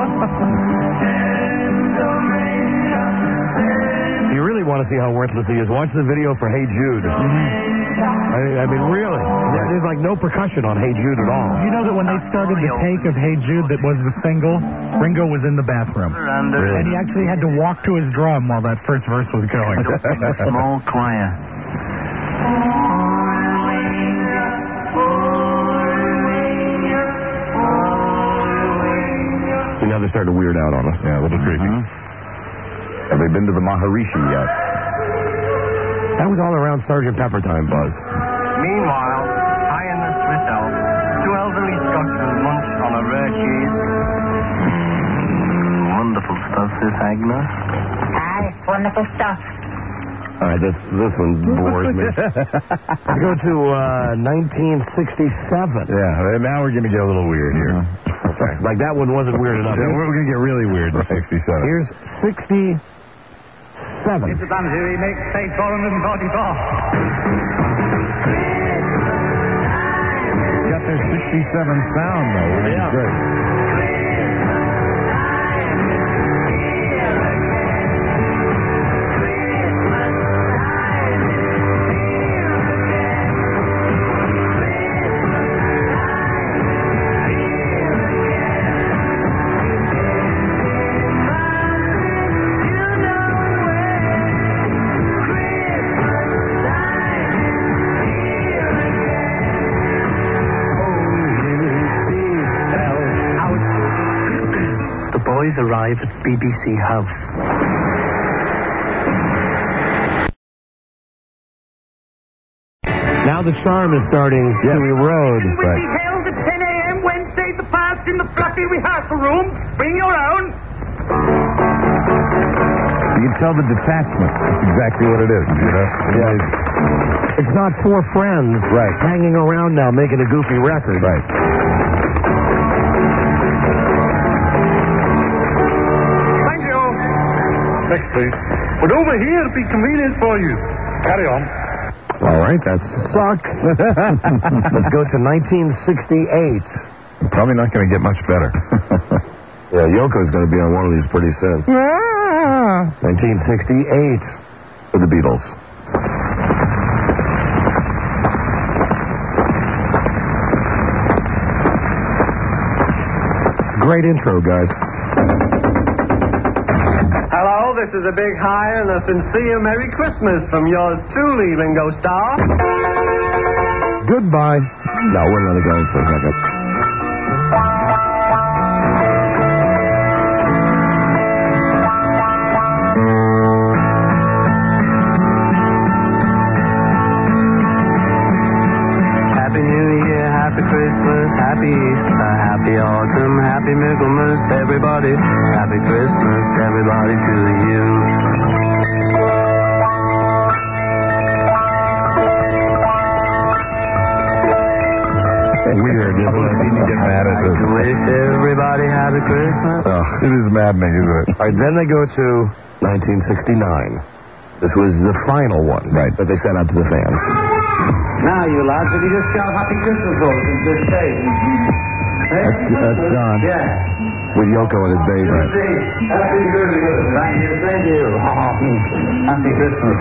If you really want to see how worthless he is, watch the video for Hey Jude. I mean, really. There's like no percussion on Hey Jude at all. You know that when they started the take of Hey Jude that was the single, Ringo was in the bathroom. Really? And he actually had to walk to his drum while that first verse was going. A small choir. See, now they're starting to weird out on us. Yeah, a little creepy. Have they been to the Maharishi yet? That was all around Sergeant Pepper time, Buzz. Meanwhile, high in the Swiss Alps, 2 elderly Scotchmen munch on a rare cheese. Wonderful stuff, this Agnes. It's wonderful stuff. All right, this one bores me. Let's go to 1967. Yeah, now we're going to get a little weird here. Okay. Like that one wasn't weird enough. Yeah, we're going to get really weird in 67. Here's 67. It's the Banzeri makes stage 444. It's got their 67 sound, though. Which is great. Arrive at BBC House. Now the charm is starting to erode. Will be held at 10 a.m. Wednesday the 1st in the fluffy rehearsal room. Bring your own. You can tell the detachment. That's exactly what it is. You know? Yeah. It's not 4 friends hanging around now making a goofy record. Right. Next, please. But over here, it'll be convenient for you. Carry on. All right, that sucks. Let's go to 1968. Probably not going to get much better. Yeah, Yoko's going to be on one of these pretty soon. 1968 for the Beatles. Great intro, guys. Hello, this is a big hi and a sincere Merry Christmas from yours truly, Ringo Starr. Goodbye. No, we'll let it go for a second. Happy New Year, Happy Christmas, Happy Easter, Happy Autumn, Happy Michaelmas, everybody. Happy Christmas, everybody, to you. Weird, isn't it? You get mad at this. Wish everybody happy Christmas. It is maddening, isn't it? All right, then they go to 1969. This was the final one that they sent out to the fans. Now, you lads, if you just shout Happy Christmas rolls into this stage. That's John. Yeah. With Yoko and his baby. Happy Christmas. Thank you. Happy Christmas.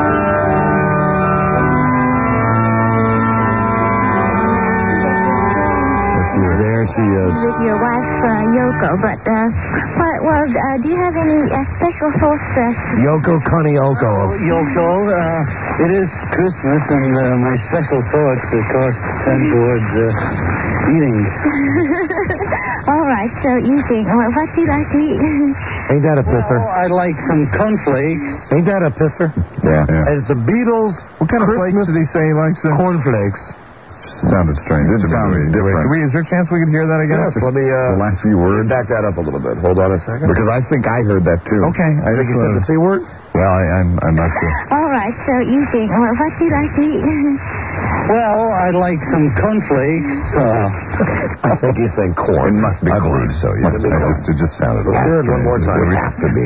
There she is. With your wife, Yoko, but, do you have any special sauce? Yoko Kanioko. Yoko, it is Christmas, and my special thoughts, of course, tend towards eating. All right, so eating. Well, what do you like to eat? Ain't that a pisser? Oh, I'd like some cornflakes. Ain't that a pisser? Yeah. It's the Beatles. What kind of flakes did he say he likes? Cornflakes. Sounded strange. It sounded different. Is there a chance we can hear that again? Yes, let me, the last few words. Back that up a little bit. Hold on a second. Because I think I heard that, too. Okay. I think you said the C word? Well, I'm not sure. All right, so eating. Well, what do you like to eat? Well, I'd like some cornflakes. I think he's saying corn. It must be corn. I believe so, yes. It just sounded a little strange. One more time. It would have to be.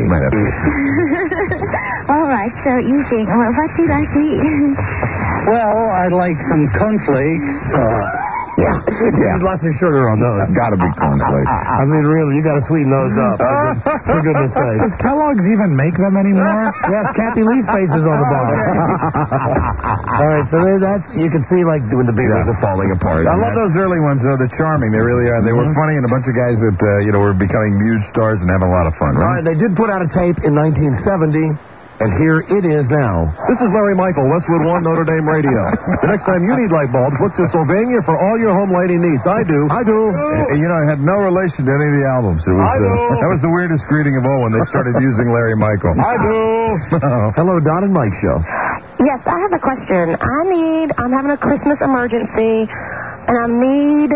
All right, so eating. Well, what do you like to eat? Well, I'd like some cornflakes. Yeah. Lots of sugar on those. That's got to be cornflakes. I mean, really, you got to sweeten those up. For goodness sake. Does Kellogg's even make them anymore? Yes, Kathy Lee's face is on the box. All right, so that's, you can see, like, when the Beatles are falling apart. I love those early ones, though. They're charming. They really are. They were funny, and a bunch of guys that, were becoming huge stars and having a lot of fun, right? All right, they did put out a tape in 1970. And here it is now. This is Larry Michael, Westwood One, Notre Dame Radio. The next time you need light bulbs, look to Sylvania for all your home lighting needs. I do. It had no relation to any of the albums. It was, that was the weirdest greeting of all when they started using Larry Michael. I do. Hello, Don and Mike Show. Yes, I have a question. I'm having a Christmas emergency, and I need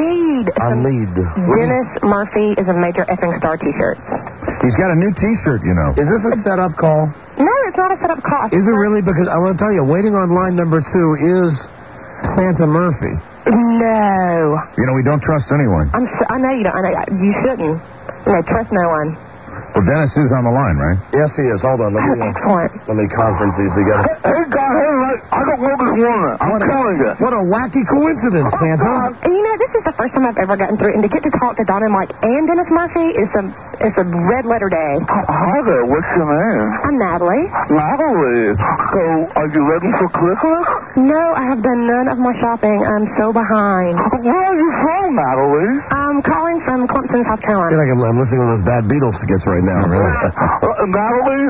Dennis Murphy is a Major Effing Star t-shirt. He's got a new t-shirt, you know. Is this a setup call? No, it's not a setup call. Is it really? Because I want to tell you, waiting on line number 2 is Santa Murphy. No. We don't trust anyone. I know you don't. You shouldn't. Trust no one. Well, Dennis is on the line, right? Yes, he is. Hold on. Excellent. Let me conference these together. Hey, God, I don't know this woman. I'm telling you. What a wacky coincidence, Santa. This is the first time I've ever gotten through, and to get to talk to Don and Mike and Dennis Murphy is a red letter day. Hi there, what's your name? I'm Natalie. Natalie. So, are you ready for Christmas? No, I have done none of my shopping. I'm so behind. Where are you from, Natalie? I'm calling from Clemson, South I feel Carolina. like I'm listening to those bad Beatles skits right now, really. Natalie,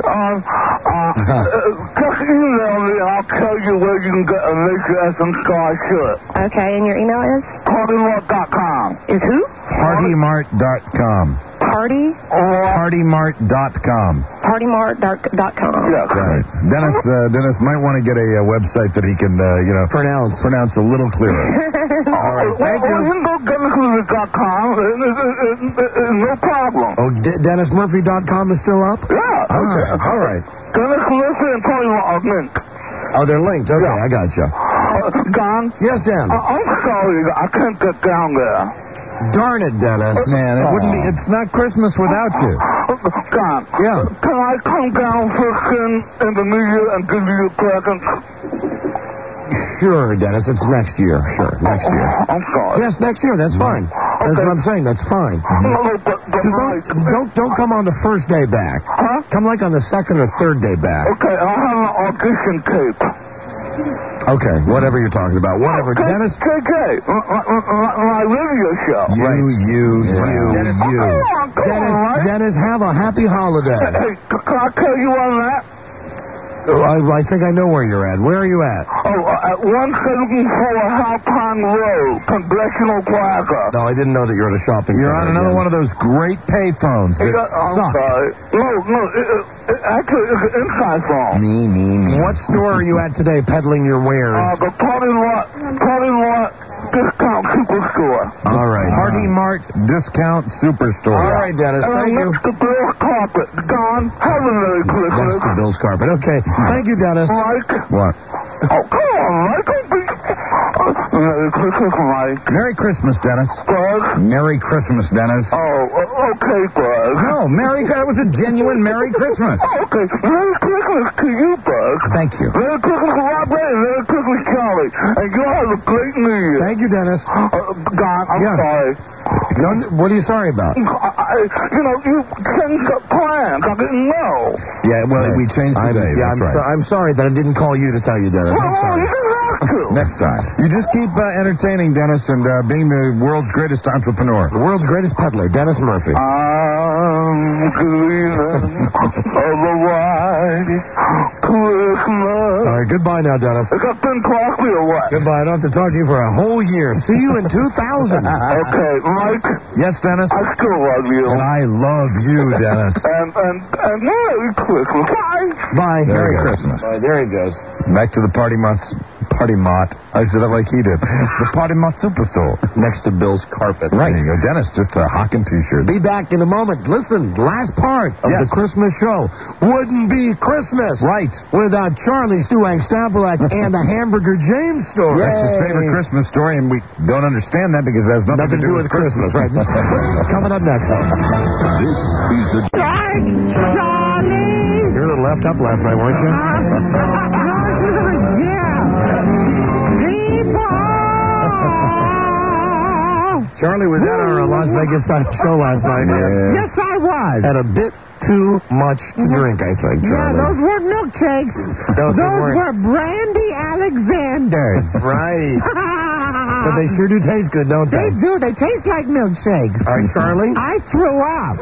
just email me and I'll tell you where you can get a Major Effing Star shirt. Okay, and your email is? HardyMart.com. Is who? HardyMart.com. HardyMart.com. HardyMart.com. Yes. Right. Dennis might want to get a website that he can, pronounce a little clearer. All right. Thank you. You can go DennisMurphy.com. No problem. Oh, DennisMurphy.com is still up? Yeah. Okay. All right. Dennis Murphy and Tony are linked. Oh, they're linked. Okay, yeah. I gotcha. Don? Yes, Dan. I'm sorry. I can't get down there. Darn it, Dennis. Man, it's not Christmas without you. Don. Yeah. Can I come down first in the new year and give you a present? Sure, Dennis. It's next year. Sure, next year. I'm sorry. Yes, next year. That's fine. That's what I'm saying. That's fine. Just don't come on the first day back. Huh? Come like on the second or third day back. Okay, I'll have an audition tape. Okay, whatever you're talking about. Whatever. Dennis? KK, my radio show. Dennis, have a happy holiday. Hey, can I tell you on that? I think I know where you're at. Where are you at? At 174 Halpine Road, Congressional Plaza. No, I didn't know that you're at a shopping center. You're on another one of those great pay phones that I'm suck. sorry. No, actually, it's an inside phone. Me. What store are you at today peddling your wares? The Party Lot Discount Superstore. All right. Party Mart Discount Superstore. All right, Dennis. Thank you. Next to Bill's Carpet. Don, have a Merry Christmas. Next to Bill's Carpet. Okay. Thank you, Dennis. Mike. What? Oh, come on, Mike. Merry Christmas, Mike. Merry Christmas, Dennis. Buzz? Merry Christmas, Dennis. Oh, okay, Buzz. No, that was a genuine Merry Christmas. Okay, Merry Christmas to you, Buzz. Thank you. Merry Christmas, Rob Ray. Merry Christmas, Charlie. And you have a great New Year. Thank you, Dennis. Don, I'm sorry. No, what are you sorry about? You changed the plans. I didn't know. Yeah, well, we changed the day. I'm sorry that I didn't call you to tell you, Dennis. I'm sorry. You didn't have to. Next time. You just keep entertaining Dennis and being the world's greatest entrepreneur. The world's greatest peddler, Dennis Murphy. I'm dreaming of a white Christmas. All right, goodbye now, Dennis. Is that Ben Crosby or what? Goodbye. I don't have to talk to you for a whole year. See you in 2000. Okay, Mike. Yes, Dennis? I still love you. And I love you, Dennis. and Merry Christmas. Bye. Bye. Merry Christmas. There he goes. Back to the Party Mart. I said it like he did. The Party Mart Superstore. Next to Bill's Carpet. Right. There you go. Dennis, just hawking T-shirts. Be back in a moment. Listen, last part of the Christmas show. Wouldn't be Christmas. Right. Without Charlie Stewang-Stavelak and the Hamburger James story. That's his favorite Christmas story, and we don't understand that because it has nothing to do with Christmas. Right. Coming up next. This is the... Charlie! You were a little left up last night, weren't you? Charlie was at our Las Vegas show last night. Yeah. Yes, I was. Had a bit too much to drink, I think. Yeah, those weren't milkshakes. Those were Brandy Alexanders. Right. But they sure do taste good, don't they? They do. They taste like milkshakes. All right, Charlie? I threw up.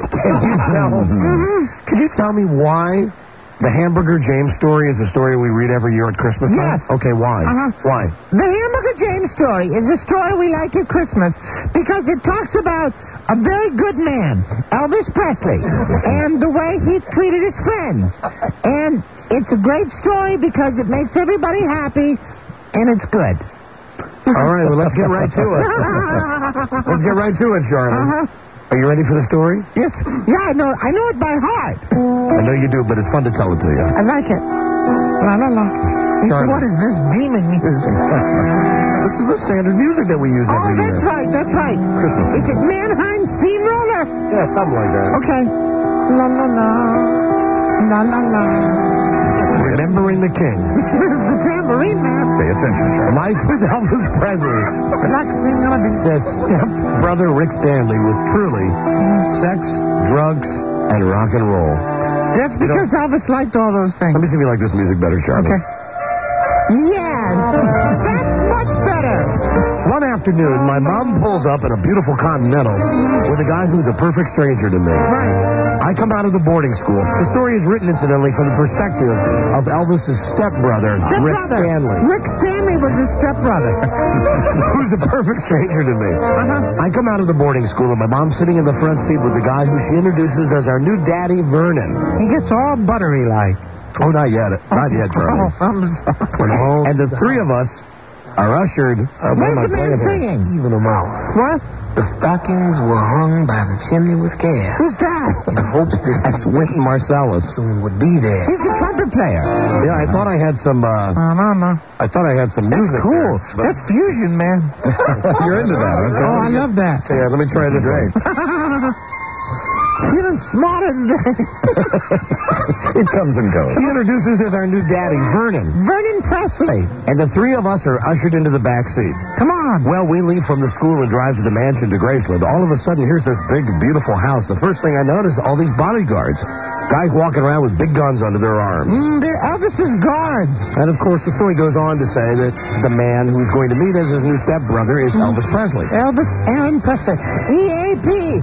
Could you tell me why the Hamburger James story is a story we read every year at Christmas time? Yes. Okay, why? Why? The Hamburger James story is a story we like at Christmas because it talks about a very good man, Elvis Presley, and the way he treated his friends. And it's a great story because it makes everybody happy, and it's good. All right, well, let's get right to it. Let's get right to it, Charlie. Are you ready for the story? Yes. Yeah, I know it by heart. I know you do, but it's fun to tell it to you. I like it. La, la, la. Charlie. What is this demon music? This is the standard music that we use every year. That's right. Christmas. Is it Mannheim Steamroller? Yeah, something like that. Okay. La, la, la. La, la, la. Remembering the King. The tambourine man. Pay attention, Charlie. Life with Elvis Presley. Relaxing on a beach. Says step-brother Rick Stanley was truly sex, drugs, and rock and roll. That's because Elvis liked all those things. Let me see if you like this music better, Charlie. Okay. Yes. That's much better. One afternoon, my mom pulls up in a beautiful Continental with a guy who's a perfect stranger to me. Right. I come out of the boarding school. The story is written, incidentally, from the perspective of Elvis's stepbrother, Rick Stanley. Rick Stanley was his stepbrother. Who's a perfect stranger to me. I come out of the boarding school, and my mom's sitting in the front seat with the guy who she introduces as our new daddy, Vernon. He gets all buttery-like. Oh, not yet. Not yet, Charlie. Oh, I'm sorry. And the three of us are ushered. Where's the man singing? Even a mouse. What? The stockings were hung by the chimney with gas. Who's that? In hopes that That's Wynton Marsalis. soon would be there. He's a trumpet player. Yeah, I thought I had some. I thought I had some music. That's cool. There, That's fusion, man. You're into that, aren't you? Oh, I love that. Yeah, let me try this way. Feeling smarter today. It comes and goes. He introduces as our new daddy, Vernon. Vernon Presley. And the three of us are ushered into the back seat. Come on. on? Well, we leave from the school and drive to the mansion to Graceland. All of a sudden, here's this big, beautiful house. The first thing I notice, all these bodyguards. Guys walking around with big guns under their arms. They're Elvis's guards. And, of course, the story goes on to say that the man who's going to meet as his new stepbrother is Elvis Presley. Elvis Aaron Presley. EAP.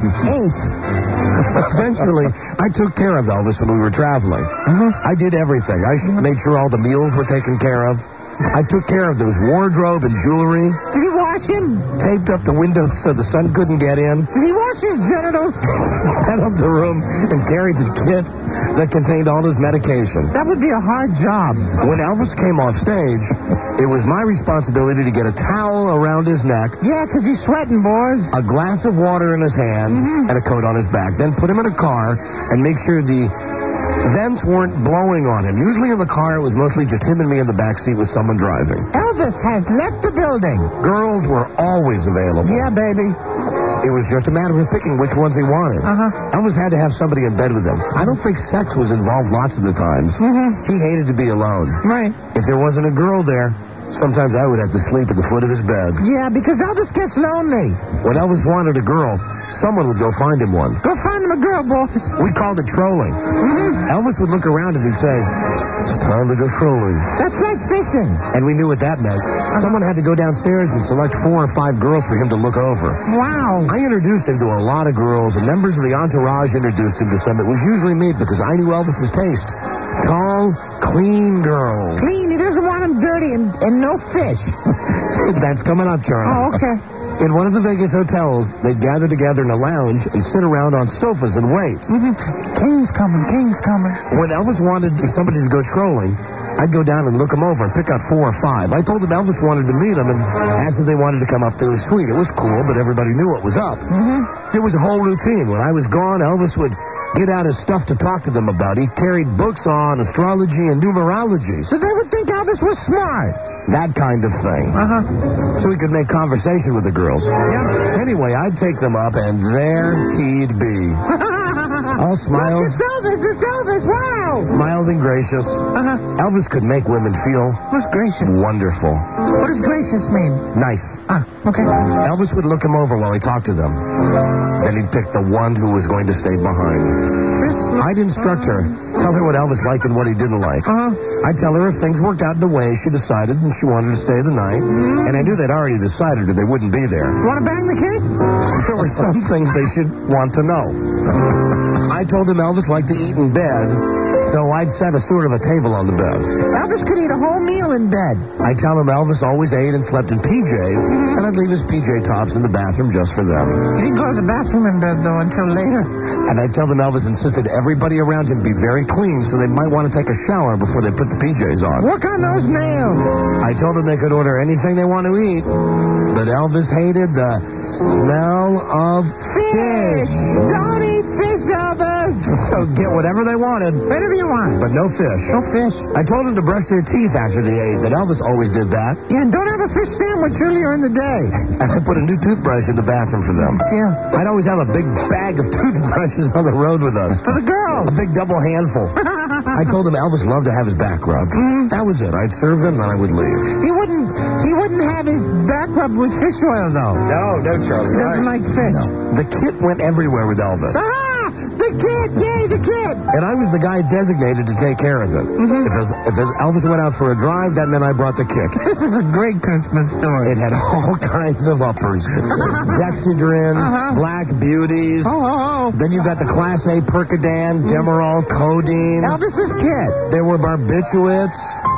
Eventually, I took care of Elvis when we were traveling. I did everything. I made sure all the meals were taken care of. I took care of his wardrobe and jewelry. Did he wash him? Taped up the windows so the sun couldn't get in. Did he wash his genitals? Set up the room and carried the kit that contained all his medication. That would be a hard job. When Elvis came off stage, it was my responsibility to get a towel around his neck. Yeah, 'cause he's sweating, boys. A glass of water in his hand and a coat on his back. Then put him in a car and make sure the vents weren't blowing on him. Usually in the car, it was mostly just him and me in the back seat with someone driving. Elvis has left the building. Girls were always available. Yeah, baby. It was just a matter of picking which ones he wanted. Elvis had to have somebody in bed with him. I don't think sex was involved lots of the times. He hated to be alone. Right. If there wasn't a girl there, sometimes I would have to sleep at the foot of his bed. Yeah, because Elvis gets lonely. When Elvis wanted a girl, someone would go find him one. Go find him a girl, boys. We called it trolling. Elvis would look around and he'd say, "It's time to go trolling." That's like fishing. And we knew what that meant. Someone had to go downstairs and select 4 or 5 girls for him to look over. Wow. I introduced him to a lot of girls, and members of the entourage introduced him to some. It was usually me because I knew Elvis's taste. Tall, clean girls. Clean. He doesn't want them dirty and no fish. That's coming up, Charlie. Oh, okay. In one of the Vegas hotels, they'd gather together in a lounge and sit around on sofas and wait. King's coming. King's coming. When Elvis wanted somebody to go trolling, I'd go down and look him over and pick out 4 or 5. I told him Elvis wanted to meet him and asked if they wanted to come up to his suite. It was cool, but everybody knew what was up. There was a whole routine. When I was gone, Elvis would get out his stuff to talk to them about. He carried books on astrology and numerology. So they would think Elvis was smart. That kind of thing. So he could make conversation with the girls. Anyway, I'd take them up, and there he'd be. All smiles. Look, it's Elvis. It's Elvis. Wow. Smiles and gracious. Elvis could make women feel What's gracious? wonderful. What does gracious mean? Nice. Okay. Elvis would look him over while he talked to them. Then he'd pick the one who was going to stay behind. I'd instruct her, tell her what Elvis liked and what he didn't like. I'd tell her if things worked out in the way she decided and she wanted to stay the night. And I knew they'd already decided or they wouldn't be there. Want to bang the kid? There were some things they should want to know. I told him Elvis liked to eat in bed, so I'd set a sort of a table on the bed. Elvis could eat a whole meal in bed. I'd tell him Elvis always ate and slept in PJs, and I'd leave his PJ tops in the bathroom just for them. He didn't go to the bathroom in bed, though, until later. And I'd tell them Elvis insisted everybody around him be very clean, so they might want to take a shower before they put the PJs on. Work on those nails. I told them they could order anything they want to eat, but Elvis hated the smell of fish. Don't eat fish, Elvis. So get whatever they wanted. Whatever you want. But no fish. No fish. I told them to brush their teeth after they ate, but Elvis always did that. Yeah, and don't have a fish sandwich earlier in the day. And I put a new toothbrush in the bathroom for them. Yeah. I'd always have a big bag of toothbrushes on the road with us. For the girls. A big double handful. I told him Elvis loved to have his back rubbed. That was it. I'd serve him, then I would leave. He wouldn't have his back rubbed with fish oil, though. No, Charlie. He doesn't like fish. No. The kit went everywhere with Elvis. The kid! Yay, the kid! And I was the guy designated to take care of it. If Elvis went out for a drive, that meant I brought the kick. This is a great Christmas story. It had all kinds of uppers. Dexedrine, Black Beauties. Then you got the Class A Percodan, Demerol, Codeine. Elvis's kid. There were barbiturates.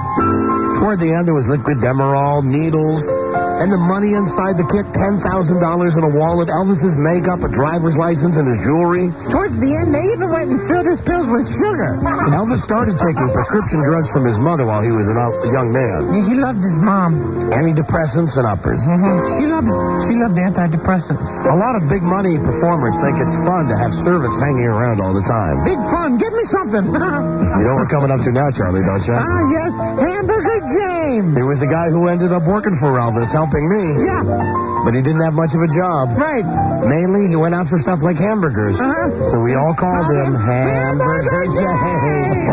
Toward the end, there was liquid Demerol, needles. And the money inside the kit, $10,000 in a wallet, Elvis's makeup, a driver's license, and his jewelry. Towards the end, they even went and filled his pills with sugar. Elvis started taking prescription drugs from his mother while he was a young man. Yeah, he loved his mom. Antidepressants and uppers. She loved antidepressants. A lot of big money performers think it's fun to have servants hanging around all the time. Big fun. Give me something. You know what we're coming up to now, Charlie, don't you? Yes. Hamburger James. He was the guy who ended up working for Elvis, helping me. Yeah. But he didn't have much of a job. Right. Mainly, he went out for stuff like hamburgers. So we all called him Hamburger James.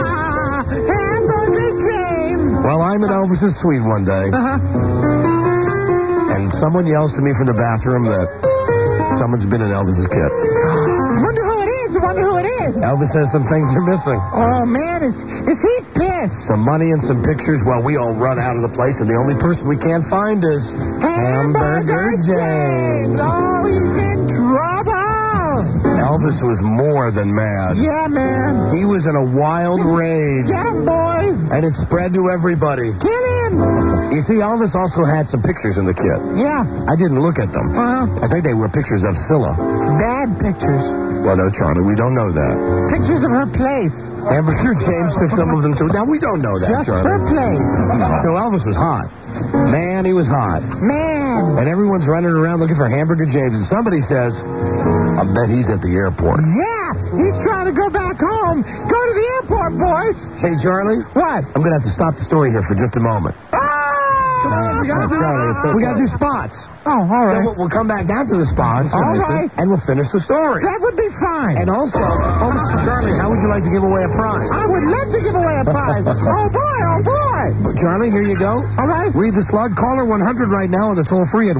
Hamburger James. Well, I'm at Elvis's suite one day. Someone yells to me from the bathroom that someone's been in Elvis's kit. Wonder who it is. Wonder who it is. Elvis says some things are missing. Oh, man, is he pissed? Some money and some pictures while we all run out of the place, and the only person we can't find is Hamburger James. Oh, he's in trouble. Elvis was more than mad. Yeah, man. He was in a wild rage. Get him, boys. And it spread to everybody. Get him. You see, Elvis also had some pictures in the kit. Yeah. I didn't look at them. I think they were pictures of Scylla. Bad pictures. Well, no, Charlie, we don't know that. Pictures of her place. Hamburger James took some of them, too. Now, we don't know that, Just Charlie. her place. So Elvis was hot. Man, he was hot. Man. And everyone's running around looking for Hamburger James. And somebody says, I bet he's at the airport. Yeah, he's trying to go back home. Go to the airport, boys. Hey, Charlie. What? I'm going to have to stop the story here for just a moment. Come on, we got to do spots. Oh, all right. So we'll come back down to the spots. All right. And we'll finish the story. That would be fine. And also, Charlie, how would you like to give away a prize? I would love to give away a prize. Oh, boy. Charlie, here you go. All right. Read the slug. Caller 100 right now on the toll free at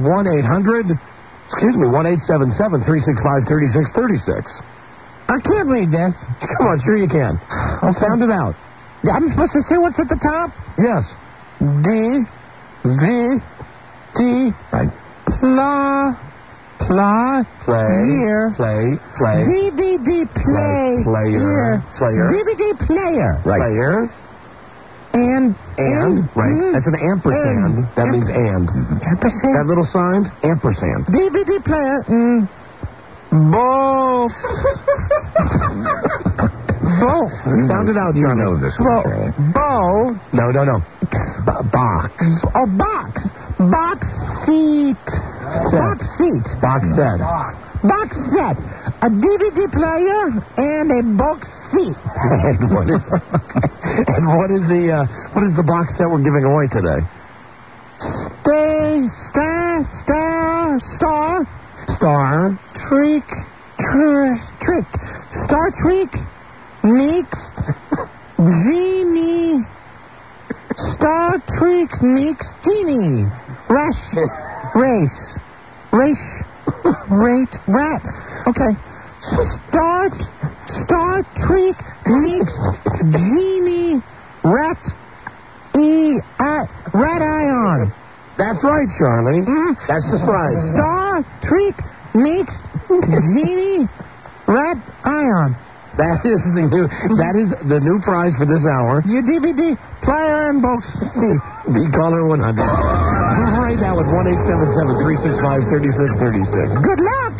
1-800-1-877-365-3636. I can't read this. Come on, sure you can. I'll sound it out. I'm supposed to say what's at the top? Yes. D-V-D. Right. Play. DVD player. DVD player. Right. Player. And. Right. That's an ampersand. That means and. Ampersand? That little sign? Ampersand. DVD player. Both. Both. Sound it out, Charlie. You know this one. Bow. No. Box. Oh, box. Box seat. Box seat. Box set. Box set. A DVD player and a box seat. And what is the box set we're giving away today? Star Trek. Star Trek. Next. Genie. Star Trek Next Genie. Race. Rat. Okay. Star Trek Next Genie. Rat Ion. That's right, Charlie. That's the prize. Star Trek Next Genie. Rat Ion. That is the new prize for this hour. Your DVD player and box seat. Be caller 100. Right now at 1-877-365-3636. Good luck.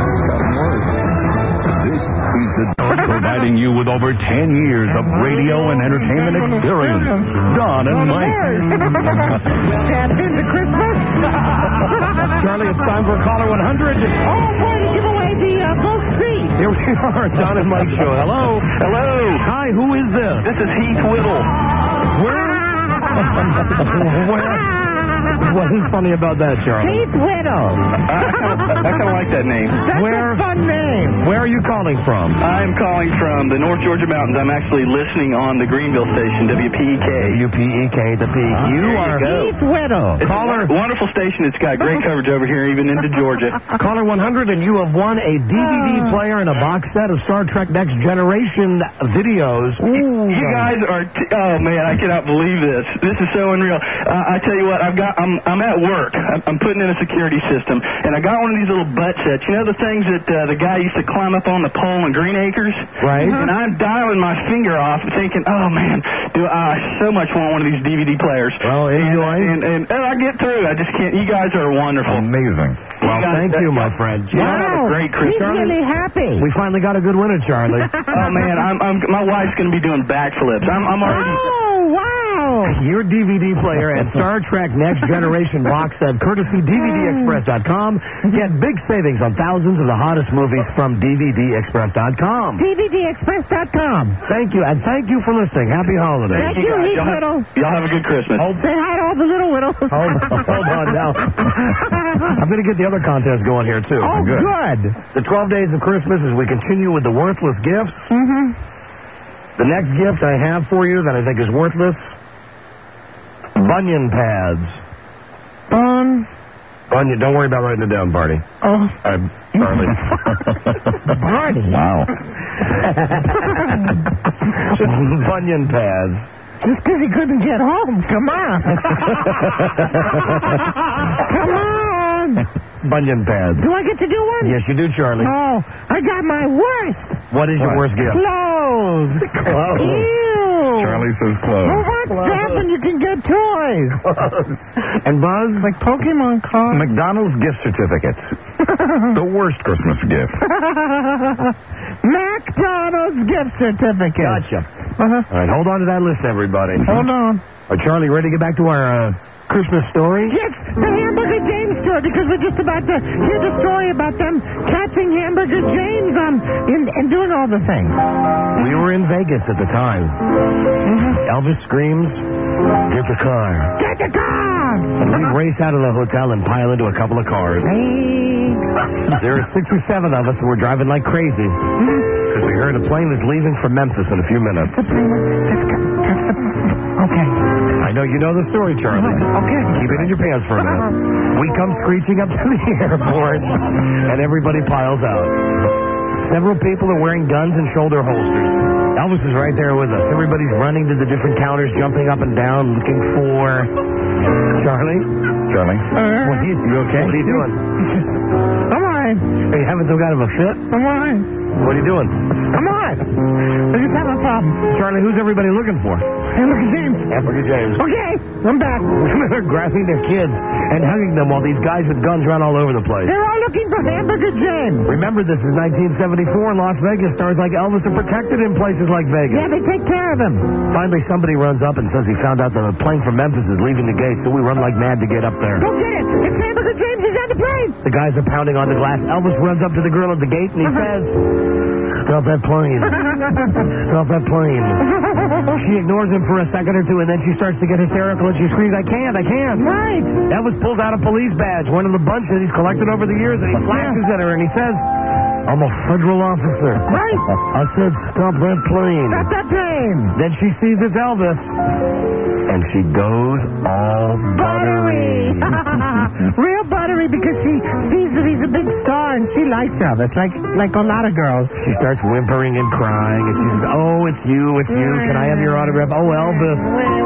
This is the providing you with over 10 years of radio and entertainment experience. Don and Mike. Tapped into Christmas. Charlie, it's time for caller 100. Oh, boy, to give away the box seat. Here we are, Don and Mike Show. Hello. Hi, who is this? This is Heath Whittle. What is funny about that, Charlie? Heath Whittle. I kind of like that name. That's a fun name. Where are you calling from? I'm calling from the North Georgia mountains. I'm actually listening on the Greenville station, WPEK. WPEK, the peak. You are Heath Whittle. It's a wonderful station. It's got great coverage over here, even into Georgia. Caller 100, and you have won a DVD player and a box set of Star Trek Next Generation videos. You guys are, oh man, I cannot believe this. This is so unreal. I tell you what, I'm at work. I'm putting in a security system, and I got one of these little butt sets. You know the things that the guy used to climb up on the pole in Green Acres? Right. And I'm dialing my finger off, thinking, oh man, do I so much want one of these DVD players. Well, and I get through. I just can't. You guys are wonderful. Amazing. Well, thank you, my friend. Have a great Christmas. He's really happy. We finally got a good winner, Charlie. Oh man, my wife's going to be doing backflips. I'm already. Oh, wow. Your DVD player and Star Trek Next Generation box set, courtesy DVDExpress.com. Get big savings on thousands of the hottest movies from DVDExpress.com. DVDExpress.com. Thank you, and thank you for listening. Happy holidays. Thank you, Heath Whittle. Y'all have a good Christmas. Say hi to all the little Whittles. Hold on now. I'm going to get the other contest going here, too. Oh, good. The 12 days of Christmas as we continue with the worthless gifts. Mm-hmm. The next gift I have for you that I think is worthless, bunion pads. Anya, don't worry about writing it down, Barney. Oh. Charlie. Barney. Wow. Bunyan pads. Just because he couldn't get home. Come on. Come on. Bunyan pads. Do I get to do one? Yes, you do, Charlie. Oh, I got my worst. What is your worst gift? Clothes. Clothes. Ew. Charlie says clothes. Well, what's happened? You can get toys. And Buzz? Like Pokemon cards. McDonald's gift certificates. The worst Christmas gift. McDonald's gift certificate. Gotcha. Uh-huh. All right, hold on to that list, everybody. Hold on. Charlie, ready to get back to our Christmas story? Yes, the Hamburger James story, because we're just about to hear the story about them catching Hamburger James and doing all the things. We were in Vegas at the time. Elvis screams, "Get the car." Get the car! And we race out of the hotel and pile into a couple of cars. There were 6 or 7 of us who were driving like crazy because we heard a plane was leaving for Memphis in a few minutes. Okay. I know you know the story, Charlie. Okay. Keep it in your pants for a minute. We come screeching up to the airport, and everybody piles out. Several people are wearing guns and shoulder holsters. Elvis is right there with us. Everybody's running to the different counters, jumping up and down, looking for... Charlie? Charlie? You okay? What are you doing? I'm all right. Are you having some kind of a fit? I'm all right. What are you doing? I'm all right. I just have a problem. Charlie, who's everybody looking for? Hamburger James. Hamburger James. Okay, I'm back. They're grabbing their kids and hugging them while these guys with guns run all over the place. They're all looking for Hamburger James. Remember, this is 1974 in Las Vegas. Stars like Elvis are protected in places like Vegas. Yeah, they take care of him. Finally, somebody runs up and says he found out that a plane from Memphis is leaving the gate, so we run like mad to get up there. Go get it. It's Hamburger James. He's on the plane. The guys are pounding on the glass. Elvis runs up to the girl at the gate and he says, "Stop that plane. Stop that plane." She ignores him for a second or two, and then she starts to get hysterical, and she screams, "I can't, I can't." Right. Elvis pulls out a police badge, one of the bunch that he's collected over the years, and he flashes at her, and he says, "I'm a federal officer." Right. I said, "Stop that plane." Stop that plane. Then she sees it's Elvis, and she goes all buttery. Real buttery, because she sees that he's a big star, and she likes Elvis, like a lot of girls. She starts whimpering and crying, and she says, "Oh, it's you, it's you. Can I have your autograph? Oh, Elvis."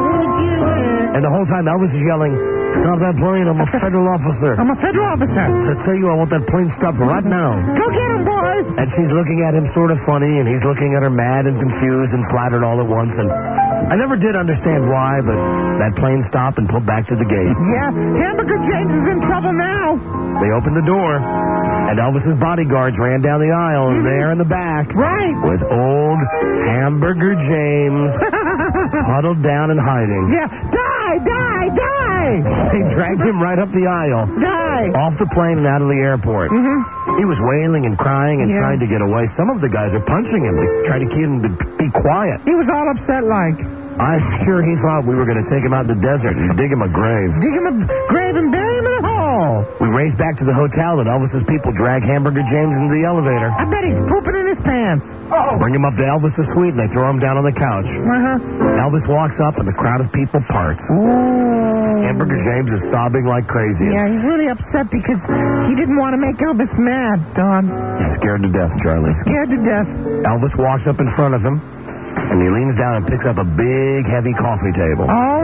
And the whole time Elvis is yelling, "Stop that plane. I'm a federal officer." I'm a federal officer. So I tell you, I want that plane stopped right now. Go get him, boys. And she's looking at him sort of funny, and he's looking at her mad and confused and flattered all at once. And I never did understand why, but that plane stopped and pulled back to the gate. Yeah, Hamburger James is in trouble now. They opened the door, and Elvis's bodyguards ran down the aisle, and there in the back was old Hamburger James huddled down and hiding. Yeah, die, die, die. They dragged him right up the aisle. Die. Off the plane and out of the airport. He was wailing and crying and trying to get away. Some of the guys are punching him to try to keep him to be quiet. He was all upset like. I'm sure he thought we were going to take him out in the desert and dig him a grave. Dig him a grave and bury him in a hole. We race back to the hotel, and Elvis's people drag Hamburger James into the elevator. I bet he's pooping in his pants. Bring him up to Elvis's suite, and they throw him down on the couch. Elvis walks up, and the crowd of people parts. Hamburger James is sobbing like crazy. Yeah, he's really upset because he didn't want to make Elvis mad, Don. He's scared to death, Charlie. Scared to death. Elvis walks up in front of him, and he leans down and picks up a big, heavy coffee table. Oh,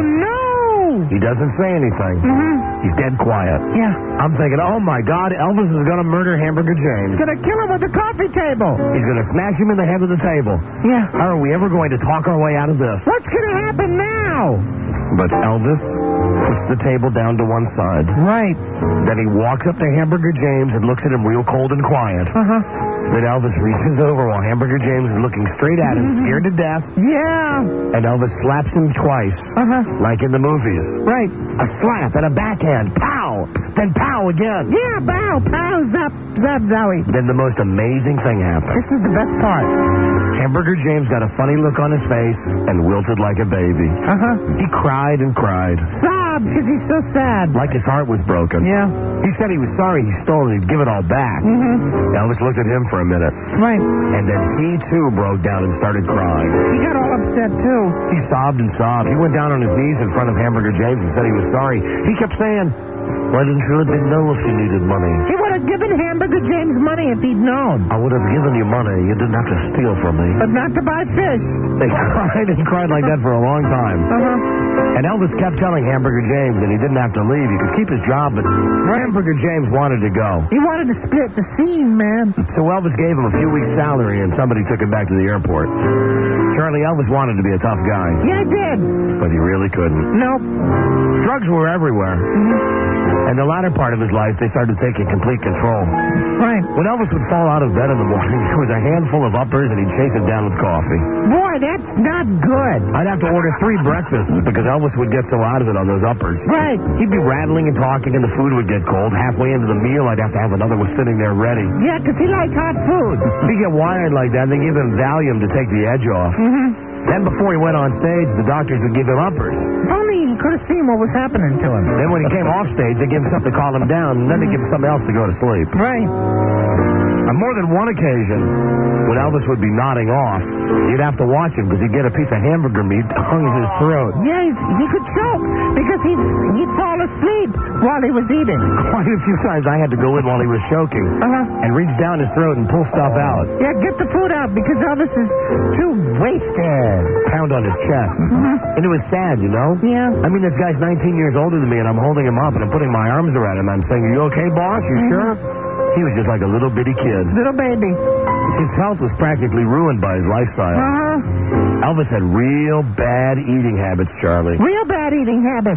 no! He doesn't say anything. He's dead quiet. Yeah. I'm thinking, oh, my God, Elvis is going to murder Hamburger James. He's going to kill him with the coffee table. He's going to smash him in the head with the table. Yeah. How are we ever going to talk our way out of this? What's going to happen now? But Elvis puts the table down to one side. Right. Then he walks up to Hamburger James and looks at him real cold and quiet. Then Elvis reaches over while Hamburger James is looking straight at him, scared to death. Yeah. And Elvis slaps him twice, like in the movies. Right. A slap and a backhand. Pow! Then pow again. Yeah, pow, pow, zap, zap, zowie. Then the most amazing thing happened. This is the best part. Hamburger James got a funny look on his face and wilted like a baby. He cried and cried. Sobbed because he's so sad. Like his heart was broken. Yeah. He said he was sorry he stole it. He'd give it all back. Elvis looked at him for a minute. Right. And then he, too, broke down and started crying. He got all upset, too. He sobbed and sobbed. He went down on his knees in front of Hamburger James and said he was sorry. He kept saying, Why didn't you let me know if you needed money? He would have given Hamburger James money if he'd known. I would have given you money. You didn't have to steal from me. But not to buy fish. They cried and cried like that for a long time. And Elvis kept telling Hamburger James that he didn't have to leave. He could keep his job, but Hamburger James wanted to go. He wanted to split the scene, man. So Elvis gave him a few weeks' salary, and somebody took him back to the airport. Charlie, Elvis wanted to be a tough guy. Yeah, I did. But he really couldn't. Nope. Drugs were everywhere. And the latter part of his life, they started taking complete control. Right. When Elvis would fall out of bed in the morning, there was a handful of uppers, and he'd chase him down with coffee. Boy, that's not good. I'd have to order 3 breakfasts because Elvis would get so out of it on those uppers. Right. He'd be rattling and talking, and the food would get cold. Halfway into the meal, I'd have to have another one sitting there ready. Yeah, because he liked hot food. He'd get wired like that, and they give him Valium to take the edge off. Then before he went on stage, the doctors would give him uppers. If only he could have seen what was happening to him. Then when he came off stage, they give him something to calm him down, and then they give him something else to go to sleep. Right. On more than one occasion, when Elvis would be nodding off, you'd have to watch him because he'd get a piece of hamburger meat hung in his throat. Yeah, he could choke because he'd fall asleep while he was eating. Quite a few times I had to go in while he was choking and reach down his throat and pull stuff out. Yeah, get the food out because Elvis is too wasted. Pound on his chest. And it was sad, you know? Yeah. I mean, this guy's 19 years older than me, and I'm holding him up, and I'm putting my arms around him. I'm saying, "Are you okay, boss? You sure?" He was just like a little bitty kid. Little baby. His health was practically ruined by his lifestyle. Elvis had real bad eating habits, Charlie. Real bad eating habits.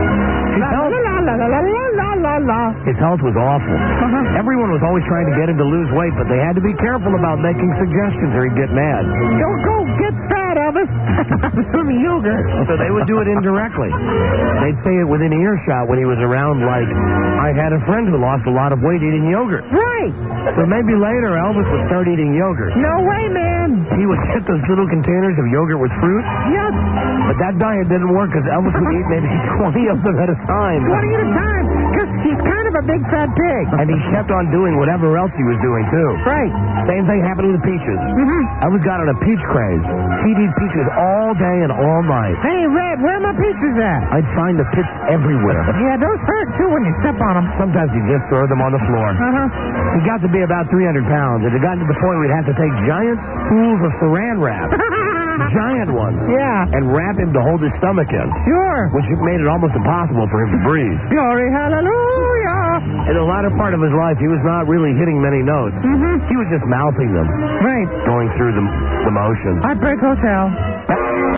His health was awful. Everyone was always trying to get him to lose weight, but they had to be careful about making suggestions or he'd get mad. Go get fat, Elvis. Some yogurt. So they would do it indirectly. They'd say it within earshot when he was around, like, "I had a friend who lost a lot of weight eating yogurt." Right. So maybe later Elvis would start eating yogurt. No way, man. He would get those little containers of yogurt with fruit. Yeah. But that diet didn't work because Elvis would eat maybe 20 of them at a time. 20 at a time, because he's kind of a big fat pig. And he kept on doing whatever else he was doing, too. Right. Same thing happened with the peaches. Elvis got on a peach craze. He'd eat peaches all day and all night. Hey, Red, where are my peaches at? I'd find the pits everywhere. Yeah, those hurt, too, when you step on them. Sometimes he'd just throw them on the floor. He got to be about 300 pounds. It had gotten to the point where we'd have to take giant spools of saran wrap. Giant ones. Yeah. And wrap him to hold his stomach in. Sure. Which made it almost impossible for him to breathe. Glory, hallelujah. In the latter part of his life, he was not really hitting many notes. He was just mouthing them. Right. Going through the motions. Heartbreak Hotel.